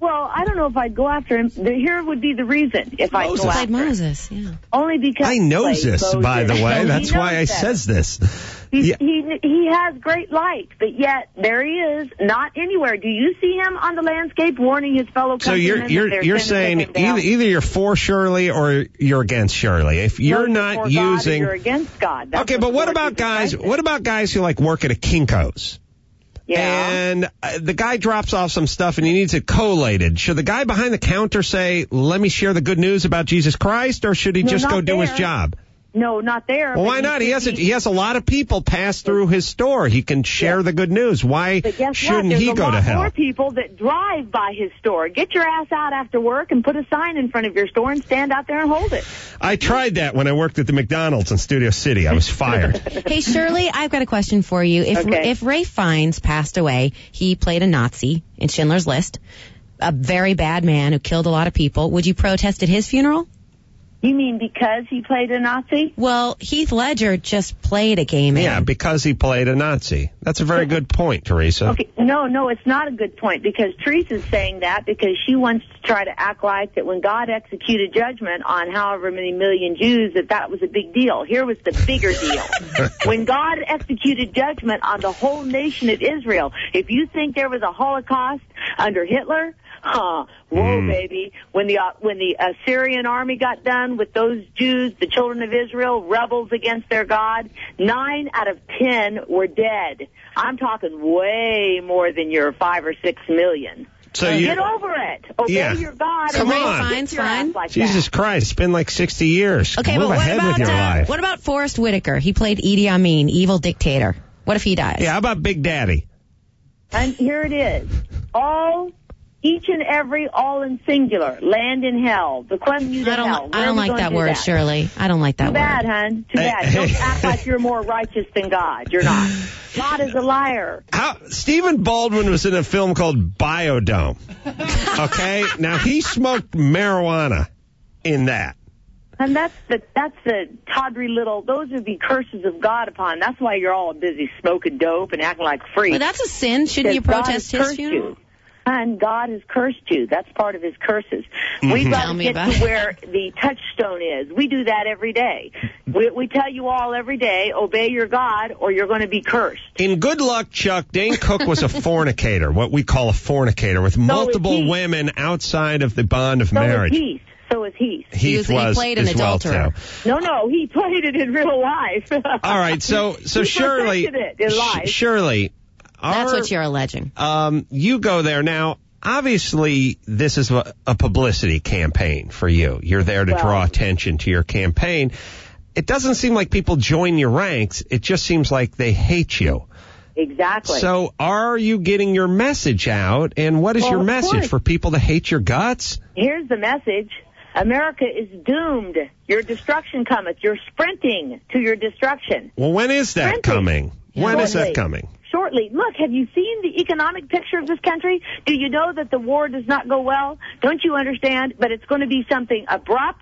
Well, I don't know if I'd go after him. The, here would be the reason if I go
Moses.
after
Played Moses, yeah.
Only because
I knows
he played
this,
Moses.
by the way.
He
That's
knows
why I
that.
says this.
He's,
Yeah.
He he has great light, but yet there he is, not anywhere. Do you see him on the landscape warning his fellow
So
countrymen?
you're
that
you're
they're
you're
sinning
saying
him down?
either, either you're for Shirley or you're against Shirley. If you're
No,
not
for God or
using
you're against God. That's
Okay, but what
the
about
Lord Jesus
guys?
Christ
What about guys who like work at a Kinko's?
Yeah.
And uh, the guy drops off some stuff and he needs it collated. Should the guy behind the counter say, "Let me share the good news about Jesus Christ," or should he
No,
just
not
go do his
there.
job?
No, not there.
Well,
but
why not? He
could
has a,
be-
he has a lot of people pass through his store. He can share the good news. Why
But guess
shouldn't
what? There's
he
a
go
lot
to hell?
more people that drive by his store. Get your ass out after work and put a sign in front of your store and stand out there and hold it.
I tried that when I worked at the McDonald's in Studio City. I was fired.
Hey, Shirley, I've got a question for you. If
Okay.
if Ray Fiennes passed away, he played a Nazi in Schindler's List, a very bad man who killed a lot of people. Would you protest at his funeral?
You mean because he played a Nazi?
Well, Heath Ledger just played a gay man.
Yeah, because he played a Nazi. That's a very good point, Teresa.
Okay, no, no, it's not a good point because Teresa's saying that because she wants to try to act like that when God executed judgment on however many million Jews that that was a big deal. Here was the bigger deal. When God executed judgment on the whole nation of Israel, if you think there was a Holocaust under Hitler, huh, whoa,
Mm.
baby. When the uh, when the Assyrian army got done with those Jews, the children of Israel, rebels against their God, nine out of ten were dead. I'm talking way more than your five or six million.
So you-
Get over it. Obey
Yeah.
your God.
So
and
Ray
don't
Fiennes,
get your ass
fine?
like
Jesus Christ, it's been like sixty years.
Okay,
Move
but what
ahead
about
with your
uh,
life.
what about Forrest Whitaker? He played Idi Amin, evil dictator. What if he dies?
Yeah, how about Big Daddy?
that. And here it is. All, each and every, all in singular. Land in hell. The Bequem
I don't,
hell.
I
Where
don't
are we
like
going
that
to
word,
that?
Shirley. I don't like that
Too bad,
word.
hon. Too
Hey,
bad. Don't
hey.
act like you're more righteous than God. You're not. God is a liar.
How, Stephen Baldwin was in a film called Biodome. Okay? Now, he smoked marijuana in that.
And that's the that's the tawdry little. Those would be curses of God upon. That's why you're all busy smoking dope and acting like freaks.
Well, that's a sin. Shouldn't you
Because God
protest
has
his
cursed
funeral?
you. And God has cursed you. That's part of his curses. We've got
Tell
to
me
get
about
to
it.
where the touchstone is. We do that every day. We, we tell you all every day, obey your God or you're going to be cursed.
In Good Luck, Chuck, Dane Cook was a fornicator, what we call a fornicator, with multiple
he.
women outside of the bond of
So
marriage.
is Heath. So is Heath.
Heath
He was- he
was
played an
as well,
adulterer.
too.
No, no, he played it in real life.
All right, so so
He
Shirley,
perfected it in life.
Sh- Shirley,
That's
our-
what you're alleging.
Um, you go there now. Obviously, this is a, a publicity campaign for you. You're there to
Well-
draw attention to your campaign. It doesn't seem like people join your ranks. It just seems like they hate you.
Exactly.
So, are you getting your message out? And what is
Well,
your
of
message
course.
for people to hate your guts?
Here's the message. America is doomed. Your destruction cometh. You're sprinting to your destruction.
Well, when is that
Sprinting.
coming? When is
Shortly.
that coming?
Shortly. Look, have you seen the economic picture of this country? Do you know that the war does not go well? Don't you understand? But it's going to be something abrupt,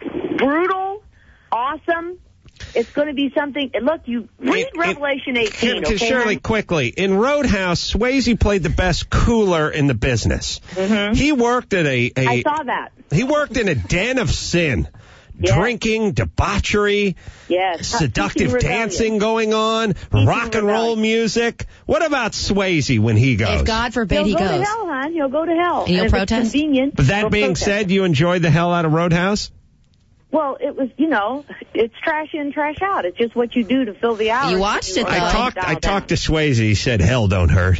brutal, awesome. It's going to be something. Look, you read
It- it-
Revelation eighteen,
Can-
okay?
Shirley,
hon?
quickly. In Roadhouse, Swayze played the best cooler in the business.
Mhm.
He worked at a, a
I saw that.
he worked in a den of sin.
Yes.
Drinking, debauchery,
Yes.
seductive
Teaching rebellion.
dancing going on, rock and roll music. What about Swayze when he goes?
If God forbid
He'll
he
go to
goes.
hell, hon. He'll go to hell.
And you'll
if it's
protest?
convenient,
But that
he'll
being
protest.
said, you enjoyed the hell out of Roadhouse?
Well, it was, you know, it's trash in, trash out. It's just what you do to fill the hours.
You watched it,
are
though.
I
going
talked
down,
I
down.
talked to Swayze. He said, hell don't hurt.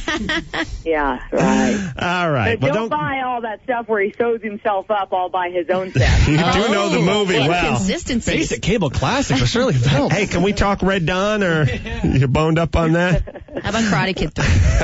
Yeah, right.
All right.
But
Well,
don't,
don't
buy all that stuff where he sews himself up all by his own self.
you do know the movie
Oh,
well.
Consistency.
Basic cable classic for Shirley Phelps.
Hey, can we talk Red Dawn, or you boned up on that?
How about Karate Kid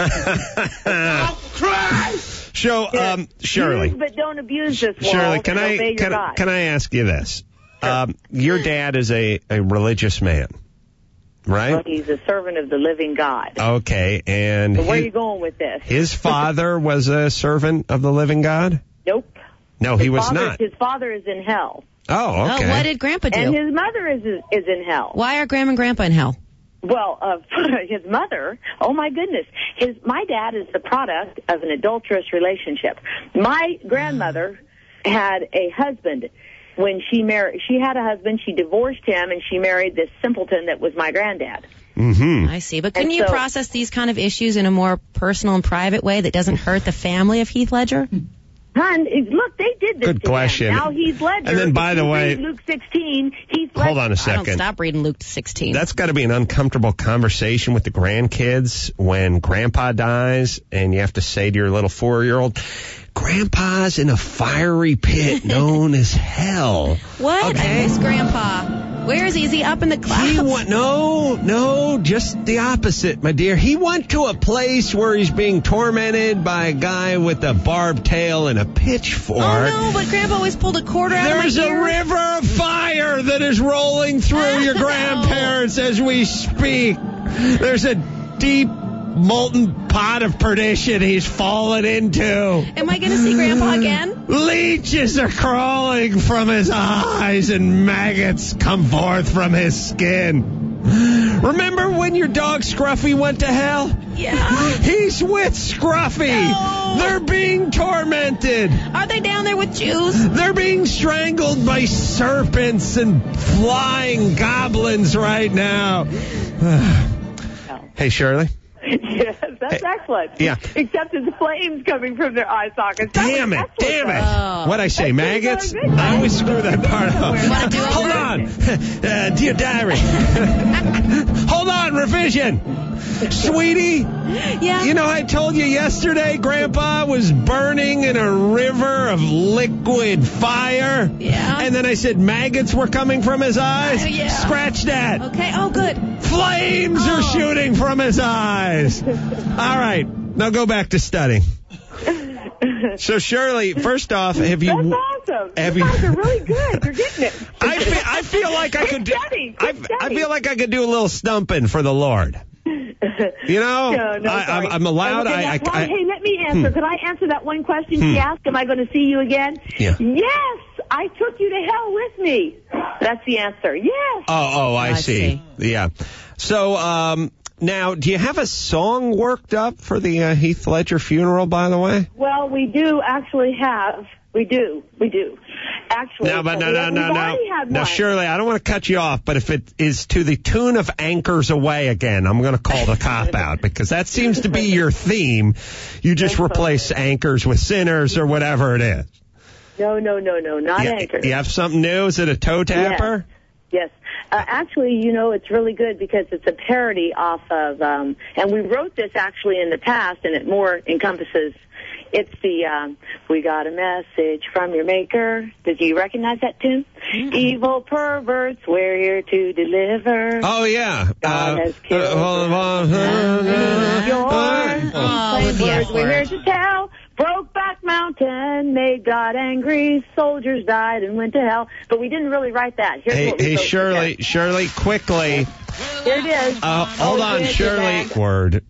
three?
Show, um, Shirley.
Use but don't abuse this world.
Shirley, can
and
I
obey your
can,
God.
can I ask you this? Um, your dad is a, a religious man,
Well,
right?
he's a servant of the living God.
Okay, and
So where are
his,
you going with this?
his father was a servant of the living God?
Nope.
No,
His
he was
father,
not.
His father is in hell.
Oh, okay.
Oh, what did Grandpa do?
And his mother is is in hell.
Why are Grandma and Grandpa in hell?
Well, uh, his mother, oh my goodness. His My dad is the product of an adulterous relationship. My grandmother had a husband. When she married, she had a husband, she divorced him, and she married this simpleton that was my granddad.
Mm-hmm.
I see. But couldn't
And
you
so-
process these kind of issues in a more personal and private way that doesn't hurt the family of Heath Ledger?
Hon, look, they did this
Good
to
question.
him. Now Heath Ledger.
And then, by
if
the
you
way-
read Luke sixteen, Heath Ledger.
Hold on a
I
second.
don't stop reading Luke sixteen.
That's got to be an uncomfortable conversation with the grandkids when Grandpa dies and you have to say to your little four-year-old, Grandpa's in a fiery pit known as hell.
What?
Okay.
I miss Grandpa. Where is he? Is he up in the clouds?
He went, no, no, just the opposite, my dear. He went to a place where he's being tormented by a guy with a barbed tail and a pitchfork.
Oh, no, but Grandpa always pulled a quarter out
There's
of my
a
ear.
river of fire that is rolling through your grandparents as we speak. There's a deep, molten pot of perdition he's fallen into.
Am I going to see Grandpa again?
Leeches are crawling from his eyes and maggots come forth from his skin. Remember when your dog Scruffy went to hell?
Yeah.
He's with Scruffy.
No.
They're being tormented.
Are they down there with Jews?
They're being strangled by serpents and flying goblins right now. Hey, Shirley.
Yes, that's excellent.
Yeah.
Except it's flames coming from their eye sockets. That
Damn
was
it,
excellent,
damn it.
Oh.
What'd I say,
That's pretty
maggots?
good.
I always screw that part up.
Wanna do it
Hold
over?
on. Uh, dear diary. Hold on, revision. Sweetie,
Yeah.
you know I told you yesterday Grandpa was burning in a river of liquid fire?
Yeah.
And then I said maggots were coming from his eyes?
Uh, yeah.
Scratch that.
Okay. Oh, good.
Flames
Oh.
are shooting from his eyes. All right, now go back to studying. So, Shirley, first off, have you...
That's awesome.
Have
you
you-
guys are really good. You're getting it.
I feel, I feel like I could do...
Steady,
I,
keep
I
steady.
feel like I could do a little stumping for the Lord. You know,
No, no,
I,
sorry.
I'm, I'm allowed.
Okay,
I, I,
that's
I,
why- hey, let me answer.
Hmm.
Could I answer that one question
Hmm.
she asked? Am I going to see you again?
Yeah.
Yes, I took you to hell with me. That's the answer. Yes.
Oh, oh, I,
I
see. Yeah. So, um, now, do you have a song worked up for the uh, Heath Ledger funeral, by the way?
Well, we do actually have. We do. We do. Actually.
No, but no,
we
no,
have-
no,
we've
no.
already had
Now,
one.
Shirley, I don't want to cut you off, but if it is to the tune of Anchors Away again, I'm going to call the cop out because that seems to be your theme. You just replace anchors with sinners or whatever it is.
No, no, no, no, not
You,
anchors.
you have something new? Is it a toe tapper?
Yes. Uh, actually, you know, it's really good because it's a parody off of, um, and we wrote this actually in the past, and it more encompasses. It's the, um, we got a message from your maker. Did you recognize that tune? Mm-hmm. Evil perverts, we're here to deliver.
Oh, yeah.
God
Uh,
has killed
uh, hold on, uh,
your
Oh,
plain
the
words
F
we're here
word.
to tell. Brokeback Mountain made God angry. Soldiers died and went to hell. But we didn't really write that. Here's
Hey,
what we
hey,
wrote
Shirley, Shirley, quickly.
Here it is.
Uh, hold
Oh,
on,
good,
Shirley.
good.
Word.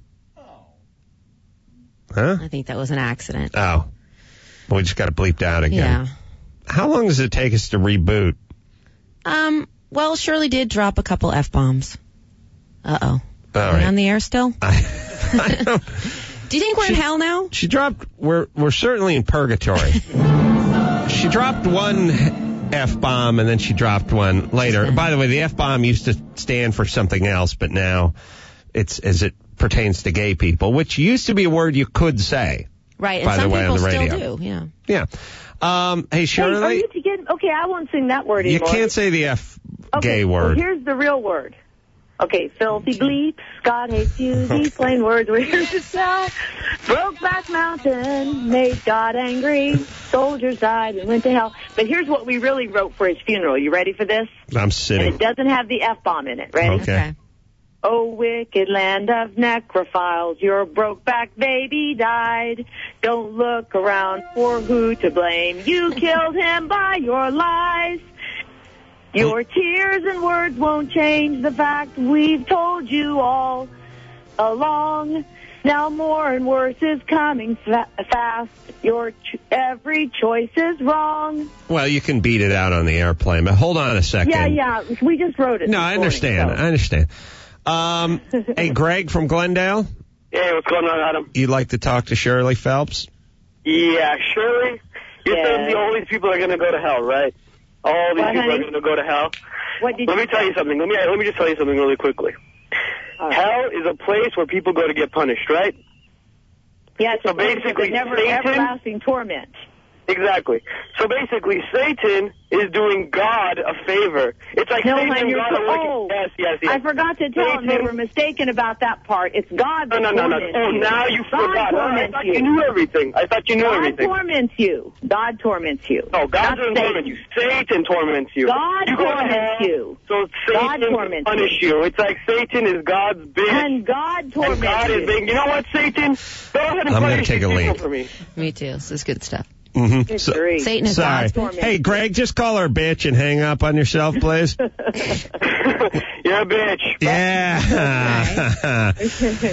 Huh?
I think that was an accident.
Oh. Well, we just got to bleeped out again.
Yeah.
How long does it take us to reboot?
Um. Well, Shirley did drop a couple F-bombs. Uh-oh.
All
Are we
right.
on the air still?
I, I don't,
Do you think we're in hell now?
she dropped, we're, we're certainly in purgatory. She dropped one F-bomb and then she dropped one later. By the way, the F-bomb used to stand for something else, but now it's as it pertains to gay people, which used to be a word you could say.
Right, and
By
some
the way,
people
on the
still
radio.
do, yeah.
Yeah. Um, hey,
Hey, are
Shirley,
you to get, okay, I won't sing that word
you
anymore.
can't say the F
okay,
gay
well,
word.
here's the real word. Okay, filthy bleeps, God hates you, these plain words we're here to tell. Brokeback Mountain made God angry. Soldiers died and went to hell. But here's what we really wrote for his funeral. You ready for this?
I'm
And
sitting.
it doesn't have the F-bomb in it. Ready?
Okay.
Oh, wicked land of necrophiles, your brokeback baby died. Don't look around for who to blame. You killed him by your lies. Your tears and words won't change the fact we've told you all along. Now more and worse is coming fa- fast. Your ch- every choice is wrong.
Well, you can beat it out on the airplane, but hold on a second.
Yeah, yeah, we just wrote it.
No,
this
I
morning,
understand.
so.
I understand. Um, hey, Greg from Glendale.
Hey, what's going on, Adam?
You'd like to talk to Shirley Phelps?
Yeah, Shirley, you're
Yeah.
saying the all these people are going to go to hell, right? All these
What,
people
honey?
are going to go to hell.
What did
Let
you
me tell you something. Let me let me just tell you something really quickly. Hell is a place where people go to get punished, right?
Yeah, it's
So
a place of
basically,
never
Satan-
everlasting torment.
Exactly. So basically, Satan is doing God a favor. It's like
No,
Satan
hon,
and
you're
God
so
are working.
old.
Yes, yes, yes.
I forgot to tell them they
Satan-
were mistaken about that part. It's God
No,
that
no, no, no.
torments
Oh,
you.
now you
God
forgot. I
torments
thought
you.
you knew everything. I thought you knew
God
everything.
torments you. God torments you.
No, God
Not
doesn't
Satan.
torment you. Satan torments you.
God
you go to
torments
hell,
you.
So
God
Satan
torments
can punish you. It's like Satan is God's bitch.
And God torments
and God
you.
is being, you know what, Satan? Go ahead and
I'm gonna
punish
take
these
a
people
leak.
for me.
Me too. This is good stuff.
Mm-hmm. So,
Satan is
sorry.
God's torment.
Hey, Greg, just call her a bitch and hang up on yourself, please.
You're a bitch.
Yeah.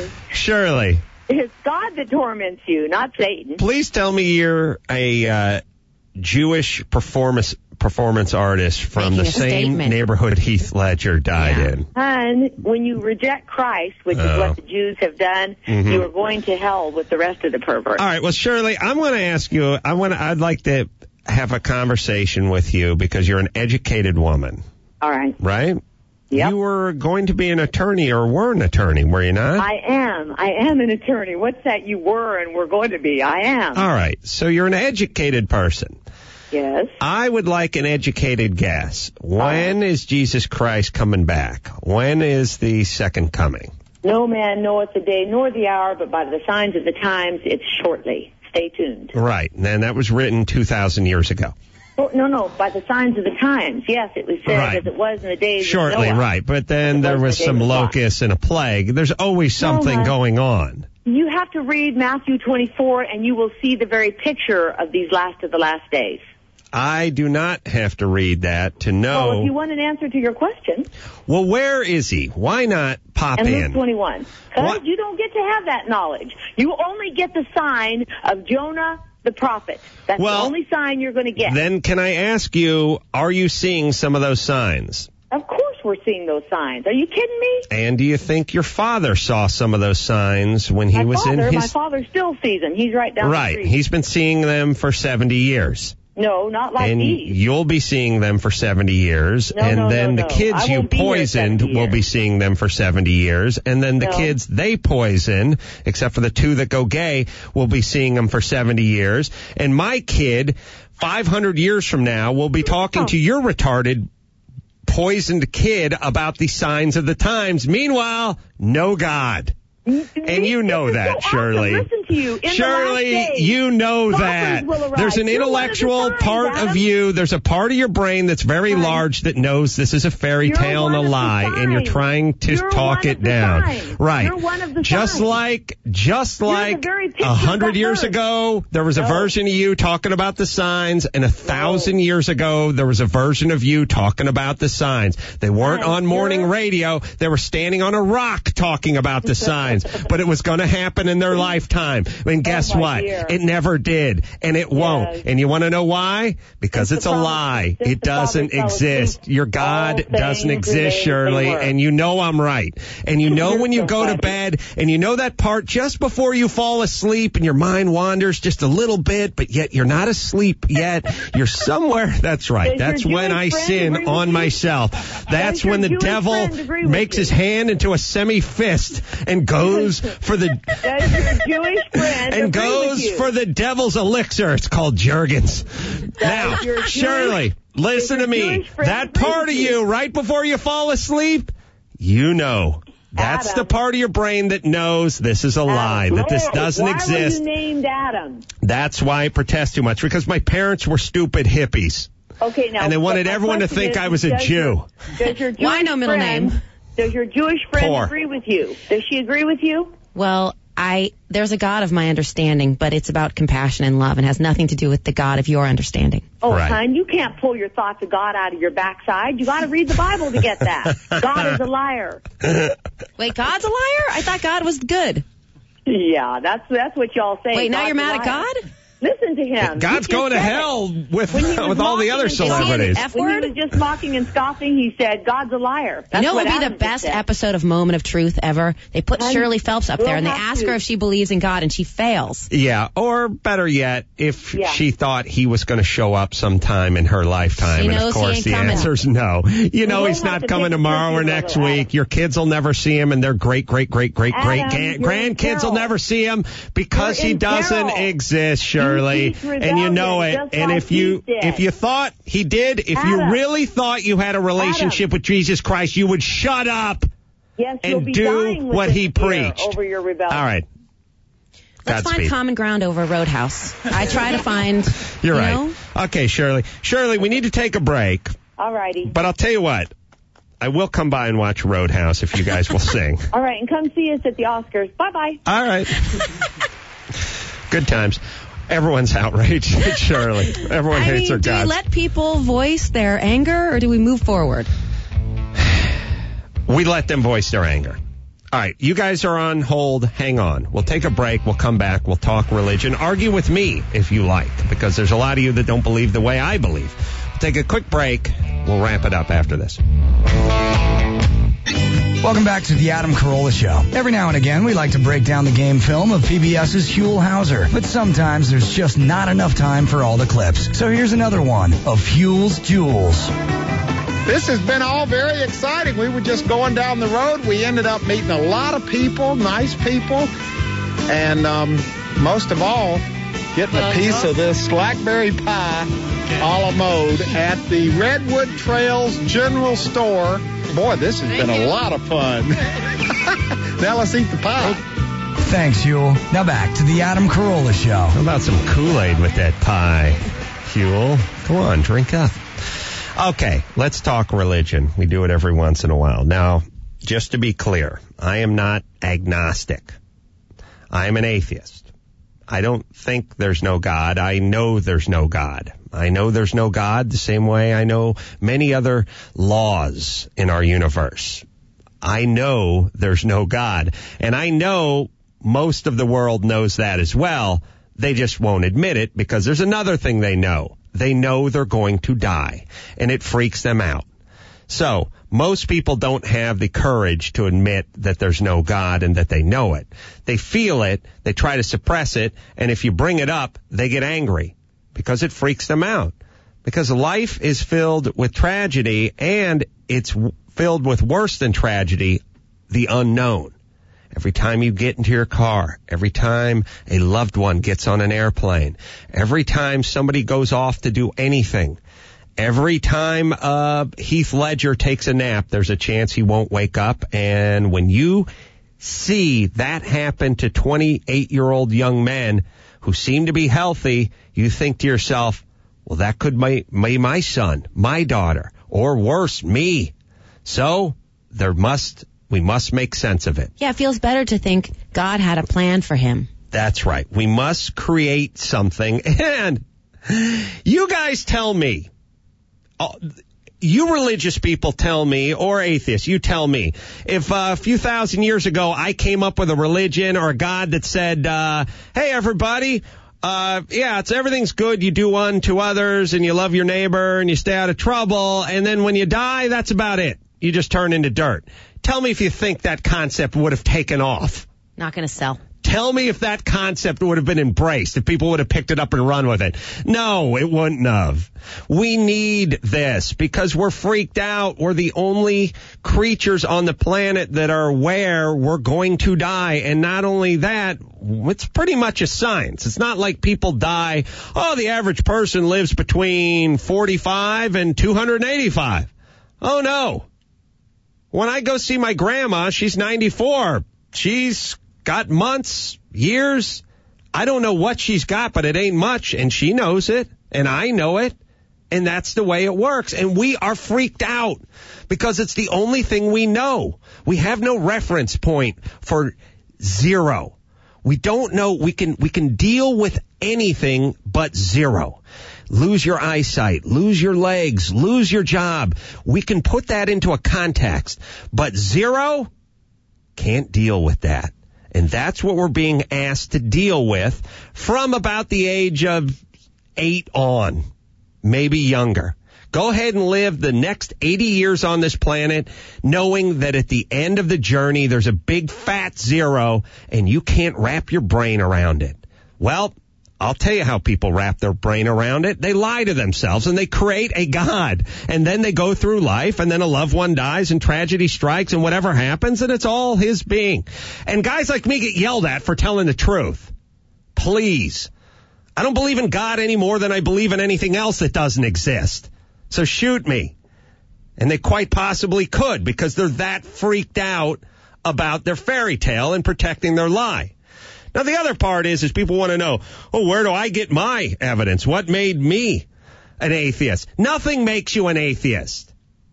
Shirley,
It's God that torments you, not Satan.
please tell me you're a uh, Jewish performance performance artist from
Making
the
a
same
statement.
neighborhood Heath Ledger died in.
And when you reject Christ, which is
Oh.
what the Jews have done,
Mhm.
you are going to hell with the rest of the perverts.
All right. Well, Shirley, I'm going to ask you. I want. I'd like to have a conversation with you because you're an educated woman,
All right.
right? You were going to be an attorney, or were an attorney, were you not?
I am. I am an attorney. What's that you were and we're going to be? I am.
All right. So you're an educated person.
Yes.
I would like an educated guess. When is Jesus Christ coming back? When is the second coming?
No man knoweth the day nor the hour, but by the signs of the times, it's shortly. Stay tuned.
Right. And that was written two thousand years ago.
Oh, no, no, by the signs of the times. Yes, it was said
Right.
as it was in the days
Shortly,
of Noah.
right. But then there
was
was
the day
some
of Lot.
locusts and a plague. There's always something
hon.
going on.
You have to read Matthew twenty-four, and you will see the very picture of these last of the last days.
I do not have to read that to
Well, if you
know.
want an answer to your question,
Well, where is he? Why not pop
and Luke
in?
twenty-one. Because
What?
you don't get to have that knowledge. You only get the sign of Jonah the prophet. That's
Well,
the only sign you're going to get.
Then can I ask you, are you seeing some of those signs?
Of course we're seeing those signs. Are you kidding me?
And do you think your father saw some of those signs when he
my
was
father,
in
my
his...
father still sees them. He's right down the
Right.
street.
He's been seeing them for seventy years.
No, not like
and
these.
you'll be seeing them for seventy years.
No,
and
no,
then
no,
the
no.
kids
I
you
won't be here
poisoned
seventy
will be seeing them for seventy years. And then the
No.
kids they poison, except for the two that go gay, will be seeing them for seventy years. And my kid, five hundred years from now, will be talking to your retarded poisoned kid about the signs of the times. Meanwhile, no God. And you know that, Shirley.
Listen to you. In
Shirley,
the last days,
you know
scoffers
that.
will arise.
There's an
You're
intellectual
one of the signs,
part
Adam.
of you, there's a part of your brain that's very large that knows this is a fairy
You're
tale and a
one of the
lie, and you're
signs.
trying to
You're
talk
one
it
of the
down.
signs.
Right.
You're one of the
just
signs.
like, just
You're the
like
very picture
a
of
hundred
the
years
earth.
ago, there was a
No.
version of you talking about the signs, and a thousand years ago, there was a version of you talking about the signs. They weren't on morning radio. They were standing on a rock talking about the signs, but it was going to happen in their lifetime. And guess
Oh, my
what?
dear.
It never did, and it won't.
Yes.
And you want to know why? Because
Since
it's
the
a
Father-
lie.
since
It
the Father
doesn't
fell
exist.
asleep,
Your God
all
doesn't
things
exist,
remain as they
Shirley,
were.
and you know I'm right. And you know
You're
when you
so
go to
funny.
bed, and you know that part just before you fall asleep, and your mind wanders just a little bit, but yet you're not asleep yet. You're somewhere. That's right.
Does your
That's when
Jewish
I
friend
sin
agree with
on
you?
myself. That's
Does your
when the
Jewish
devil
friend agree with
makes
you?
his hand into a semi-fist and goes for the
Does your Jewish friend
and
agree with
goes
you?
for the devil's elixir. It's called Jergens. Now,
your Jewish-
Shirley, listen
does
to
your
me.
Jewish friend
That
agree
part
with
of you, right before you fall asleep, you know. That's
Adam.
the part of your brain that knows this is a lie, that this
Oh,
doesn't
why
exist.
were you named Adam?
That's why I protest too much, because my parents were stupid hippies.
Okay, now.
And they wanted
but my
everyone to
question
think
is,
I was a
does
Jew.
Your, does your Jewish
Why no middle
friend,
name?
Does your Jewish friend
Poor.
agree with you? Does she agree with you?
Well, I there's a God of my understanding, but it's about compassion and love and has nothing to do with the God of your understanding.
Oh,
Right.
hon, you can't pull your thoughts of God out of your backside. You got to read the Bible to get that. God is a liar.
Wait, God's a liar? I thought God was good.
Yeah, that's that's what y'all say.
Wait, now
God's
you're
a
mad at
liar.
God?
Listen to him.
God's
He just
going to
said it.
hell with
When he was
with all the
mocking
other
and scoffing-
celebrities.
F
When
word?
he was just mocking and scoffing, he said, God's a liar.
You
That's
know
what
what would be
Adam
the
just
best
said.
episode of Moment of Truth ever? They put
Honey,
Shirley Phelps up
we'll
there and they
have
ask
to-
her if she believes in God and she fails.
Yeah, or better yet, if
Yeah.
she thought he was going to show up sometime in her lifetime.
She
and
knows
of
he
course
ain't
the
coming.
answer's no. You know
we'll
he's
have
not
to
coming
take a
tomorrow or
picture
next
of it,
week.
Adam.
Your kids will never see him, and their great, great, great, great, great
Adam,
ga-
you're in
grandkids will
peril.
never see him because
You're
he
in
doesn't
peril.
exist, Shirley.
He's
And you know it.
rebellion, just
And
like
if you
he did.
if you thought he did, if you
Adam.
really thought you had a relationship with Jesus Christ, you would shut up.
Yes,
and
you'll be
do
dying with
what
this
he
fear
preached.
over your rebellion.
All right.
Let's
Godspeed.
find common ground over Roadhouse. I try to find.
You're
you
right.
know?
Okay, Shirley. Shirley, we need to take a break.
All righty.
But I'll tell you what. I will come by and watch Roadhouse if you guys will sing.
All right, and come see us at the Oscars. Bye-bye.
All right. Good times. Everyone's outraged at Shirley. Everyone
I
hates
mean,
her
do we
guts.
let people voice their anger or do we move forward?
We let them voice their anger. All right, you guys are on hold. Hang on. We'll take a break. We'll come back. We'll talk religion. Argue with me if you like, because there's a lot of you that don't believe the way I believe. We'll take a quick break. We'll wrap it up after this.
Welcome back to the Adam Carolla Show. Every now and again, we like to break down the game film of PBS's Huell Hauser, but sometimes there's just not enough time for all the clips. So here's another one of Huell's Jewels.
This has been all very exciting. We were just going down the road. We ended up meeting a lot of people, nice people, and um, most of all, getting a piece of this blackberry pie a la mode at the Redwood Trails General Store. Boy, this has been a lot of fun. Now let's eat the pie.
Thanks, Huell. Now back to the Adam Carolla Show.
How about some Kool-Aid with that pie, Huell? Come on, drink up. Okay, let's talk religion. We do it every once in a while. Now, just to be clear, I am not agnostic. I am an atheist. I don't think there's no God. I know there's no God. I know there's no God the same way I know many other laws in our universe. I know there's no God. And I know most of the world knows that as well. They just won't admit it because there's another thing they know. They know they're going to die, and it freaks them out. So most people don't have the courage to admit that there's no God and that they know it. They feel it, they try to suppress it, and if you bring it up, they get angry because it freaks them out. Because life is filled with tragedy, and it's filled with worse than tragedy, the unknown. Every time you get into your car, every time a loved one gets on an airplane, every time somebody goes off to do anything, every time uh, Heath Ledger takes a nap, there's a chance he won't wake up. And when you see that happen to twenty-eight-year-old young men who seem to be healthy, you think to yourself, well, that could be my, my son, my daughter, or worse, me. So there must... We must make sense of it.
Yeah, it feels better to think God had a plan for him.
That's right. We must create something. And you guys tell me, uh, you religious people tell me, or atheists, you tell me, if uh, a few thousand years ago I came up with a religion or a God that said, uh, hey, everybody, uh, yeah, it's everything's good. You do unto others and you love your neighbor and you stay out of trouble. And then when you die, that's about it. You just turn into dirt. Tell me if you think that concept would have taken off.
Not going to sell.
Tell me if that concept would have been embraced, if people would have picked it up and run with it. No, it wouldn't have. We need this because we're freaked out. We're the only creatures on the planet that are aware we're going to die. And not only that, it's pretty much a science. It's not like people die. Oh, the average person lives between forty-five and two hundred eighty-five. Oh, no. When I go see my grandma, she's ninety-four. She's got months, years. I don't know what she's got, but it ain't much. And she knows it. And I know it. And that's the way it works. And we are freaked out because it's the only thing we know. We have no reference point for zero. We don't know. We can, we can deal with anything but zero. Lose your eyesight, lose your legs, lose your job. We can put that into a context, but zero can't deal with that. And that's what we're being asked to deal with from about the age of eighty-eight on, maybe younger. Go ahead and live the next eighty years on this planet knowing that at the end of the journey there's a big fat zero and you can't wrap your brain around it. Well, I'll tell you how people wrap their brain around it. They lie to themselves and they create a God. And then they go through life and then a loved one dies and tragedy strikes and whatever happens and it's all his being. And guys like me get yelled at for telling the truth. Please. I don't believe in God any more than I believe in anything else that doesn't exist. So shoot me. And they quite possibly could because they're that freaked out about their fairy tale and protecting their lie. Now, the other part is, is people want to know, oh, where do I get my evidence? What made me an atheist? Nothing makes you an atheist.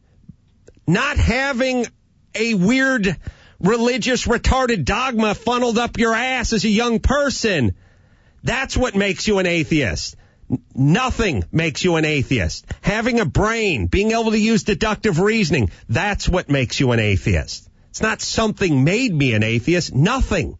Not having a weird religious retarded dogma funneled up your ass as a young person, that's what makes you an atheist. Nothing makes you an atheist. Having a brain, being able to use deductive reasoning, that's what makes you an atheist. It's not something made me an atheist. Nothing.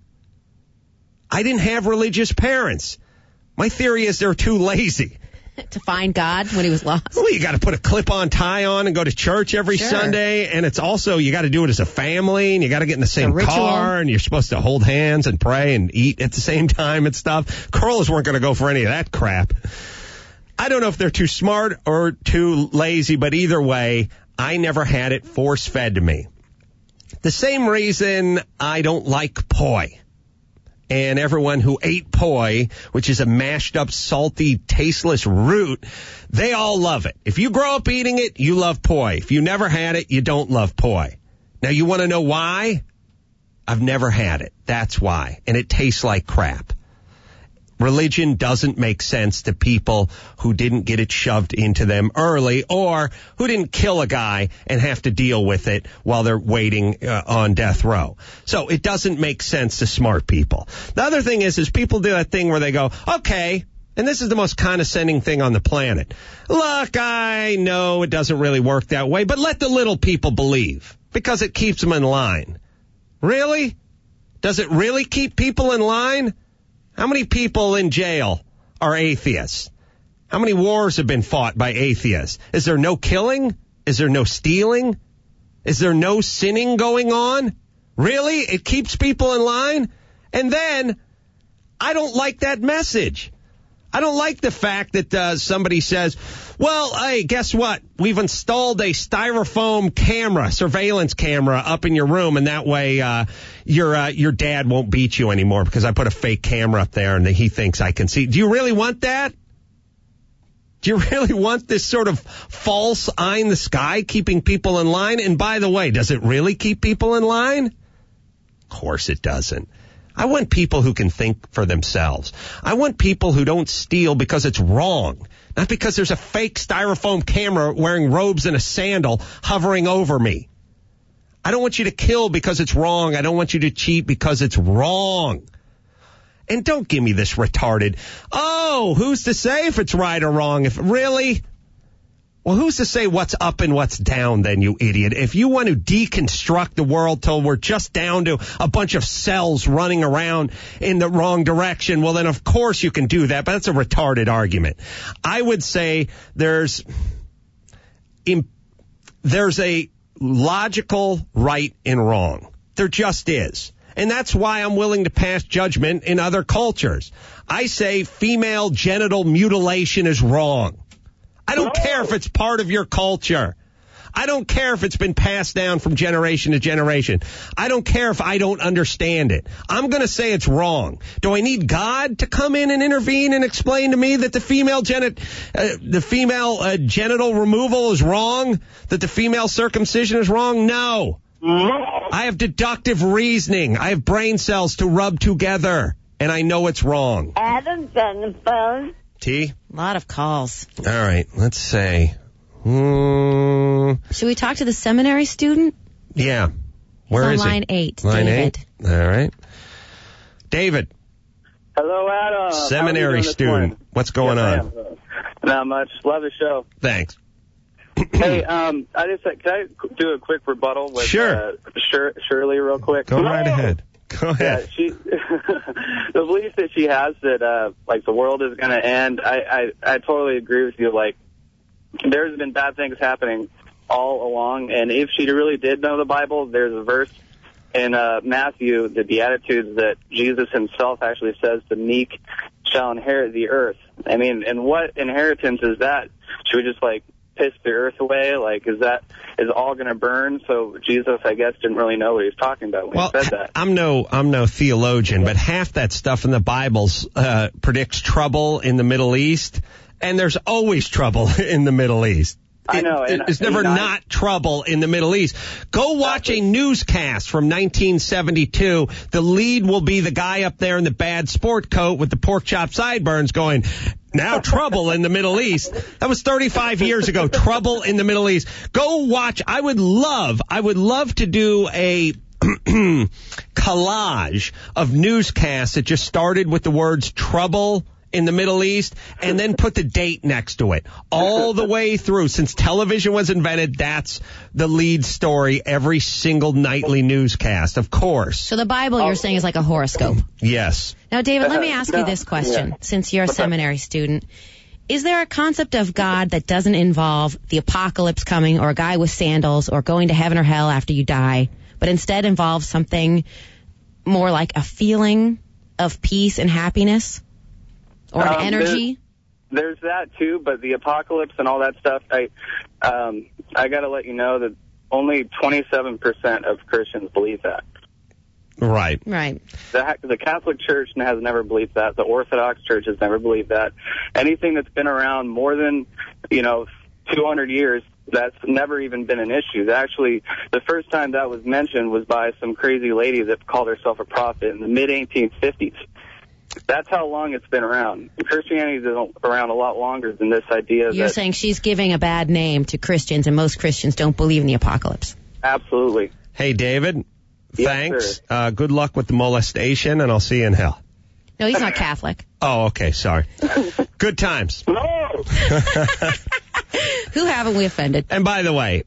I didn't have religious parents. My theory is they're too lazy.
To find God when he was lost.
Well, you got to put a clip-on tie on and go to church every
Sure.
Sunday, and it's also, you got to do it as a family, and you got to get in the same car, and you're supposed to hold hands and pray and eat at the same time and stuff. Curlers weren't going to go for any of that crap. I don't know if they're too smart or too lazy, but either way, I never had it force-fed to me. The same reason I don't like poi. And everyone who ate poi, which is a mashed up, salty, tasteless root, they all love it. If you grow up eating it, you love poi. If you never had it, you don't love poi. Now, you want to know why? I've never had it. That's why. And it tastes like crap. Religion doesn't make sense to people who didn't get it shoved into them early or who didn't kill a guy and have to deal with it while they're waiting uh, on death row. So it doesn't make sense to smart people. The other thing is, is people do that thing where they go, okay, and this is the most condescending thing on the planet. Look, I know it doesn't really work that way, but let the little people believe because it keeps them in line. Really? Does it really keep people in line? How many people in jail are atheists? How many wars have been fought by atheists? Is there no killing? Is there no stealing? Is there no sinning going on? Really? It keeps people in line? And then, I don't like that message. I don't like the fact that uh, somebody says, well, hey, guess what? We've installed a styrofoam camera, surveillance camera up in your room, and that way uh, your uh, your dad won't beat you anymore because I put a fake camera up there and he thinks I can see. Do you really want that? Do you really want this sort of false eye in the sky keeping people in line? And by the way, does it really keep people in line? Of course it doesn't. I want people who can think for themselves. I want people who don't steal because it's wrong, not because there's a fake styrofoam camera wearing robes and a sandal hovering over me. I don't want you to kill because it's wrong. I don't want you to cheat because it's wrong. And don't give me this retarded, oh, who's to say if it's right or wrong? If really? Well, who's to say what's up and what's down then, you idiot? If you want to deconstruct the world till we're just down to a bunch of cells running around in the wrong direction, well, then of course you can do that, but that's a retarded argument. I would say there's, there's a logical right and wrong. There just is. And that's why I'm willing to pass judgment in other cultures. I say female genital mutilation is wrong. I don't care if it's part of your culture. I don't care if it's been passed down from generation to generation. I don't care if I don't understand it. I'm going to say it's wrong. Do I need God to come in and intervene and explain to me that the female geni- uh, the female uh, genital removal is wrong? That the female circumcision is wrong? No. I have deductive reasoning. I have brain cells to rub together, and I know it's wrong.
Adam's on the phone.
T?
A lot of calls.
All right, let's say. Mm,
Should we talk to the seminary student?
yeah. Where
He's
is
on line
he?
eight,
Line
David.
eight? All right. David,
Hello, Adam.
seminary
How are you doing this
student.
morning?
What's going
Yes, I
on?
am. Not much. Love the show.
Thanks.
Hey, um, I just can I do a quick rebuttal with
Sure.
uh, Shir- Shirley real quick?
Go right ahead. Go ahead.
Yeah, she, the belief that she has that, uh, like, the world is going to end, I, I, I totally agree with you. Like, there's been bad things happening all along, and if she really did know the Bible, there's a verse in uh, Matthew, the Beatitudes, that Jesus himself actually says the meek shall inherit the earth. I mean, and what inheritance is that? Should we just, like, piss the earth away? Like, is that, is all going to burn? So Jesus, I guess, didn't really know what he was talking about when
well,
he said that.
I'm no, I'm no theologian, but half that stuff in the Bible uh, predicts trouble in the Middle East, and there's always trouble in the Middle East.
I know.
It,
and,
it's never
and I,
not trouble in the Middle East. Go watch a newscast from nineteen seventy-two. The lead will be the guy up there in the bad sport coat with the pork chop sideburns going, now trouble in the Middle East. That was thirty-five years ago. Trouble in the Middle East. Go watch. I would love, I would love to do a collage of newscasts that just started with the words trouble in the Middle East, and then put the date next to it. All the way through. Since television was invented, that's the lead story every single nightly newscast, of course.
So the Bible, you're saying, is like a horoscope.
Yes.
Now, David, let me ask
Uh,
you this question,
yeah.
since you're a seminary student. Is there a concept of God that doesn't involve the apocalypse coming, or a guy with sandals, or going to heaven or hell after you die, but instead involves something more like a feeling of peace and happiness? Or an
Um,
energy?
There's, there's that too, but the apocalypse and all that stuff, I um, I got to let you know that only twenty-seven percent of Christians believe that.
Right.
Right.
The, the Catholic Church has never believed that. The Orthodox Church has never believed that. Anything that's been around more than, you know, two hundred years, that's never even been an issue. Actually, the first time that was mentioned was by some crazy lady that called herself a prophet in the mid eighteen fifties. That's how long it's been around. Christianity is around a lot longer than this idea.
You're
that,
saying she's giving a bad name to Christians, and most Christians don't believe in the apocalypse.
Absolutely.
Hey, David,
Yes,
thanks. Uh, good luck with the molestation, and I'll see you in hell.
No, he's not Catholic.
Oh, okay, sorry. Good times.
No!
Who haven't we offended?
And by the way,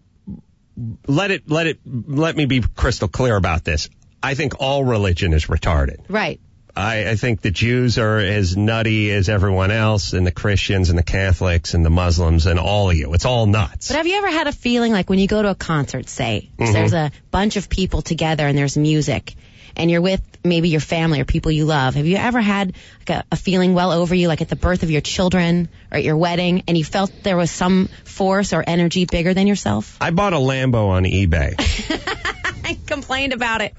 let it, let it, let me be crystal clear about this. I think all religion is retarded.
Right.
I, I think the Jews are as nutty as everyone else, and the Christians and the Catholics and the Muslims and all of you. It's all nuts.
But have you ever had a feeling like when you go to a concert, say,
Mm-hmm.
there's a bunch of people together and there's music, and you're with maybe your family or people you love. Have you ever had like a, a feeling well over you, like at the birth of your children or at your wedding, and you felt there was some force or energy bigger than yourself?
I bought a Lambo on eBay.
I complained about it.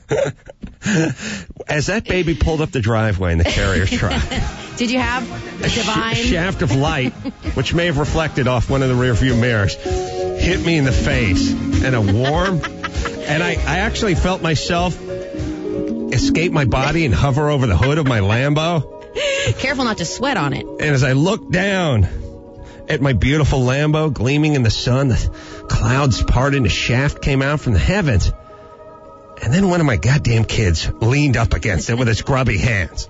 As that baby pulled up the driveway in the carrier truck,
Did you have a divine
sh- shaft of light, which may have reflected off one of the rearview mirrors, hit me in the face, and a warm, and I, I actually felt myself escape my body and hover over the hood of my Lambo.
Careful not to sweat on it.
And as I looked down at my beautiful Lambo gleaming in the sun, the clouds parted and a shaft came out from the heavens. And then one of my goddamn kids leaned up against it with his grubby hands.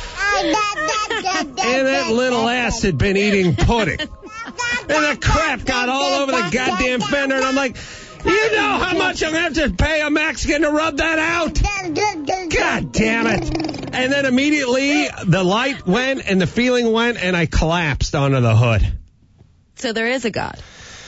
And that little ass had been eating pudding. And the crap got all over the goddamn fender. And I'm like, you know how much I'm going to have to pay a Mexican to rub that out? God damn it. And then immediately the light went and the feeling went and I collapsed onto the hood.
So there is a God.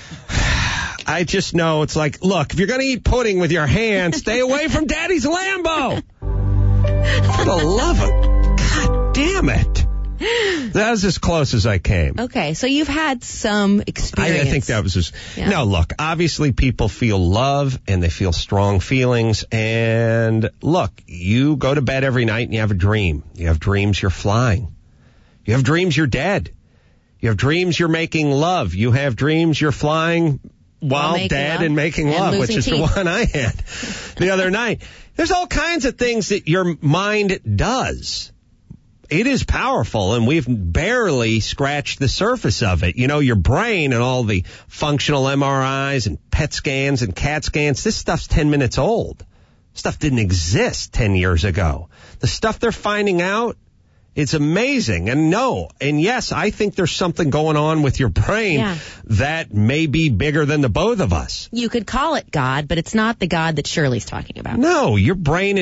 I just know it's like, look, if you're going to eat pudding with your hands, stay away from Daddy's Lambo. For the love of God damn it. That was as close as I came.
Okay, so you've had some
I,
experience.
I think that was just...
Yeah.
No, look, obviously people feel love and they feel strong feelings. And look, you go to bed every night and you have a dream. You have dreams you're flying. You have dreams you're dead. You have dreams you're making love. You have dreams you're flying while dead
love
and making
and
love, which is
losing
the
teeth.
one I had the other night. There's all kinds of things that your mind does. It is powerful, and we've barely scratched the surface of it. You know, your brain and all the functional M R Is and P E T scans and CAT scans, this stuff's ten minutes old. Stuff didn't exist ten years ago. The stuff they're finding out, it's amazing. And no, and yes, I think there's something going on with your brain
Yeah.
that may be bigger than the both of us.
You could call it God, but it's not the God that Shirley's talking about.
No, your brain is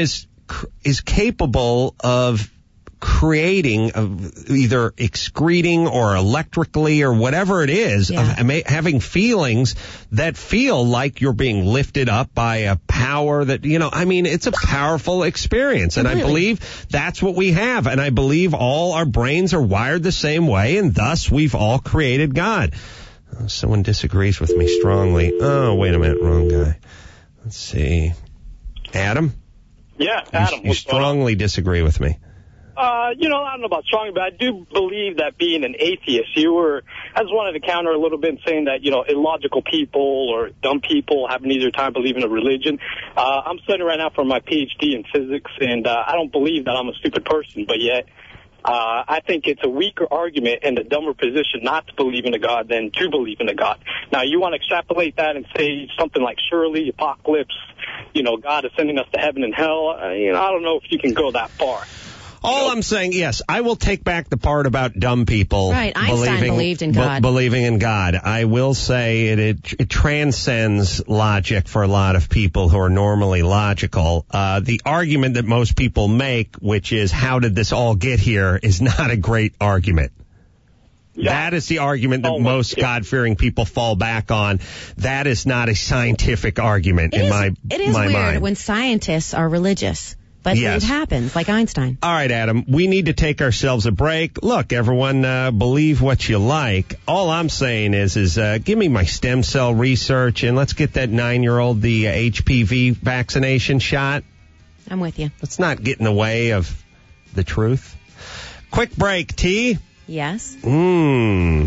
is capable of creating, of either excreting or electrically or whatever it is, yeah. of ama- having feelings that feel like you're being lifted up by a power that, you know, I mean, it's a powerful experience. And Completely. I believe that's what we have. And I believe all our brains are wired the same way, and thus we've all created God. Oh, someone disagrees with me strongly. Oh, wait a minute, wrong guy. Let's see. Adam?
Yeah, Adam.
You, you strongly disagree with me.
Uh, you know, I don't know about strong, but I do believe that being an atheist, you were, I just wanted to counter a little bit saying that, you know, illogical people or dumb people have an easier time believing in a religion. Uh, I'm studying right now for my P H D in physics, and uh, I don't believe that I'm a stupid person, but yet uh, I think it's a weaker argument and a dumber position not to believe in a God than to believe in a God. Now, you want to extrapolate that and say something like surely, apocalypse, you know, God is sending us to heaven and hell. Uh, you know, I don't know if you can go that far.
All I'm saying, yes, I will take back the part about dumb people.
Right, Einstein
believing,
believed in God.
Be- believing in God. I will say it, it, it transcends logic for a lot of people who are normally logical. Uh, the argument that most people make, which is how did this all get here, is not a great argument. Yeah. That is the argument that oh, most yeah. God-fearing people fall back on. That is not a scientific argument
it
in
is,
my,
it is
my
weird
mind.
When scientists are religious. But yes. It happens, like Einstein.
All right, Adam, we need to take ourselves a break. Look, everyone, uh, believe what you like. All I'm saying is, is uh, give me my stem cell research, and let's get that nine-year-old the uh, H P V vaccination shot.
I'm with you.
Let's not get in the way of the truth. Quick break, T.
Yes?
Mmm.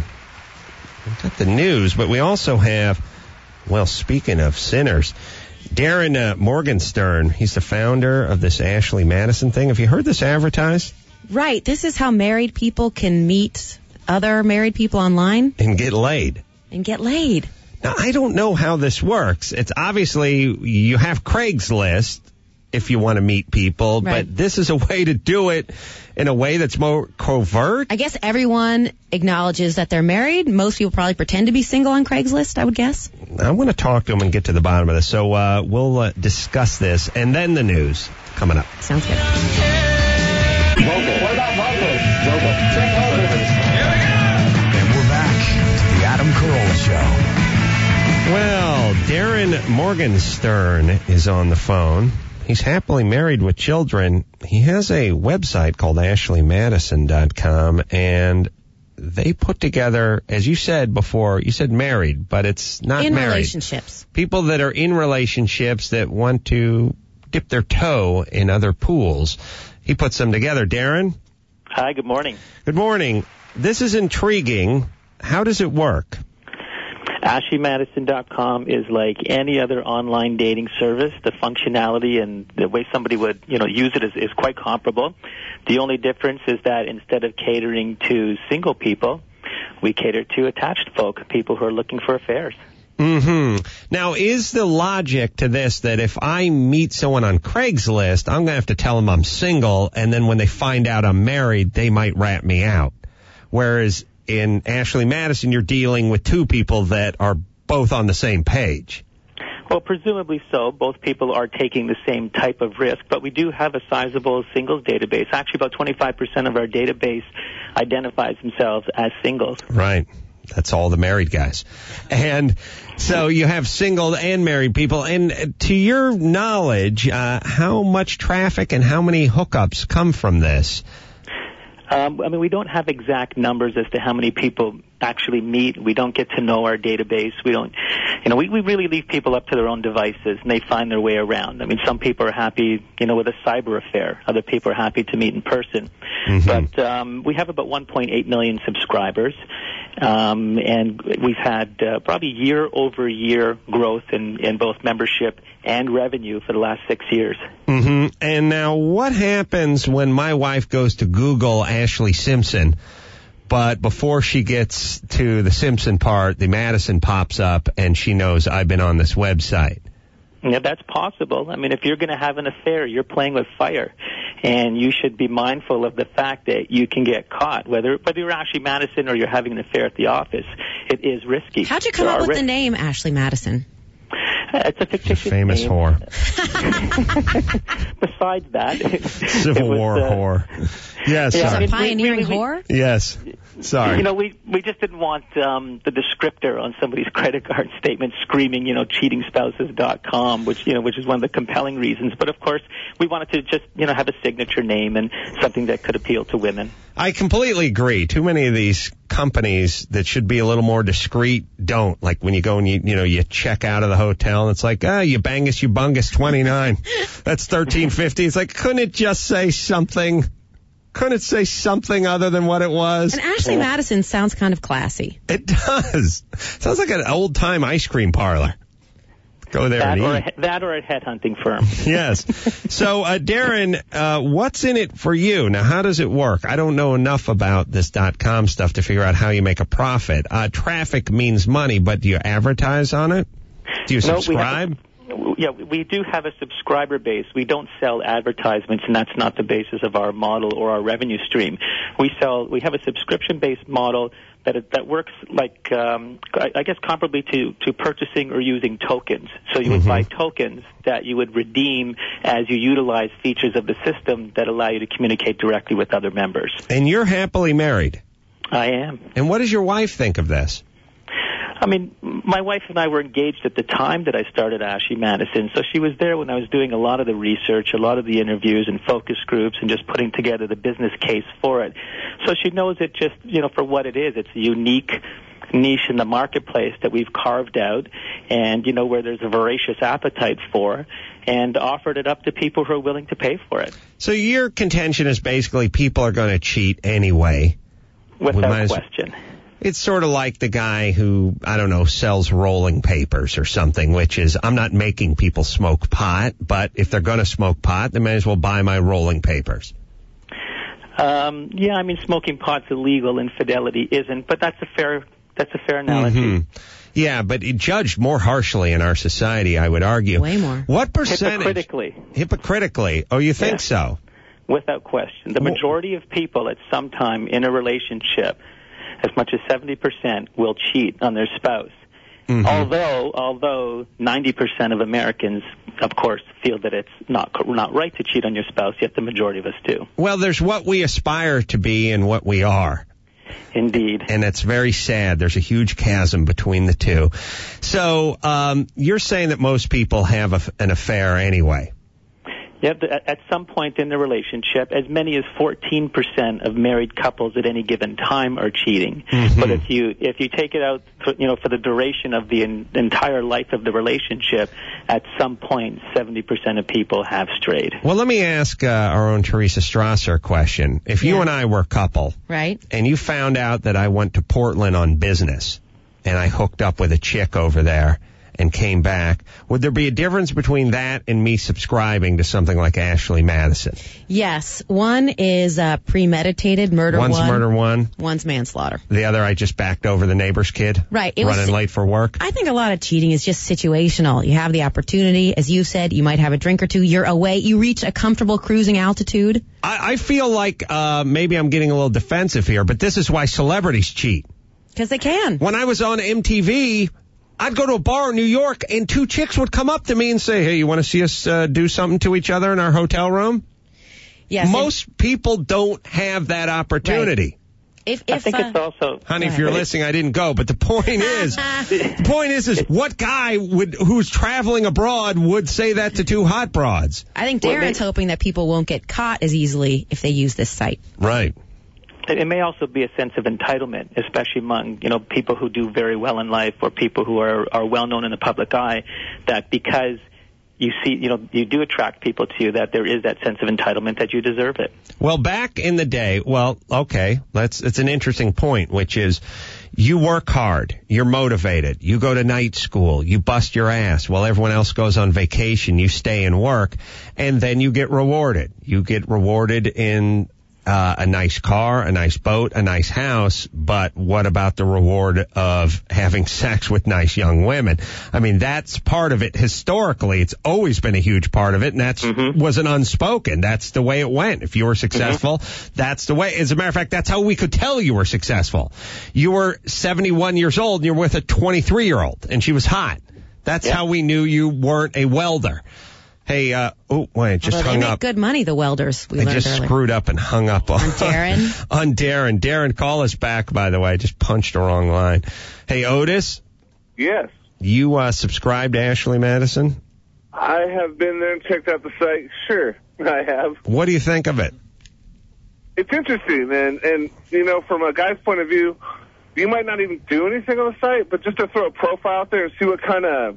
We've got the news, but we also have, well, speaking of sinners, Darren uh, Morgenstern, he's the founder of this Ashley Madison thing. Have you heard this advertised?
Right. This is how married people can meet other married people online.
And get laid.
And get laid.
Now, I don't know how this works. It's obviously, you have Craigslist if you want to meet people, right. But this is a way to do it in a way that's more covert.
I guess everyone acknowledges that they're married. Most people probably pretend to be single on Craigslist, I would guess.
I want to talk to them and get to the bottom of this. So uh, we'll uh, discuss this and then the news coming up.
Sounds good.
Vocal. What about vocals? Vocal. Check vocals.
And we're back to the Adam Carolla Show.
Well, Darren Morgenstern is on the phone. He's happily married with children. He has a website called ashley madison dot com, and they put together, as you said before, you said married, but it's not
in
married.
In relationships.
People that are in relationships that want to dip their toe in other pools. He puts them together. Darren?
Hi, good morning.
Good morning. This is intriguing. How does it work?
ashley madison dot com is like any other online dating service. The functionality and the way somebody would, you know, use it is, is quite comparable. The only difference is that instead of catering to single people, we cater to attached folk, people who are looking for affairs.
Mm-hmm. Now, is the logic to this that if I meet someone on Craigslist, I'm going to have to tell them I'm single, and then when they find out I'm married, they might rat me out? Whereas in Ashley Madison, you're dealing with two people that are both on the same page.
Well, presumably so. Both people are taking the same type of risk, but we do have a sizable singles database. Actually, about twenty-five percent of our database identifies themselves as singles.
Right. That's all the married guys. And so you have single and married people. And to your knowledge, uh, how much traffic and how many hookups come from this?
Um, I mean, we don't have exact numbers as to how many people actually meet. We don't get to know our database. We don't, you know, we, we really leave people up to their own devices, and they find their way around. I mean, some people are happy, you know, with a cyber affair. Other people are happy to meet in person. Mm-hmm. But um, we have about one point eight million subscribers, um, and we've had uh, probably year-over-year growth in, in both membership and revenue for the last six years.
Mm-hmm. And now what happens when my wife goes to Google Ashley Simpson, but before she gets to the Simpson part, the Madison pops up and she knows I've been on this website?
Yeah, that's possible. I mean, if you're going to have an affair, you're playing with fire, and you should be mindful of the fact that you can get caught, whether whether you're Ashley Madison or you're having an affair at the office. It is risky.
How'd you come
there
up with
risks.
the name Ashley Madison?
It's a fictitious
famous
name.
whore.
Besides that, it,
Civil
it was,
War
uh,
whore. Yes,
yeah,
sorry.
I mean,
Pioneering
we, we, we,
whore?
Yes. Sorry.
You know, we we just didn't want um, the descriptor on somebody's credit card statement screaming, you know, cheating spouses dot com, which you know, which is one of the compelling reasons. But of course, we wanted to just you know have a signature name and something that could appeal to women.
I completely agree. Too many of these companies that should be a little more discreet don't. Like when you go and you you know you check out of the hotel and it's like, ah, you bangus, you bungus, twenty-nine. That's thirteen fifty. It's like, couldn't it just say something? Couldn't it say something other than what it was?
And Ashley
Well,
Madison sounds kind of classy.
It does. Sounds like an old-time ice cream parlor. Go there
That
and
or,
eat.
a, that or a headhunting firm.
Yes. So, uh, Darren, uh, what's in it for you? Now, how does it work? I don't know enough about this dot-com stuff to figure out how you make a profit. Uh, traffic means money, but do you advertise on it? Do you
No, we have-
subscribe?
Yeah, we do have a subscriber base. We don't sell advertisements, and that's not the basis of our model or our revenue stream. We sell. We have a subscription-based model that it, that works like um, I, I guess comparably to to purchasing or using tokens. So you would
Mm-hmm.
buy tokens that you would redeem as you utilize features of the system that allow you to communicate directly with other members.
And you're happily married.
I am.
And what does your wife think of this?
I mean, my wife and I were engaged at the time that I started Ashley Madison, so she was there when I was doing a lot of the research, a lot of the interviews and focus groups, and just putting together the business case for it. So she knows it just, you know, for what it is. It's a unique niche in the marketplace that we've carved out, and, you know, where there's a voracious appetite for, and offered it up to people who are willing to pay for it.
So your contention is basically people are going to cheat anyway.
Without question.
It's sort of like the guy who, I don't know, sells rolling papers or something, which is, I'm not making people smoke pot, but if they're going to smoke pot, they may as well buy my rolling papers.
Um, yeah, I mean, smoking pot's illegal, infidelity isn't, but that's a fair that's a fair analogy.
Mm-hmm. Yeah, but it judged more harshly in our society, I would argue.
Way more.
What percentage?
Hypocritically.
Hypocritically. Oh, you think
Yeah.
so?
Without question. The majority of people at some time in a relationship, as much as seventy percent, will cheat on their spouse.
Mm-hmm.
Although, although ninety percent of Americans, of course, feel that it's not not right to cheat on your spouse, yet the majority of us do.
Well, there's what we aspire to be and what we are.
Indeed.
And it's very sad. There's a huge chasm between the two. So um, you're saying that most people have a, an affair anyway.
Yep, at some point in the relationship, as many as fourteen percent of married couples at any given time are cheating.
Mm-hmm.
But if you if you take it out, for, you know, for the duration of the in, entire life of the relationship, at some point, seventy percent of people have strayed.
Well, let me ask uh, our own Teresa Strasser a question. If you
Yeah.
and I were a couple,
Right.
and you found out that I went to Portland on business, and I hooked up with a chick over there, and came back, would there be a difference between that and me subscribing to something like Ashley Madison?
Yes. One is uh, premeditated murder.
One's
one.
murder one.
One's manslaughter.
The other, I just backed over the neighbor's kid.
Right. It was-
running late for work.
I think a lot of cheating is just situational. You have the opportunity. As you said, you might have a drink or two. You're away. You reach a comfortable cruising altitude.
I, I feel like uh maybe I'm getting a little defensive here, but this is why celebrities cheat.
Because they can.
When I was on M T V, I'd go to a bar in New York, and two chicks would come up to me and say, hey, you want to see us uh, do something to each other in our hotel room?
Yes.
Most people don't have that opportunity.
If,
I
if,
think
uh,
it's also
Honey, if you're listening, I didn't go. But the point is, the point is, is what guy would who's traveling abroad would say that to two hot broads?
I think
Well,
Darren's
they-
hoping that people won't get caught as easily if they use this site.
Right.
It may also be a sense of entitlement, especially among, you know, people who do very well in life or people who are, are well known in the public eye, that because you see, you know, you do attract people to you, that there is that sense of entitlement that you deserve it.
Well, back in the day, well, okay, let's, it's an interesting point, which is you work hard, you're motivated, you go to night school, you bust your ass while everyone else goes on vacation, you stay and work, and then you get rewarded. You get rewarded in Uh, a nice car, a nice boat, a nice house, but what about the reward of having sex with nice young women? I mean, that's part of it historically. It's always been a huge part of it, and that's
Mm-hmm.
wasn't unspoken. That's the way it went. If you were successful, mm-hmm. that's the way. As a matter of fact, that's how we could tell you were successful. You were seventy-one years old, and you're with a twenty-three-year-old, and she was hot. That's
Yeah.
how we knew you weren't a welder. Hey, uh, oh, wait, just
Although
hung
they make
up.
good money, the welders. We
I
learned
just
earlier.
screwed up and hung up on,
On Darren?
on Darren. Darren, call us back, by the way. I just punched the wrong line. Hey, Otis,
Yes.
you uh, subscribe to Ashley Madison?
I have been there and checked out the site. Sure, I have.
What do you think of it?
It's interesting, man. And, you know, from a guy's point of view, you might not even do anything on the site, but just to throw a profile out there and see what kind of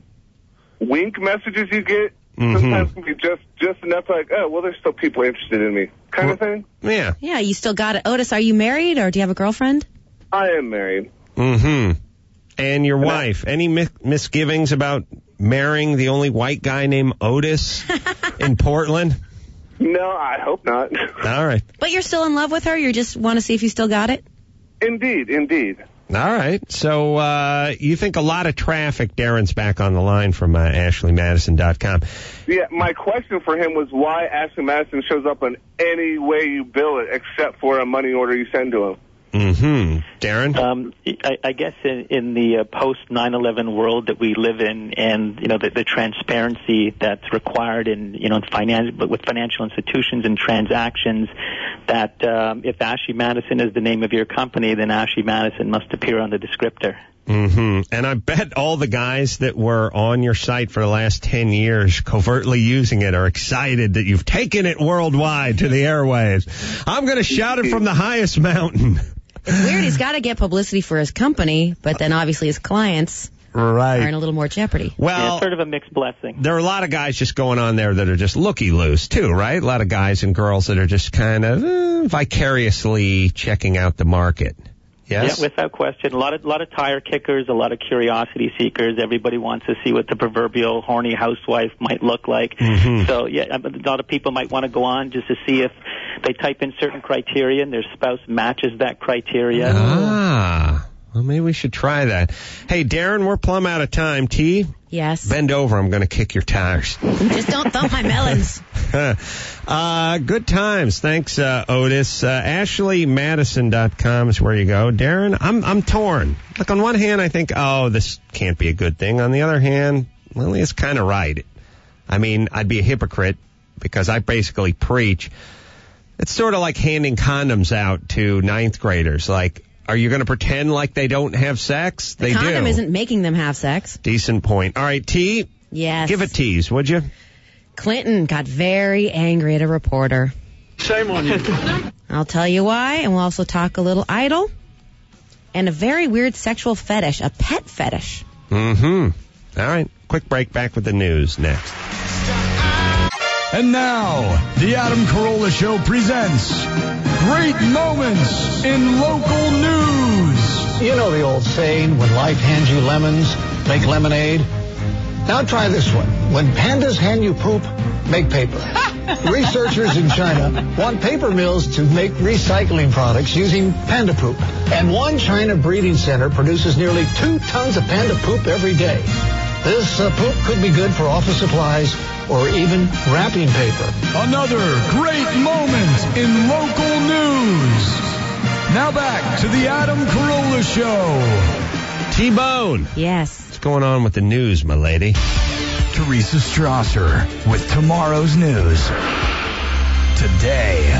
wink messages you get,
Mm-hmm.
sometimes can be just, just enough like, oh, well, there's still people interested in me kind of thing.
Yeah.
Yeah, you still got it. Otis, are you married or do you have a girlfriend?
I am married.
Mm-hmm. And your wife, any mi- misgivings about marrying the only white guy named Otis in Portland?
No, I hope not.
All right.
But you're still in love with her? You just want to see if you still got it?
Indeed, indeed.
All right. So uh, you think a lot of traffic. Darren's back on the line from uh, Ashley Madison dot com.
Yeah, my question for him was why Ashley Madison shows up in any way you bill it except for a money order you send to him.
Mm-hmm. Darren?
Um, I, I guess in, in the uh, post nine eleven world that we live in, and you know the, the transparency that's required in you know in finance, but with financial institutions and transactions, that um, if Ashley Madison is the name of your company, then Ashley Madison must appear on the descriptor.
Mm-hmm. And I bet all the guys that were on your site for the last ten years covertly using it are excited that you've taken it worldwide to the airwaves. I'm going to shout it from the highest mountain.
It's weird. He's got to get publicity for his company, but then obviously his clients
Right.
are in a little more jeopardy.
Well,
yeah, it's sort of a mixed blessing.
There are a lot of guys just going on there that are just looky-loos, too, right? A lot of guys and girls that are just kind of eh, vicariously checking out the market. Yes?
Yeah, without question. A lot of lot of tire kickers, a lot of curiosity seekers. Everybody wants to see what the proverbial horny housewife might look like.
Mm-hmm.
So, yeah, a lot of people might want to go on just to see if they type in certain criteria and their spouse matches that criteria.
Ah, well, maybe we should try that. Hey, Darren, we're plumb out of time. T?
Yes.
Bend over. I'm going to kick your tires.
Just don't thump my melons.
uh, good times. Thanks, uh, Otis. Uh, Ashley Madison dot com is where you go. Darren, I'm I'm torn. Like, on one hand, I think, oh, this can't be a good thing. On the other hand, Lily is kind of right. I mean, I'd be a hypocrite because I basically preach. It's sort of like handing condoms out to ninth graders. Like, are you going to pretend like they don't have sex?
The
they
condom
do.
isn't making them have sex.
Decent point. All right, T,
Yes.
give a tease, would you?
Clinton got very angry at a reporter.
Shame on you.
I'll tell you why, and we'll also talk a little idol and a very weird sexual fetish, a pet fetish.
Mm-hmm. All right, quick break. Back with the news next.
And now, the Adam Carolla Show presents Great Moments in Local News.
You know the old saying, when life hands you lemons, make lemonade. Now try this one. When pandas hand you poop, make paper. Researchers in China want paper mills to make recycling products using panda poop. And one China breeding center produces nearly two tons of panda poop every day. This uh, poop could be good for office supplies or even wrapping paper.
Another great moment in local news. Now back to the Adam Carolla Show.
T-Bone.
Yes.
What's going on with the news, my lady?
Teresa Strasser with tomorrow's news. Today.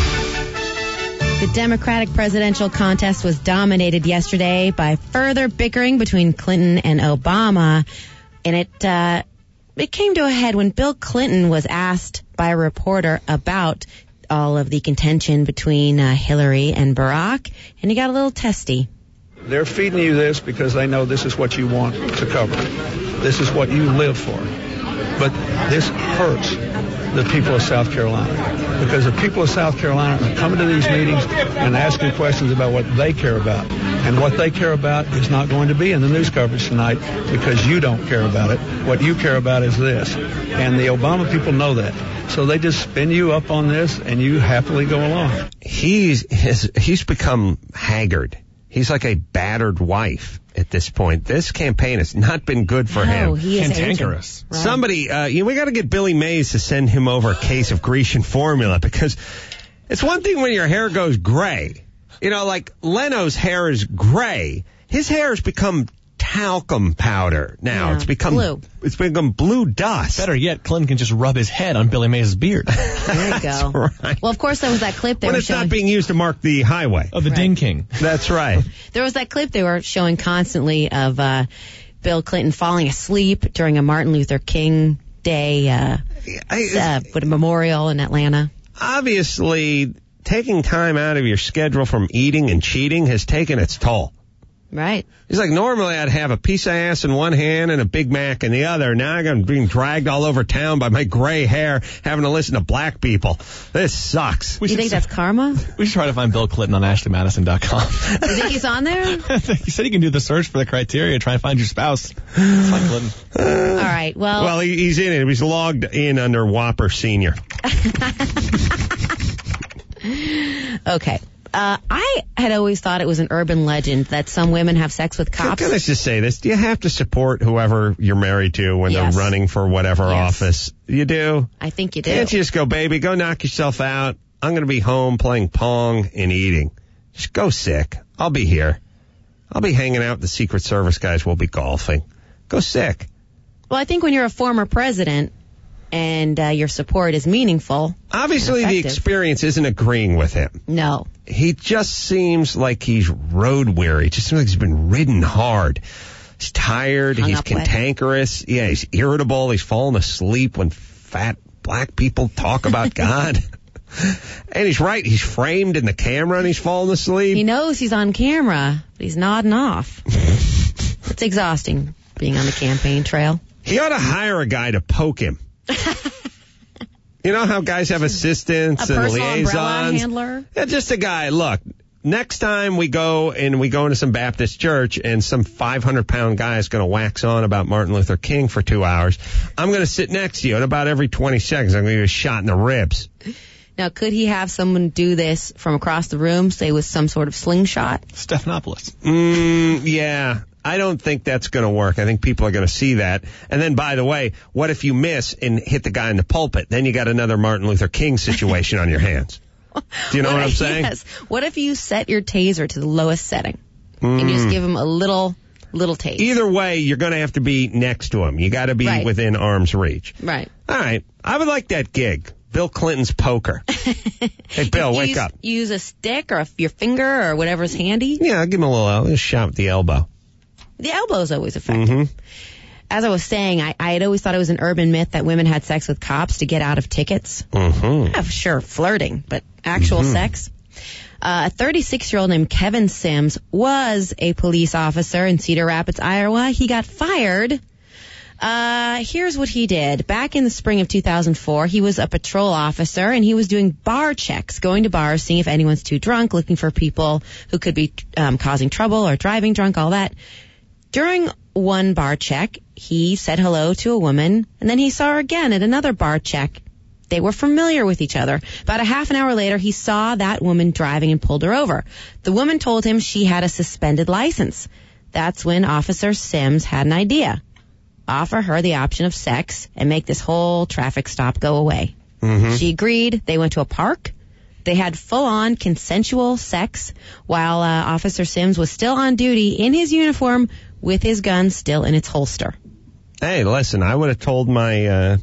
The Democratic presidential contest was dominated yesterday by further bickering between Clinton and Obama. And it uh, it came to a head when Bill Clinton was asked by a reporter about all of the contention between uh, Hillary and Barack, and he got a little testy.
They're feeding you this because they know this is what you want to cover. This is what you live for. But this hurts the people of South Carolina, because the people of South Carolina are coming to these meetings and asking questions about what they care about. And what they care about is not going to be in the news coverage tonight because you don't care about it. What you care about is this. And the Obama people know that. So they just spin you up on this and you happily go along.
He's his, he's become haggard. He's like a battered wife at this point. This campaign has not been good for
No,
him.
he is
Cantankerous.
aging. Right.
Somebody, uh, you know, we got to get Billy Mays to send him over a case of Grecian formula, because it's one thing when your hair goes gray. You know, like Leno's hair is gray. His hair has become talcum powder. Now
Yeah,
it's become
blue.
It's become blue dust.
Better yet, Clinton can just rub his head on Billy Mays' beard.
There you go.
Right.
Well, of course, there was that clip they
When
were
it's
showing.
not being used to mark the highway.
Oh, the
Right.
Ding King.
That's right.
There was that clip they were showing constantly of uh, Bill Clinton falling asleep during a Martin Luther King Day uh, uh, with a memorial in Atlanta.
Obviously, taking time out of your schedule from eating and cheating has taken its toll.
Right.
He's like, normally I'd have a piece of ass in one hand and a Big Mac in the other. Now I'm being dragged all over town by my gray hair, having to listen to black people. This sucks.
You think that's karma?
We should try to find Bill Clinton on Ashley Madison dot com.
You think he's on there?
He said you can do the search for the criteria, try and find your spouse. Find Clinton.
All right. Well,
Well, he, he's in it. He's logged in under Whopper Senior.
okay. Uh, I had always thought it was an urban legend that some women have sex with cops.
Can I just say this? Do you have to support whoever you're married to when
Yes.
they're running for whatever
Yes.
office? You do?
I think you do.
Can't you just go, baby, go knock yourself out. I'm going to be home playing Pong and eating. Just go sick. I'll be here. I'll be hanging out with the Secret Service guys. We'll be golfing. Go sick.
Well, I think when you're a former president and uh, your support is meaningful.
Obviously,
and
the
effective.
experience isn't agreeing with him.
No.
He just seems like he's road weary. Just seems like he's been ridden hard. He's tired.
Hung
he's
up wet.
cantankerous. Yeah, he's irritable. He's falling asleep when fat black people talk about God. And he's right. He's framed in the camera and he's falling asleep.
He knows he's on camera, but he's nodding off. It's exhausting being on the campaign trail.
He ought to hire a guy to poke him. You know how guys have assistants
A
and
personal umbrella
liaisons?
handler?
Yeah, just a guy. Look, next time we go and we go into some Baptist church and some five hundred pound guy is going to wax on about Martin Luther King for two hours, I'm going to sit next to you, and about every twenty seconds I'm going to get a shot in the ribs.
Now, could he have someone do this from across the room, say with some sort of slingshot?
Stephanopoulos.
Mm, yeah. I don't think that's going to work. I think people are going to see that. And then, by the way, what if you miss and hit the guy in the pulpit? Then you got another Martin Luther King situation on your hands. Do you know what, I'm saying?
Yes. What if you set your taser to the lowest setting and you just give him a little, little taste?
Either way, you're going to have to be next to him. You got to be
Right.
within arm's reach.
Right.
All right. I would like that gig. Bill Clinton's poker. Hey, Bill,
You
wake
use,
up.
Use a stick or a, your finger or whatever's handy.
Yeah, I'll give him a little, a little shot with the elbow.
The elbow's always effective.
Mm-hmm.
As I was saying, I, I had always thought it was an urban myth that women had sex with cops to get out of tickets.
Mm-hmm.
Yeah, sure, flirting, but actual
Mhm.
sex. Uh, a thirty-six-year-old named Kevin Sims was a police officer in Cedar Rapids, Iowa. He got fired. Uh, here's what he did. Back in the spring of two thousand four, he was a patrol officer and he was doing bar checks, going to bars, seeing if anyone's too drunk, looking for people who could be um, causing trouble or driving drunk, all that. During one bar check, he said hello to a woman, and then he saw her again at another bar check. They were familiar with each other. About a half an hour later, he saw that woman driving and pulled her over. The woman told him she had a suspended license. That's when Officer Sims had an idea. Offer her the option of sex and make this whole traffic stop go away.
Mm-hmm.
She agreed. They went to a park. They had full-on consensual sex while uh, Officer Sims was still on duty in his uniform with his gun still in its holster.
Hey, listen, I would have told my uh,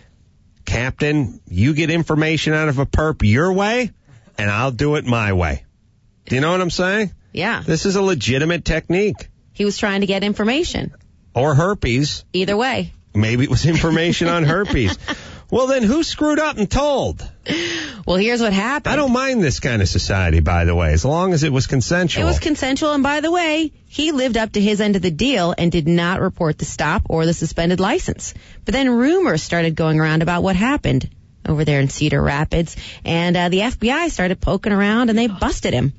captain, you get information out of a perp your way, and I'll do it my way. Do you know what I'm saying?
Yeah.
This is a legitimate technique.
He was trying to get information.
Or herpes.
Either way.
Maybe it was information on herpes. Well, then who screwed up and told?
Well, here's what happened.
I don't mind this kind of society, by the way, as long as it was consensual.
It was consensual, and by the way, he lived up to his end of the deal and did not report the stop or the suspended license. But then rumors started going around about what happened over there in Cedar Rapids, and uh, the F B I started poking around, and they busted him.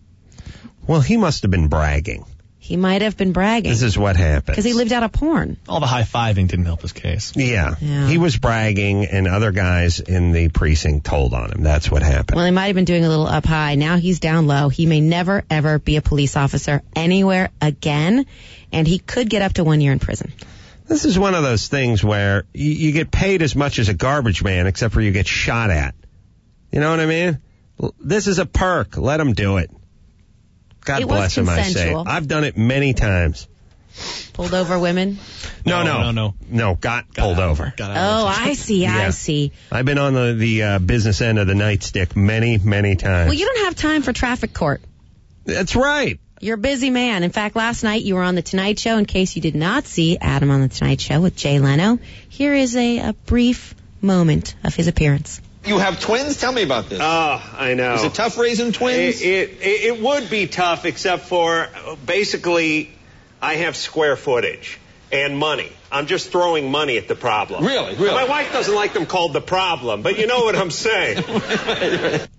Well, he must have been bragging.
He might have been bragging.
This is what happened.
Because he lived out of porn.
All the high-fiving didn't help his case.
Yeah.
Yeah.
He was bragging, and other guys in the precinct told on him. That's what happened.
Well, he might have been doing a little up high. Now he's down low. He may never, ever be a police officer anywhere again, and he could get up to one year in prison.
This is one of those things where you, you get paid as much as a garbage man, except for you get shot at. You know what I mean? This is a perk. Let him do it. God
It was
bless him, I say.
consensual.
I've done it many times.
Pulled over women?
No, no,
no, no.
No, got, got pulled
out.
over.
Got
Oh, I see,
Yeah.
I see.
I've been on the, the uh, business end of the nightstick many, many times.
Well, you don't have time for traffic court.
That's right.
You're a busy man. In fact, last night you were on The Tonight Show. In case you did not see Adam on The Tonight Show with Jay Leno, here is a, a brief moment of his appearance.
You have twins? Tell me about this.
Oh, I know.
Is it tough raising twins?
It, it, it would be tough, except for uh, basically I have square footage and money. I'm just throwing money at the problem.
Really? Really?
My wife doesn't like them called the problem, but you know what I'm saying. That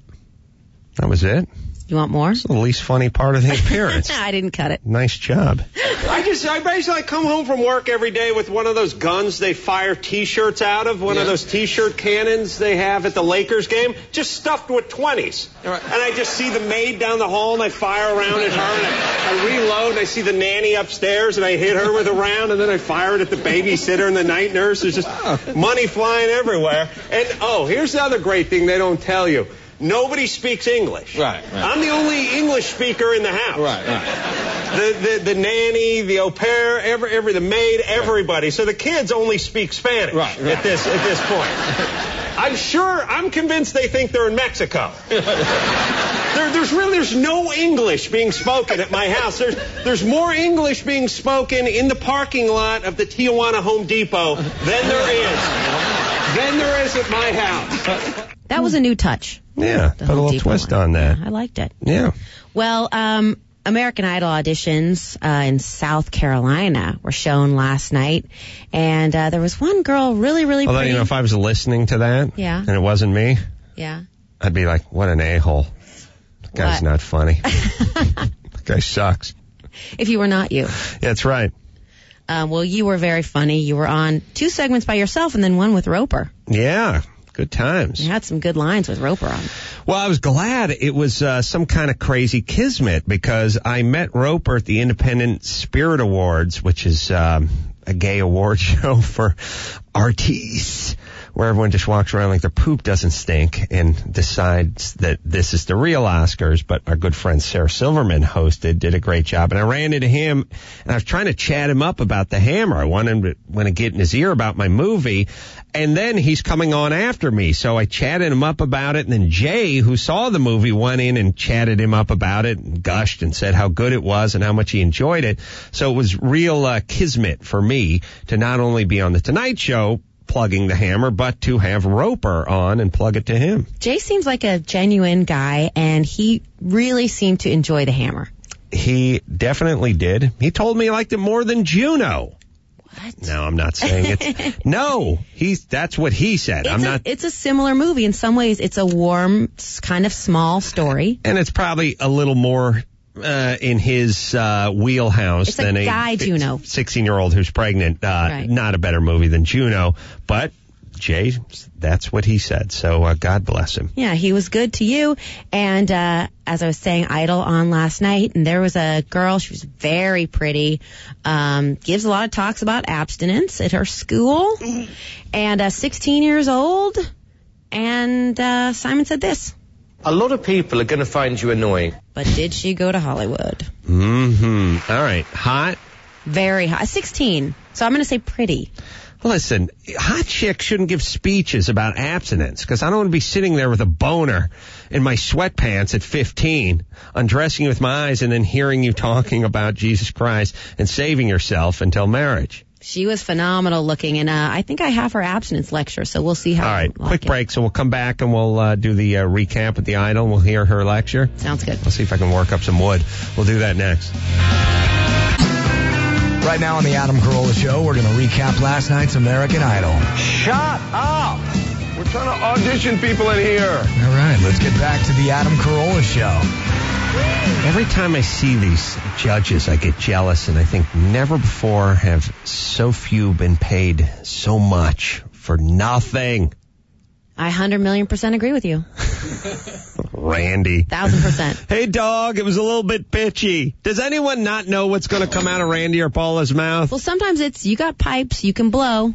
was it.
You want more?
It's the least funny part of the appearance.
I didn't cut it.
Nice job. I just, I basically come home from work every day with one of those guns they fire T-shirts out of, one
Yeah.
of those T-shirt cannons they have at the Lakers game, just stuffed with twenties.
Right.
And I just see the maid down the hall, and I fire around at her, and I, I reload, and I see the nanny upstairs, and I hit her with a round, and then I fire it at the babysitter and the night nurse. There's just money flying everywhere. And, oh, here's the other great thing they don't tell you. Nobody speaks English.
Right, right.
I'm the only English speaker in the house.
Right, right.
The, the the nanny, the au pair, every, every the maid, everybody. So the kids only speak Spanish
Right, right.
at this at this point. I'm sure, I'm convinced they think they're in Mexico. there, there's really there's no English being spoken at my house. There's there's more English being spoken in the parking lot of the Tijuana Home Depot than there is than there is at my house.
That was a new touch.
Yeah, put a little
Depot
twist
one.
on that.
I liked it.
Yeah.
Well, um, American Idol auditions uh, in South Carolina were shown last night, and uh, there was one girl really, really
Although,
pretty.
you know, if I was listening to that
Yeah.
and it wasn't me,
Yeah.
I'd be like, what an a-hole. That guy's
What?
not funny. That guy sucks.
If you were not you.
That's right.
Uh, well, you were very funny. You were on two segments by yourself and then one with Roper.
Yeah. Good times.
You had some good lines with Roper on.
Well, I was glad it was uh, some kind of crazy kismet because I met Roper at the Independent Spirit Awards, which is um, a gay award show for artists, where everyone just walks around like their poop doesn't stink and decides that this is the real Oscars. But our good friend Sarah Silverman hosted, did a great job. And I ran into him, and I was trying to chat him up about The Hammer. I wanted him to, want to get in his ear about my movie. And then he's coming on after me, so I chatted him up about it. And then Jay, who saw the movie, went in and chatted him up about it and gushed and said how good it was and how much he enjoyed it. So it was real uh, kismet for me to not only be on The Tonight Show plugging The Hammer, but to have Roper on and plug it to him.
Jay seems like a genuine guy, and he really seemed to enjoy The Hammer.
He definitely did. He told me he liked it more than Juno.
What?
No, I'm not saying it's... No, he's, that's what he said.
It's
I'm
a,
not...
It's a similar movie. In some ways, it's a warm, s- kind of small story.
And it's probably a little more uh, in his uh, wheelhouse
It's a
than a
guy Juno.
sixteen-year-old who's pregnant. Uh,
Right.
Not a better movie than Juno. But Jay, that's what he said. So uh, God bless him.
Yeah, he was good to you. And uh, as I was saying, Idol on last night, and there was a girl, she was very pretty, um, gives a lot of talks about abstinence at her school, and uh, sixteen years old, and uh, Simon said this.
A lot of people are going to find you annoying.
But did she go to Hollywood?
Mm-hmm. All right. Hot?
Very hot. sixteen. So I'm going to say pretty.
Listen, hot chicks shouldn't give speeches about abstinence because I don't want to be sitting there with a boner in my sweatpants at fifteen, undressing you with my eyes and then hearing you talking about Jesus Christ and saving yourself until marriage.
She was phenomenal looking, and uh, I think I have her abstinence lecture, so we'll see how.
All right,
I like
quick
it.
break, so we'll come back and we'll uh, do the uh, recap with the Idol. We'll hear her lecture.
Sounds good.
We'll see if I can work up some wood. We'll do that next.
Right now on the Adam Carolla Show, we're going to recap last night's American Idol.
Shut up! We're trying to audition people in here.
All right, let's get back to the Adam Carolla Show.
Every time I see these judges, I get jealous, and I think never before have so few been paid so much for nothing.
I one hundred million percent agree with you.
Randy.
Thousand percent.
Hey, dog, it was a little bit pitchy. Does anyone not know what's going to come out of Randy or Paula's mouth?
Well, sometimes it's, you got pipes, you can blow.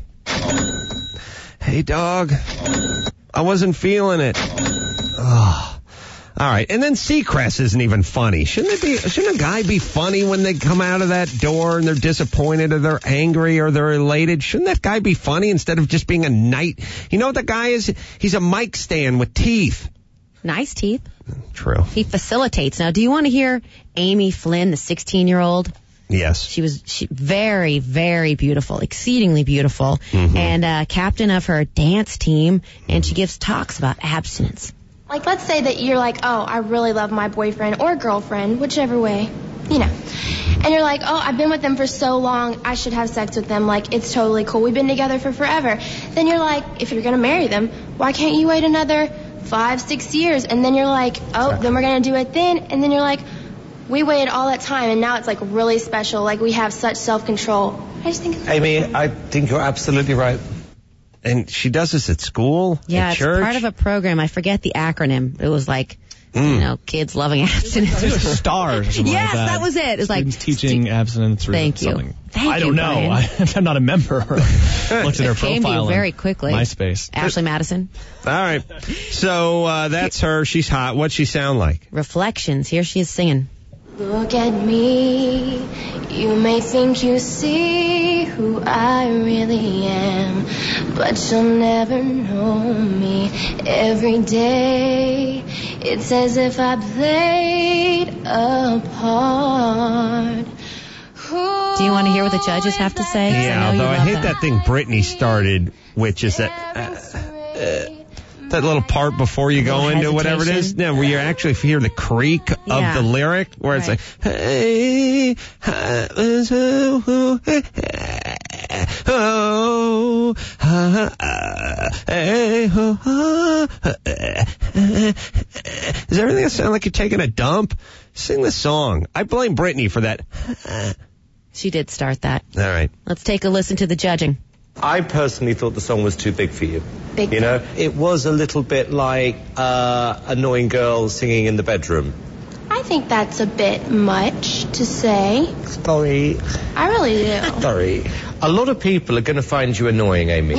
Hey, dog, I wasn't feeling it. Oh, All right, and then Seacrest isn't even funny. Shouldn't it be? Shouldn't a guy be funny when they come out of that door and they're disappointed or they're angry or they're elated? Shouldn't that guy be funny instead of just being a knight? You know what the guy is? He's a mic stand with teeth.
Nice teeth.
True.
He facilitates. Now, do you want to hear Amy Flynn, the sixteen-year-old?
Yes.
She was she, very, very beautiful, exceedingly beautiful,
mm-hmm.
and uh, captain of her dance team, and she gives talks about abstinence.
Like, let's say that you're like, oh, I really love my boyfriend or girlfriend, whichever way, you know. And you're like, oh, I've been with them for so long, I should have sex with them. Like, it's totally cool. We've been together for forever. Then you're like, if you're going to marry them, why can't you wait another five, six years? And then you're like, oh, then we're going to do it then. And then you're like, we waited all that time, and now it's, like, really special. Like, we have such self-control. I just think it's
Amy, I think you're absolutely right.
And she does this at school,
yeah,
at
it's
church?
part of a program. I forget the acronym. It was like,
mm.
you know, kids loving abstinence.
It was STARS or something
yes,
like that.
that was it. It was like
Students teaching abstinence or
Thank you.
something.
Thank
I don't
you,
know.
Brian.
I'm not a member. Looked at her
It came to
profile
you
on
very quickly.
MySpace.
Ashley Madison.
All right. So uh, that's her. She's hot. What's she sound like?
Reflections. Here she is singing.
Look at me, you may think you see who I really am, but you'll never know me. Every day, it's as if I played a part.
Do you want to hear what the judges have to say? 'Cause
Yeah,
I know you
although I
love
hate
them.
that thing Britney started, which is that uh, uh, that little part before you go into whatever it is, yeah, where you actually hear the creak of
Yeah.
the lyric, where it's
Right.
like, hey, oh, hey, does everything sound like you're taking a dump? Sing the song. I blame Britney for that.
She did start that.
All right.
Let's take a listen to the judging.
I personally thought the song was too big for you.
Big
You know, it was a little bit like uh, annoying girl singing in the bedroom.
I think that's a bit much to say.
Sorry.
I really do.
Sorry. A lot of people are going to find you annoying, Amy.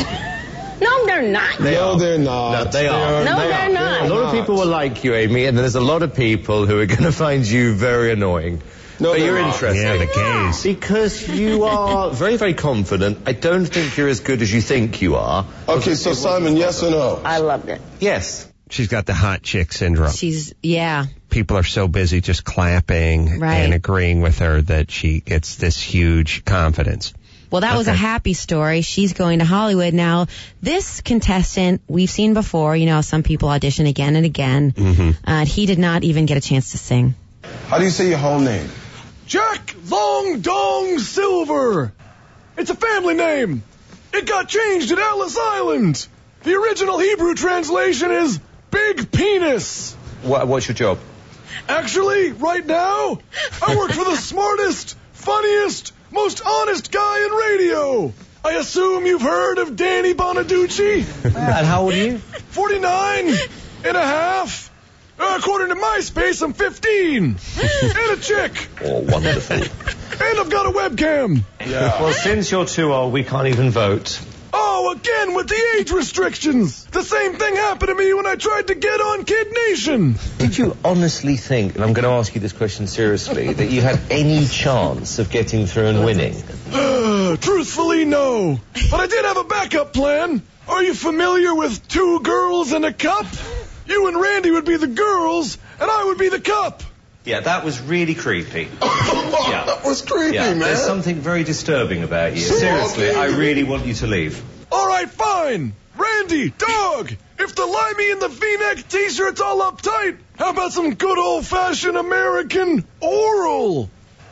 No, they're not.
They
no,
are.
they're not.
No, they are.
No,
they
they're
are.
not.
A lot of people will like you, Amy, and there's a lot of people who are going to find you very annoying.
No,
but
they're
you're
not.
interesting.
Yeah, the gays.
Because you are very, very confident. I don't think you're as good as you think you are.
Okay, so Simon, yes or no?
I loved it.
Yes.
She's got the hot chick syndrome.
She's, yeah.
People are so busy just clapping
Right.
and agreeing with her that she gets this huge confidence.
Well, that was a
Okay.
happy story. She's going to Hollywood now. This contestant, we've seen before, you know, some people audition again and again.
Mm-hmm.
Uh, he did not even get a chance to sing.
How do you say your whole name?
Jack Long Dong Silver. It's a family name. It got changed at Ellis Island. The original Hebrew translation is Big Penis.
What, what's your job?
Actually, right now, I work for the smartest, funniest, most honest guy in radio. I assume you've heard of Danny Bonaducci?
And how old are you?
forty-nine and a half. Uh, according to MySpace, I'm fifteen. And a chick.
Oh, wonderful.
And I've got a webcam.
Yeah. Well, since you're too old, we can't even vote.
Oh, again with the age restrictions. The same thing happened to me when I tried to get on Kid Nation.
Did you honestly think, and I'm going to ask you this question seriously, that you had any chance of getting through and winning?
Uh, truthfully, no. But I did have a backup plan. Are you familiar with Two Girls and a Cup? You and Randy would be the girls, and I would be the cup.
Yeah, that was really creepy.
Yeah. That was creepy,
Yeah,
man.
there's something very disturbing about you. Seriously, I really want you to leave.
All right, fine. Randy, dog, if the limey and the V-neck t-shirt's all uptight, how about some good old-fashioned American oral?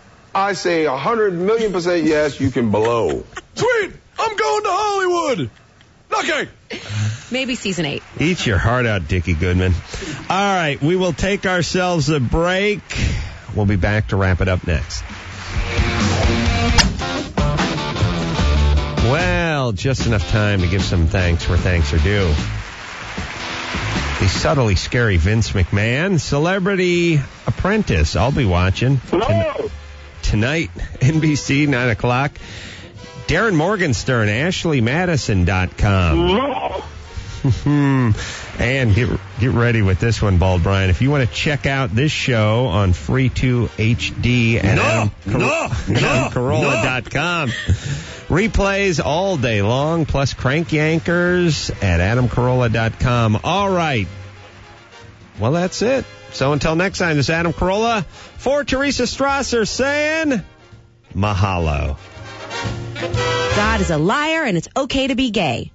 I say a hundred million percent yes, you can blow.
Sweet, I'm going to Hollywood. Okay.
Maybe season eight.
Eat your heart out, Dickie Goodman. All right, we will take ourselves a break. We'll be back to wrap it up next. Well, just enough time to give some thanks where thanks are due. The subtly scary Vince McMahon, Celebrity Apprentice. I'll be watching.
No.
Tonight, N B C, nine o'clock. Darren Morgenstern, Ashley Madison dot com.
No.
And get get ready with this one, Bald Brian. If you want to check out this show on free to H D at
No,
Adam,
no, no,
Adam Carolla dot com. Replays all day long, plus cranky anchors at Adam Carolla dot com. All right. Well, that's it. So until next time, this is Adam Carolla for Teresa Strasser saying mahalo.
God is a liar and it's okay to be gay.